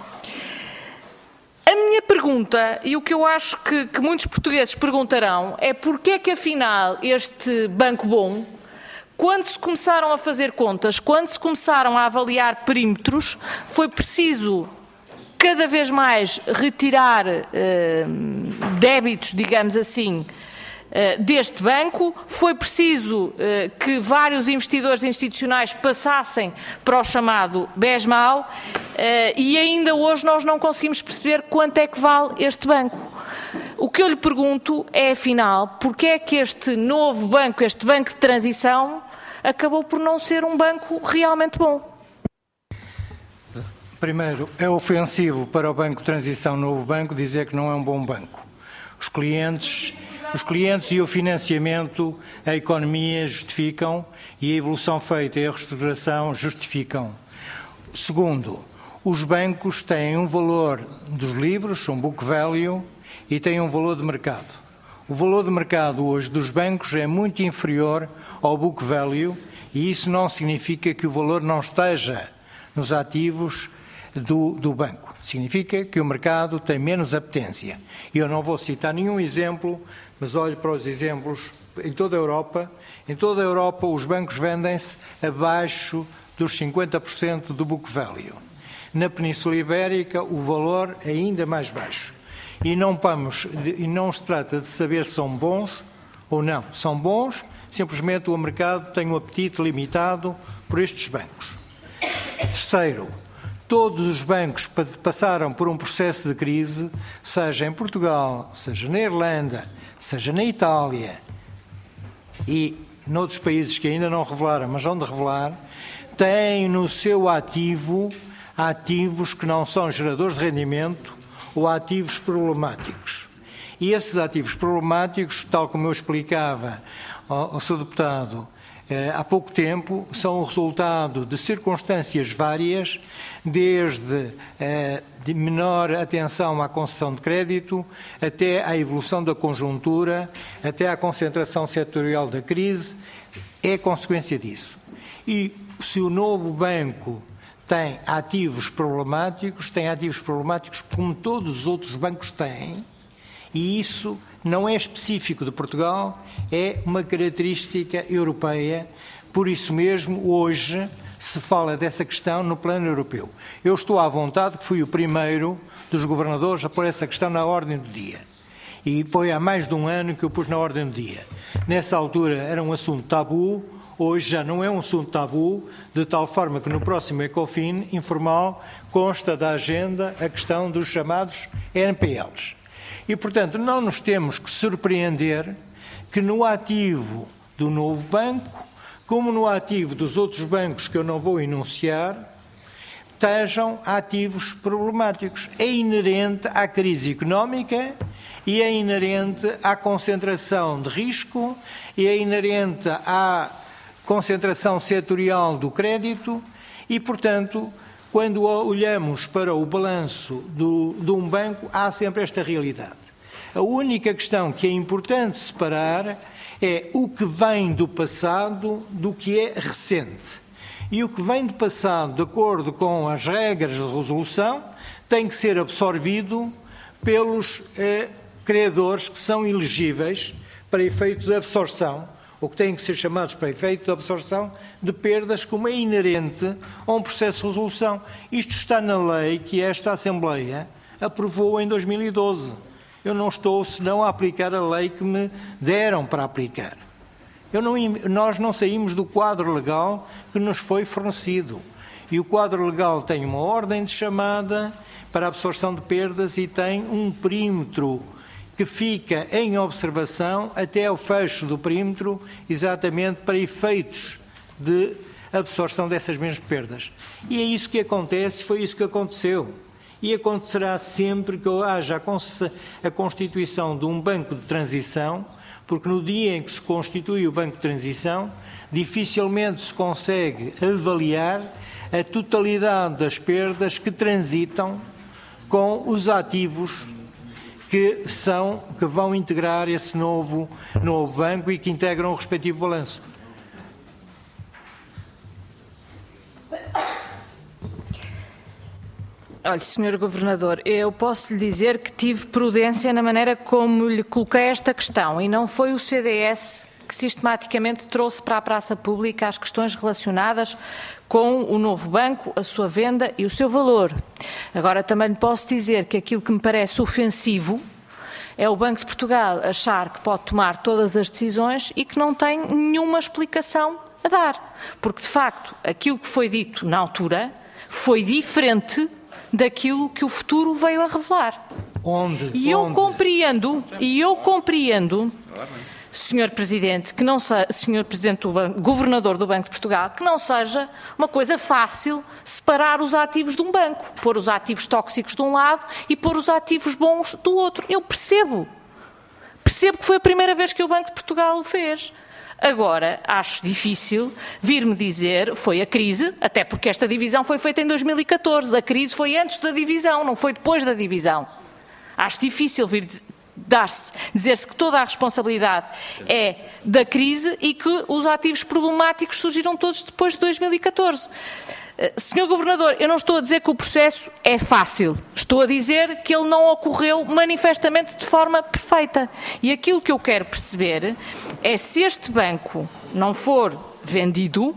Speaker 10: A minha pergunta, e o que eu acho que muitos portugueses perguntarão, é porque é que afinal este banco bom, quando se começaram a fazer contas, quando se começaram a avaliar perímetros, foi preciso cada vez mais retirar débitos, digamos assim, deste banco, foi preciso que vários investidores institucionais passassem para o chamado BES-MAU e ainda hoje nós não conseguimos perceber quanto é que vale este banco. O que eu lhe pergunto é, afinal, porque é que este novo banco, este banco de transição, acabou por não ser um banco realmente bom?
Speaker 4: Primeiro, é ofensivo para o Banco de Transição Novo Banco dizer que não é um bom banco. Os clientes Os clientes e o financiamento, a economia justificam e a evolução feita e a reestruturação justificam. Segundo, os bancos têm um valor dos livros, um book value, e têm um valor de mercado. O valor de mercado hoje dos bancos é muito inferior ao book value e isso não significa que o valor não esteja nos ativos do banco. Significa que o mercado tem menos apetência. E eu não vou citar nenhum exemplo, mas olho para os exemplos em toda a Europa. Em toda a Europa os bancos vendem-se abaixo dos 50% do book value. Na Península Ibérica o valor é ainda mais baixo. E não se trata de saber se são bons ou não. São bons, simplesmente o mercado tem um apetite limitado por estes bancos. Terceiro, todos os bancos passaram por um processo de crise, seja em Portugal, seja na Irlanda, seja na Itália e noutros países que ainda não revelaram, mas vão de revelar, têm no seu ativo ativos que não são geradores de rendimento ou ativos problemáticos. E esses ativos problemáticos, tal como eu explicava ao Sr. Deputado há pouco tempo, são o resultado de circunstâncias várias, desde de menor atenção à concessão de crédito, até à evolução da conjuntura, até à concentração setorial da crise, é consequência disso. E se o novo banco tem ativos problemáticos como todos os outros bancos têm, e isso não é específico de Portugal, é uma característica europeia. Por isso mesmo, hoje se fala dessa questão no plano europeu. Eu estou à vontade, que fui o primeiro dos governadores a pôr essa questão na ordem do dia. E foi há mais de um ano que eu pus na ordem do dia. Nessa altura era um assunto tabu, hoje já não é um assunto tabu, de tal forma que no próximo Ecofin informal consta da agenda a questão dos chamados NPLs. E, portanto, não nos temos que surpreender que no ativo do novo banco, como no ativo dos outros bancos que eu não vou enunciar, estejam ativos problemáticos. É inerente à crise económica e é inerente à concentração de risco e é inerente à concentração setorial do crédito e, portanto, quando olhamos para o balanço de um banco, há sempre esta realidade. A única questão que é importante separar é o que vem do passado do que é recente. E o que vem do passado, de acordo com as regras de resolução, tem que ser absorvido pelos credores que são elegíveis para efeito de absorção, ou que têm que ser chamados para efeito de absorção de perdas, como é inerente a um processo de resolução. Isto está na lei que esta Assembleia aprovou em 2012. Eu não estou, senão, a aplicar a lei que me deram para aplicar. Nós não saímos do quadro legal que nos foi fornecido. E o quadro legal tem uma ordem de chamada para a absorção de perdas e tem um perímetro que fica em observação até ao fecho do perímetro, exatamente para efeitos de absorção dessas mesmas perdas. E é isso que acontece, foi isso que aconteceu. E acontecerá sempre que haja a constituição de um banco de transição, porque no dia em que se constitui o banco de transição, dificilmente se consegue avaliar a totalidade das perdas que transitam com os ativos que vão integrar esse novo banco e que integram o respectivo balanço.
Speaker 10: Olha, Sr. Governador, eu posso lhe dizer que tive prudência na maneira como lhe coloquei esta questão e não foi o CDS que sistematicamente trouxe para a praça pública as questões relacionadas com o novo banco, a sua venda e o seu valor. Agora, também lhe posso dizer que aquilo que me parece ofensivo é o Banco de Portugal achar que pode tomar todas as decisões e que não tem nenhuma explicação a dar. Porque, de facto, aquilo que foi dito na altura foi diferente daquilo que o futuro veio a revelar. Eu compreendo, Sr. Presidente, Sr. Presidente do Banco, Governador do Banco de Portugal, que não seja uma coisa fácil separar os ativos de um banco, pôr os ativos tóxicos de um lado e pôr os ativos bons do outro. Eu percebo percebo que foi a primeira vez que o Banco de Portugal o fez. Agora, acho difícil vir-me dizer, foi a crise, até porque esta divisão foi feita em 2014, a crise foi antes da divisão, não foi depois da divisão. Acho difícil vir dizer-se que toda a responsabilidade é da crise e que os ativos problemáticos surgiram todos depois de 2014. Senhor Governador, eu não estou a dizer que o processo é fácil. Estou a dizer que ele não ocorreu manifestamente de forma perfeita. E aquilo que eu quero perceber é se este banco não for vendido,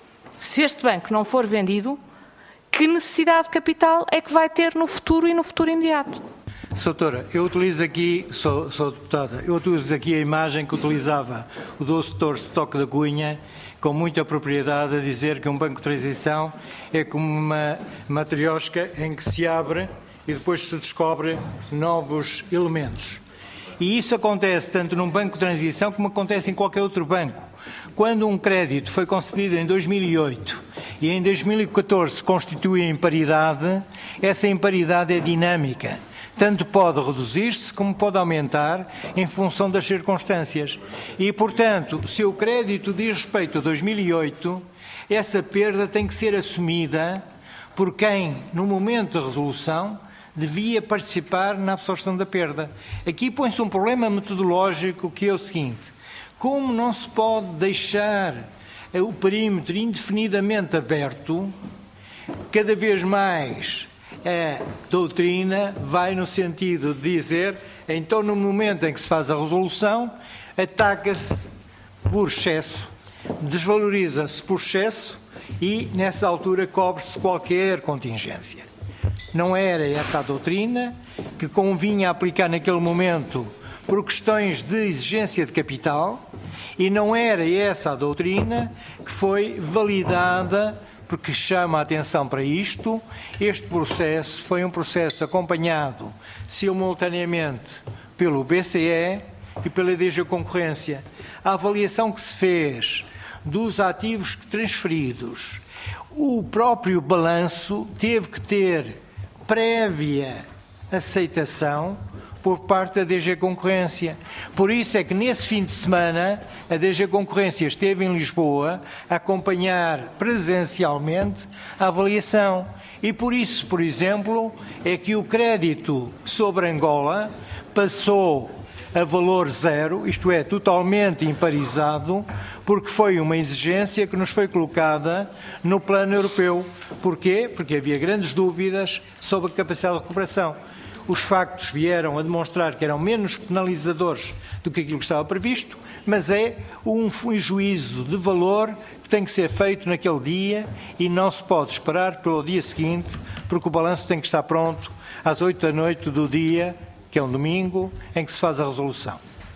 Speaker 10: que necessidade de capital é que vai ter no futuro e no futuro imediato?
Speaker 4: Doutora, eu utilizo aqui, sou deputada, eu utilizo aqui a imagem que utilizava o Dr. Stock da Cunha, com muita propriedade, a dizer que um banco de transição é como uma matriosca em que se abre e depois se descobre novos elementos. E isso acontece tanto num banco de transição como acontece em qualquer outro banco. Quando um crédito foi concedido em 2008 e em 2014 se constitui a imparidade, essa imparidade é dinâmica. Tanto pode reduzir-se como pode aumentar em função das circunstâncias. E, portanto, se o crédito diz respeito a 2008, essa perda tem que ser assumida por quem, no momento da resolução, devia participar na absorção da perda. Aqui põe-se um problema metodológico que é o seguinte: como não se pode deixar o perímetro indefinidamente aberto, cada vez mais a doutrina vai no sentido de dizer, então no momento em que se faz a resolução, ataca-se por excesso, desvaloriza-se por excesso e nessa altura cobre-se qualquer contingência. Não era essa a doutrina que convinha aplicar naquele momento por questões de exigência de capital e não era essa a doutrina que foi validada. Porque chama a atenção para isto, este processo foi um processo acompanhado simultaneamente pelo BCE e pela DG Concorrência. A avaliação que se fez dos ativos transferidos, o próprio balanço teve que ter prévia aceitação por parte da DG Concorrência. Por isso é que nesse fim de semana a DG Concorrência esteve em Lisboa a acompanhar presencialmente a avaliação. E por isso, por exemplo, é que o crédito sobre Angola passou a valor zero, isto é, totalmente imparizado, porque foi uma exigência que nos foi colocada no plano europeu. Porquê? Porque havia grandes dúvidas sobre a capacidade de recuperação. Os factos vieram a demonstrar que eram menos penalizadores do que aquilo que estava previsto, mas é um juízo de valor que tem que ser feito naquele dia e não se pode esperar pelo dia seguinte, porque o balanço tem que estar pronto às 8 da noite do dia, que é um domingo, em que se faz a resolução.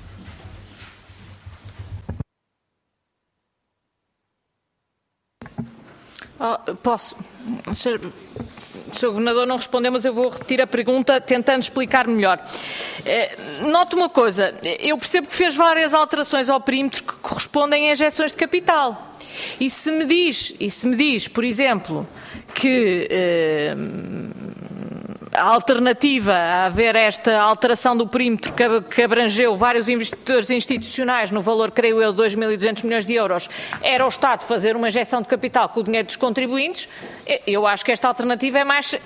Speaker 10: Posso? O Sr. Governador não respondeu, mas eu vou repetir a pergunta tentando explicar melhor. Note uma coisa, eu percebo que fez várias alterações ao perímetro que correspondem a injeções de capital. E se me diz, por exemplo, que a alternativa a haver esta alteração do perímetro que abrangeu vários investidores institucionais no valor, creio eu, de 2.200 milhões de euros, era o Estado fazer uma injeção de capital com o dinheiro dos contribuintes, eu acho que esta alternativa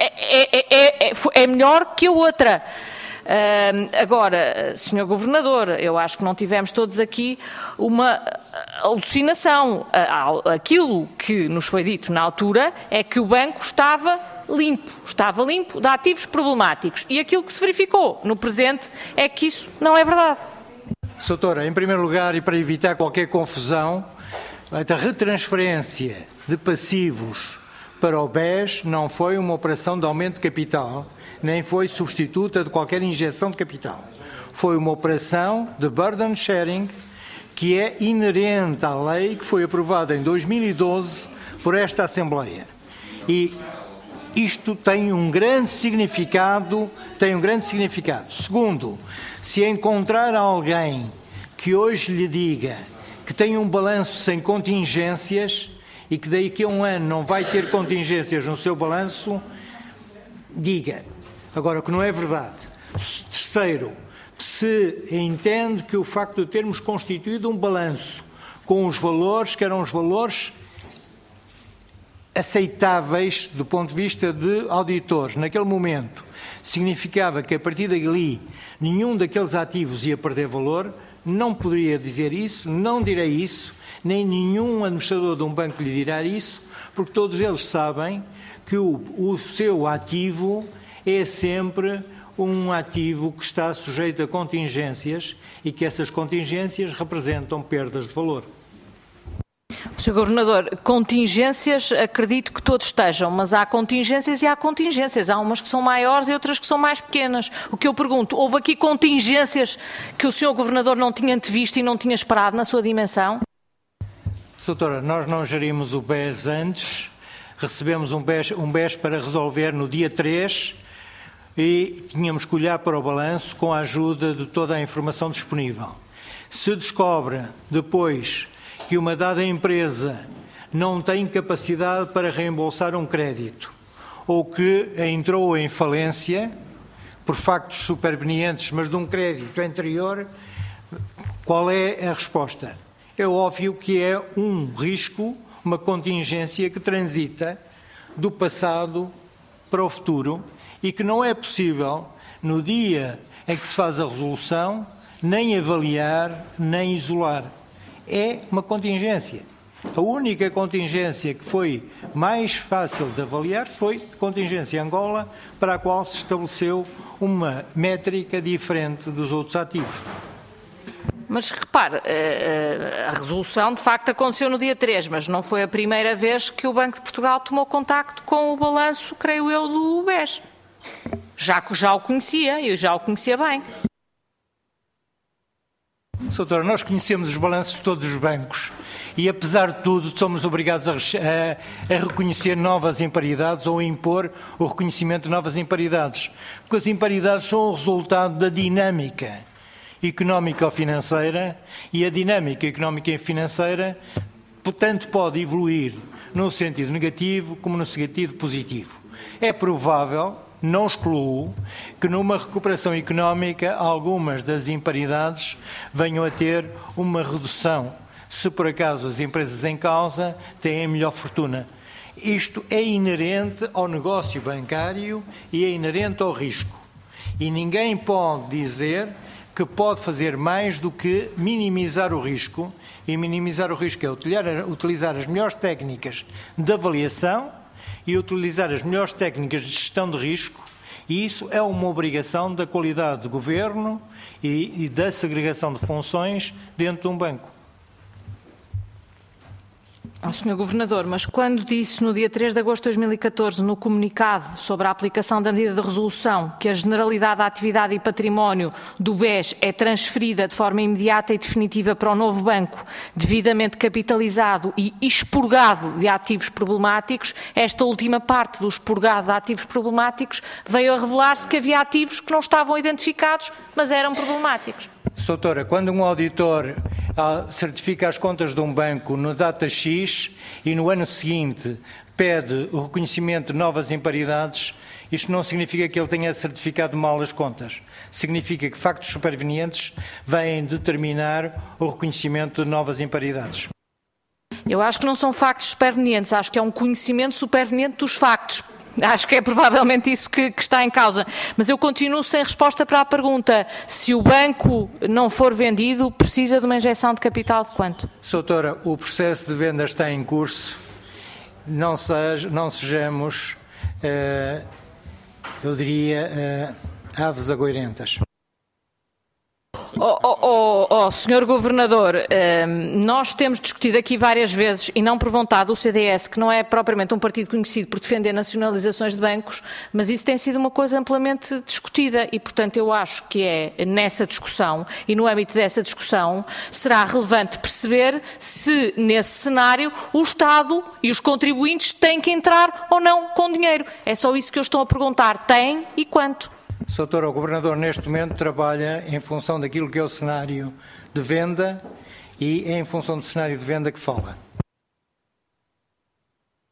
Speaker 10: é melhor que a outra. Agora, Sr. Governador, eu acho que não tivemos todos aqui uma alucinação. Aquilo que nos foi dito na altura é que o banco estava limpo de ativos problemáticos. E aquilo que se verificou no presente é que isso não é verdade.
Speaker 4: Doutora, em primeiro lugar, e para evitar qualquer confusão, a retransferência de passivos para o BES não foi uma operação de aumento de capital, nem foi substituta de qualquer injeção de capital. Foi uma operação de burden sharing que é inerente à lei que foi aprovada em 2012 por esta Assembleia. E isto tem um grande significado. Segundo, se encontrar alguém que hoje lhe diga que tem um balanço sem contingências e que daqui a um ano não vai ter contingências no seu balanço, diga. Agora, que não é verdade. Terceiro, se entende que o facto de termos constituído um balanço com os valores que eram os valores aceitáveis do ponto de vista de auditores, naquele momento, significava que a partir dali nenhum daqueles ativos ia perder valor, não poderia dizer isso, não direi isso, nem nenhum administrador de um banco lhe dirá isso, porque todos eles sabem que o seu ativo é sempre um ativo que está sujeito a contingências e que essas contingências representam perdas de valor.
Speaker 10: Sr. Governador, contingências acredito que todos estejam, mas há contingências e há contingências. Há umas que são maiores e outras que são mais pequenas. O que eu pergunto, houve aqui contingências que o Sr. Governador não tinha antevisto e não tinha esperado na sua dimensão?
Speaker 4: Doutora, nós não gerimos o BES antes, recebemos um BES para resolver no dia 3 e tínhamos que olhar para o balanço com a ajuda de toda a informação disponível. Se descobre depois que uma dada empresa não tem capacidade para reembolsar um crédito ou que entrou em falência por factos supervenientes, mas de um crédito anterior, qual é a resposta? É óbvio que é um risco, uma contingência que transita do passado para o futuro e que não é possível, no dia em que se faz a resolução, nem avaliar, nem isolar. É uma contingência. A única contingência que foi mais fácil de avaliar foi a contingência Angola, para a qual se estabeleceu uma métrica diferente dos outros ativos.
Speaker 10: Mas repare, a resolução de facto aconteceu no dia 3, mas não foi a primeira vez que o Banco de Portugal tomou contacto com o balanço, creio eu, do BES. Já o conhecia, eu já o conhecia bem.
Speaker 4: Doutora, nós conhecemos os balanços de todos os bancos e, apesar de tudo, somos obrigados a reconhecer novas imparidades ou a impor o reconhecimento de novas imparidades, porque as imparidades são o resultado da dinâmica económica ou financeira e a dinâmica económica e financeira, portanto, pode evoluir no sentido negativo como no sentido positivo. É provável, não excluo, que numa recuperação económica algumas das imparidades venham a ter uma redução, se por acaso as empresas em causa têm a melhor fortuna. Isto é inerente ao negócio bancário e é inerente ao risco. E ninguém pode dizer que pode fazer mais do que minimizar o risco, e minimizar o risco é utilizar as melhores técnicas de avaliação e utilizar as melhores técnicas de gestão de risco, e isso é uma obrigação da qualidade de governo e da segregação de funções dentro de um banco.
Speaker 10: Sr. Governador, mas quando disse no dia 3 de agosto de 2014, no comunicado sobre a aplicação da medida de resolução, que a generalidade da atividade e património do BES é transferida de forma imediata e definitiva para o novo banco, devidamente capitalizado e expurgado de ativos problemáticos, esta última parte do expurgado de ativos problemáticos veio a revelar-se que havia ativos que não estavam identificados, mas eram problemáticos.
Speaker 4: Doutora, quando um auditor certifica as contas de um banco no data X e no ano seguinte pede o reconhecimento de novas imparidades, isto não significa que ele tenha certificado mal as contas. Significa que factos supervenientes vêm determinar o reconhecimento de novas imparidades.
Speaker 10: Eu acho que não são factos supervenientes, acho que é um conhecimento superveniente dos factos. Acho que é provavelmente isso que está em causa. Mas eu continuo sem resposta para a pergunta. Se o banco não for vendido, precisa de uma injeção de capital de quanto?
Speaker 4: Doutora, o processo de venda está em curso. Não sejamos, eu diria, aves agoirentas.
Speaker 10: Sr. Governador, nós temos discutido aqui várias vezes, e não por vontade, o CDS, que não é propriamente um partido conhecido por defender nacionalizações de bancos, mas isso tem sido uma coisa amplamente discutida e, portanto, eu acho que é nessa discussão e no âmbito dessa discussão será relevante perceber se, nesse cenário, o Estado e os contribuintes têm que entrar ou não com dinheiro. É só isso que eu estou a perguntar. Tem e quanto?
Speaker 4: Doutora, o Governador neste momento trabalha em função daquilo que é o cenário de venda e é em função do cenário de venda que fala.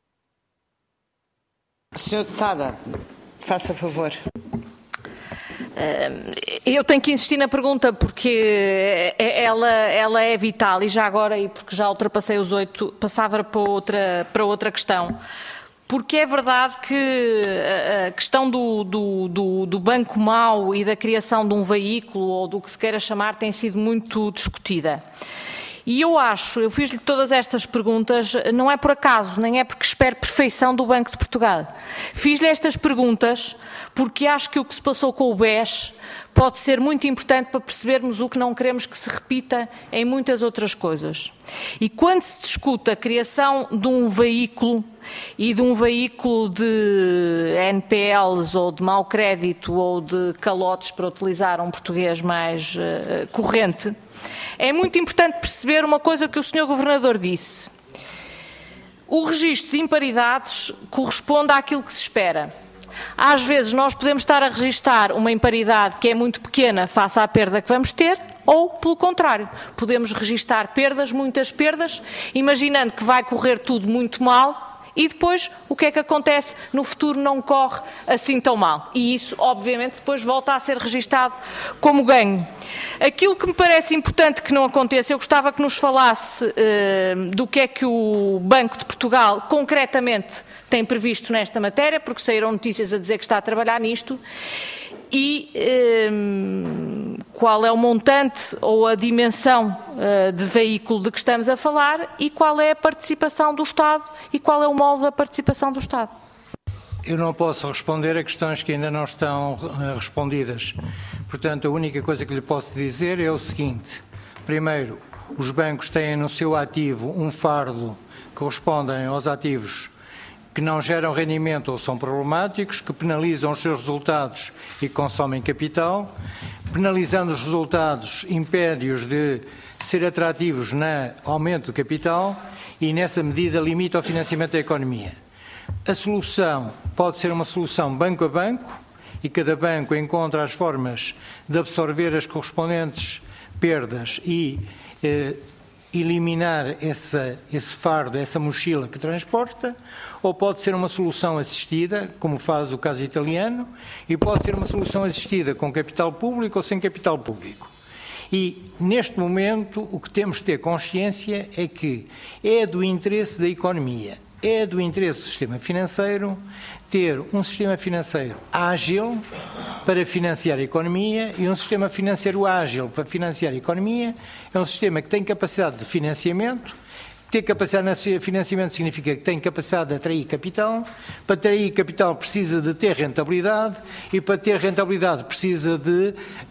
Speaker 1: Sr. Deputada, faça favor.
Speaker 10: Eu tenho que insistir na pergunta porque ela é vital e já agora, e porque já ultrapassei os 8, passava para outra questão. Porque é verdade que a questão do banco mau e da criação de um veículo ou do que se queira chamar tem sido muito discutida. E eu fiz-lhe todas estas perguntas, não é por acaso, nem é porque espero perfeição do Banco de Portugal. Fiz-lhe estas perguntas porque acho que o que se passou com o BES pode ser muito importante para percebermos o que não queremos que se repita em muitas outras coisas. E quando se discute a criação de um veículo e de um veículo de NPLs ou de mau crédito ou de calotes, para utilizar um português mais corrente, é muito importante perceber uma coisa que o Sr. Governador disse. O registro de imparidades corresponde àquilo que se espera. Às vezes nós podemos estar a registar uma imparidade que é muito pequena face à perda que vamos ter, ou, pelo contrário, podemos registar perdas, muitas perdas, imaginando que vai correr tudo muito mal, e depois o que é que acontece? No futuro não corre assim tão mal. E isso, obviamente, depois volta a ser registado como ganho. Aquilo que me parece importante que não aconteça, eu gostava que nos falasse do que é que o Banco de Portugal concretamente tem previsto nesta matéria, porque saíram notícias a dizer que está a trabalhar nisto, e qual é o montante ou a dimensão de veículo de que estamos a falar e qual é a participação do Estado e qual é o molde da participação do Estado.
Speaker 4: Eu não posso responder a questões que ainda não estão respondidas. Portanto, a única coisa que lhe posso dizer é o seguinte. Primeiro, os bancos têm no seu ativo um fardo que correspondem aos ativos que não geram rendimento ou são problemáticos, que penalizam os seus resultados e consomem capital. Penalizando os resultados, impede-os de ser atrativos no aumento de capital e, nessa medida, limita o financiamento da economia. A solução pode ser uma solução banco a banco e cada banco encontra as formas de absorver as correspondentes perdas e eliminar esse fardo, essa mochila que transporta, ou pode ser uma solução assistida, como faz o caso italiano, e pode ser uma solução assistida com capital público ou sem capital público. E, neste momento, o que temos de ter consciência é que é do interesse da economia, é do interesse do sistema financeiro ter um sistema financeiro ágil para financiar a economia, e um sistema financeiro ágil para financiar a economia é um sistema que tem capacidade de financiamento. Ter capacidade de financiamento significa que tem capacidade de atrair capital. Para atrair capital precisa de ter rentabilidade, e para ter rentabilidade precisa de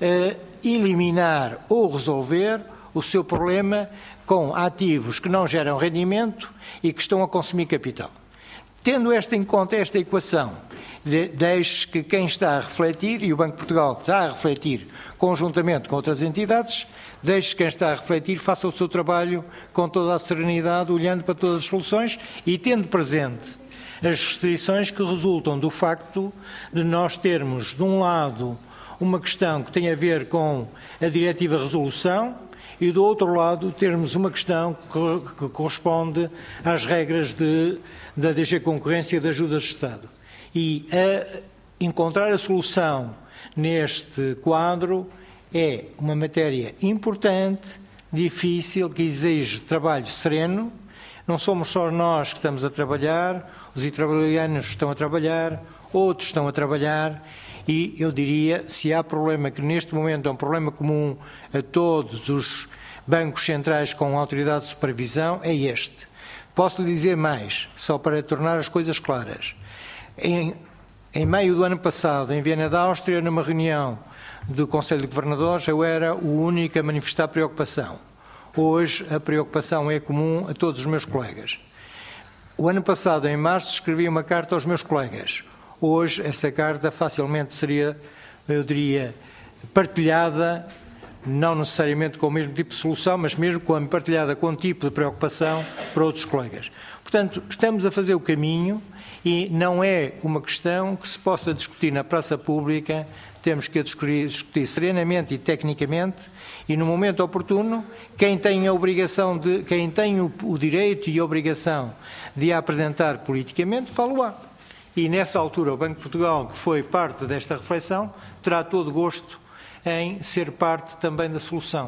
Speaker 4: eliminar ou resolver o seu problema com ativos que não geram rendimento e que estão a consumir capital. Tendo em conta esta equação, deixe que quem está a refletir, e o Banco de Portugal está a refletir conjuntamente com outras entidades, deixe que quem está a refletir faça o seu trabalho com toda a serenidade, olhando para todas as soluções e tendo presente as restrições que resultam do facto de nós termos, de um lado, uma questão que tem a ver com a Diretiva Resolução, e do outro lado termos uma questão que corresponde às regras da DG Concorrência e de ajudas de Estado. E encontrar a solução neste quadro é uma matéria importante, difícil, que exige trabalho sereno. Não somos só nós que estamos a trabalhar, os italianos estão a trabalhar, outros estão a trabalhar. E eu diria, se há problema que neste momento é um problema comum a todos os bancos centrais com autoridade de supervisão, é este. Posso lhe dizer mais, só para tornar as coisas claras. Em maio do ano passado, em Viena da Áustria, numa reunião do Conselho de Governadores, eu era o único a manifestar preocupação. Hoje a preocupação é comum a todos os meus colegas. O ano passado, em março, escrevi uma carta aos meus colegas. Hoje, essa carta facilmente seria, eu diria, partilhada, não necessariamente com o mesmo tipo de solução, mas mesmo partilhada com um tipo de preocupação para outros colegas. Portanto, estamos a fazer o caminho e não é uma questão que se possa discutir na praça pública. Temos que discutir serenamente e tecnicamente, e no momento oportuno, quem tem o direito e a obrigação de a apresentar politicamente, falo-á. E nessa altura o Banco de Portugal, que foi parte desta reflexão, terá todo gosto em ser parte também da solução.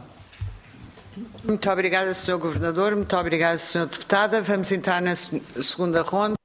Speaker 1: Muito obrigada, Sr. Governador. Muito obrigada, Sra. Deputada. Vamos entrar na segunda ronda.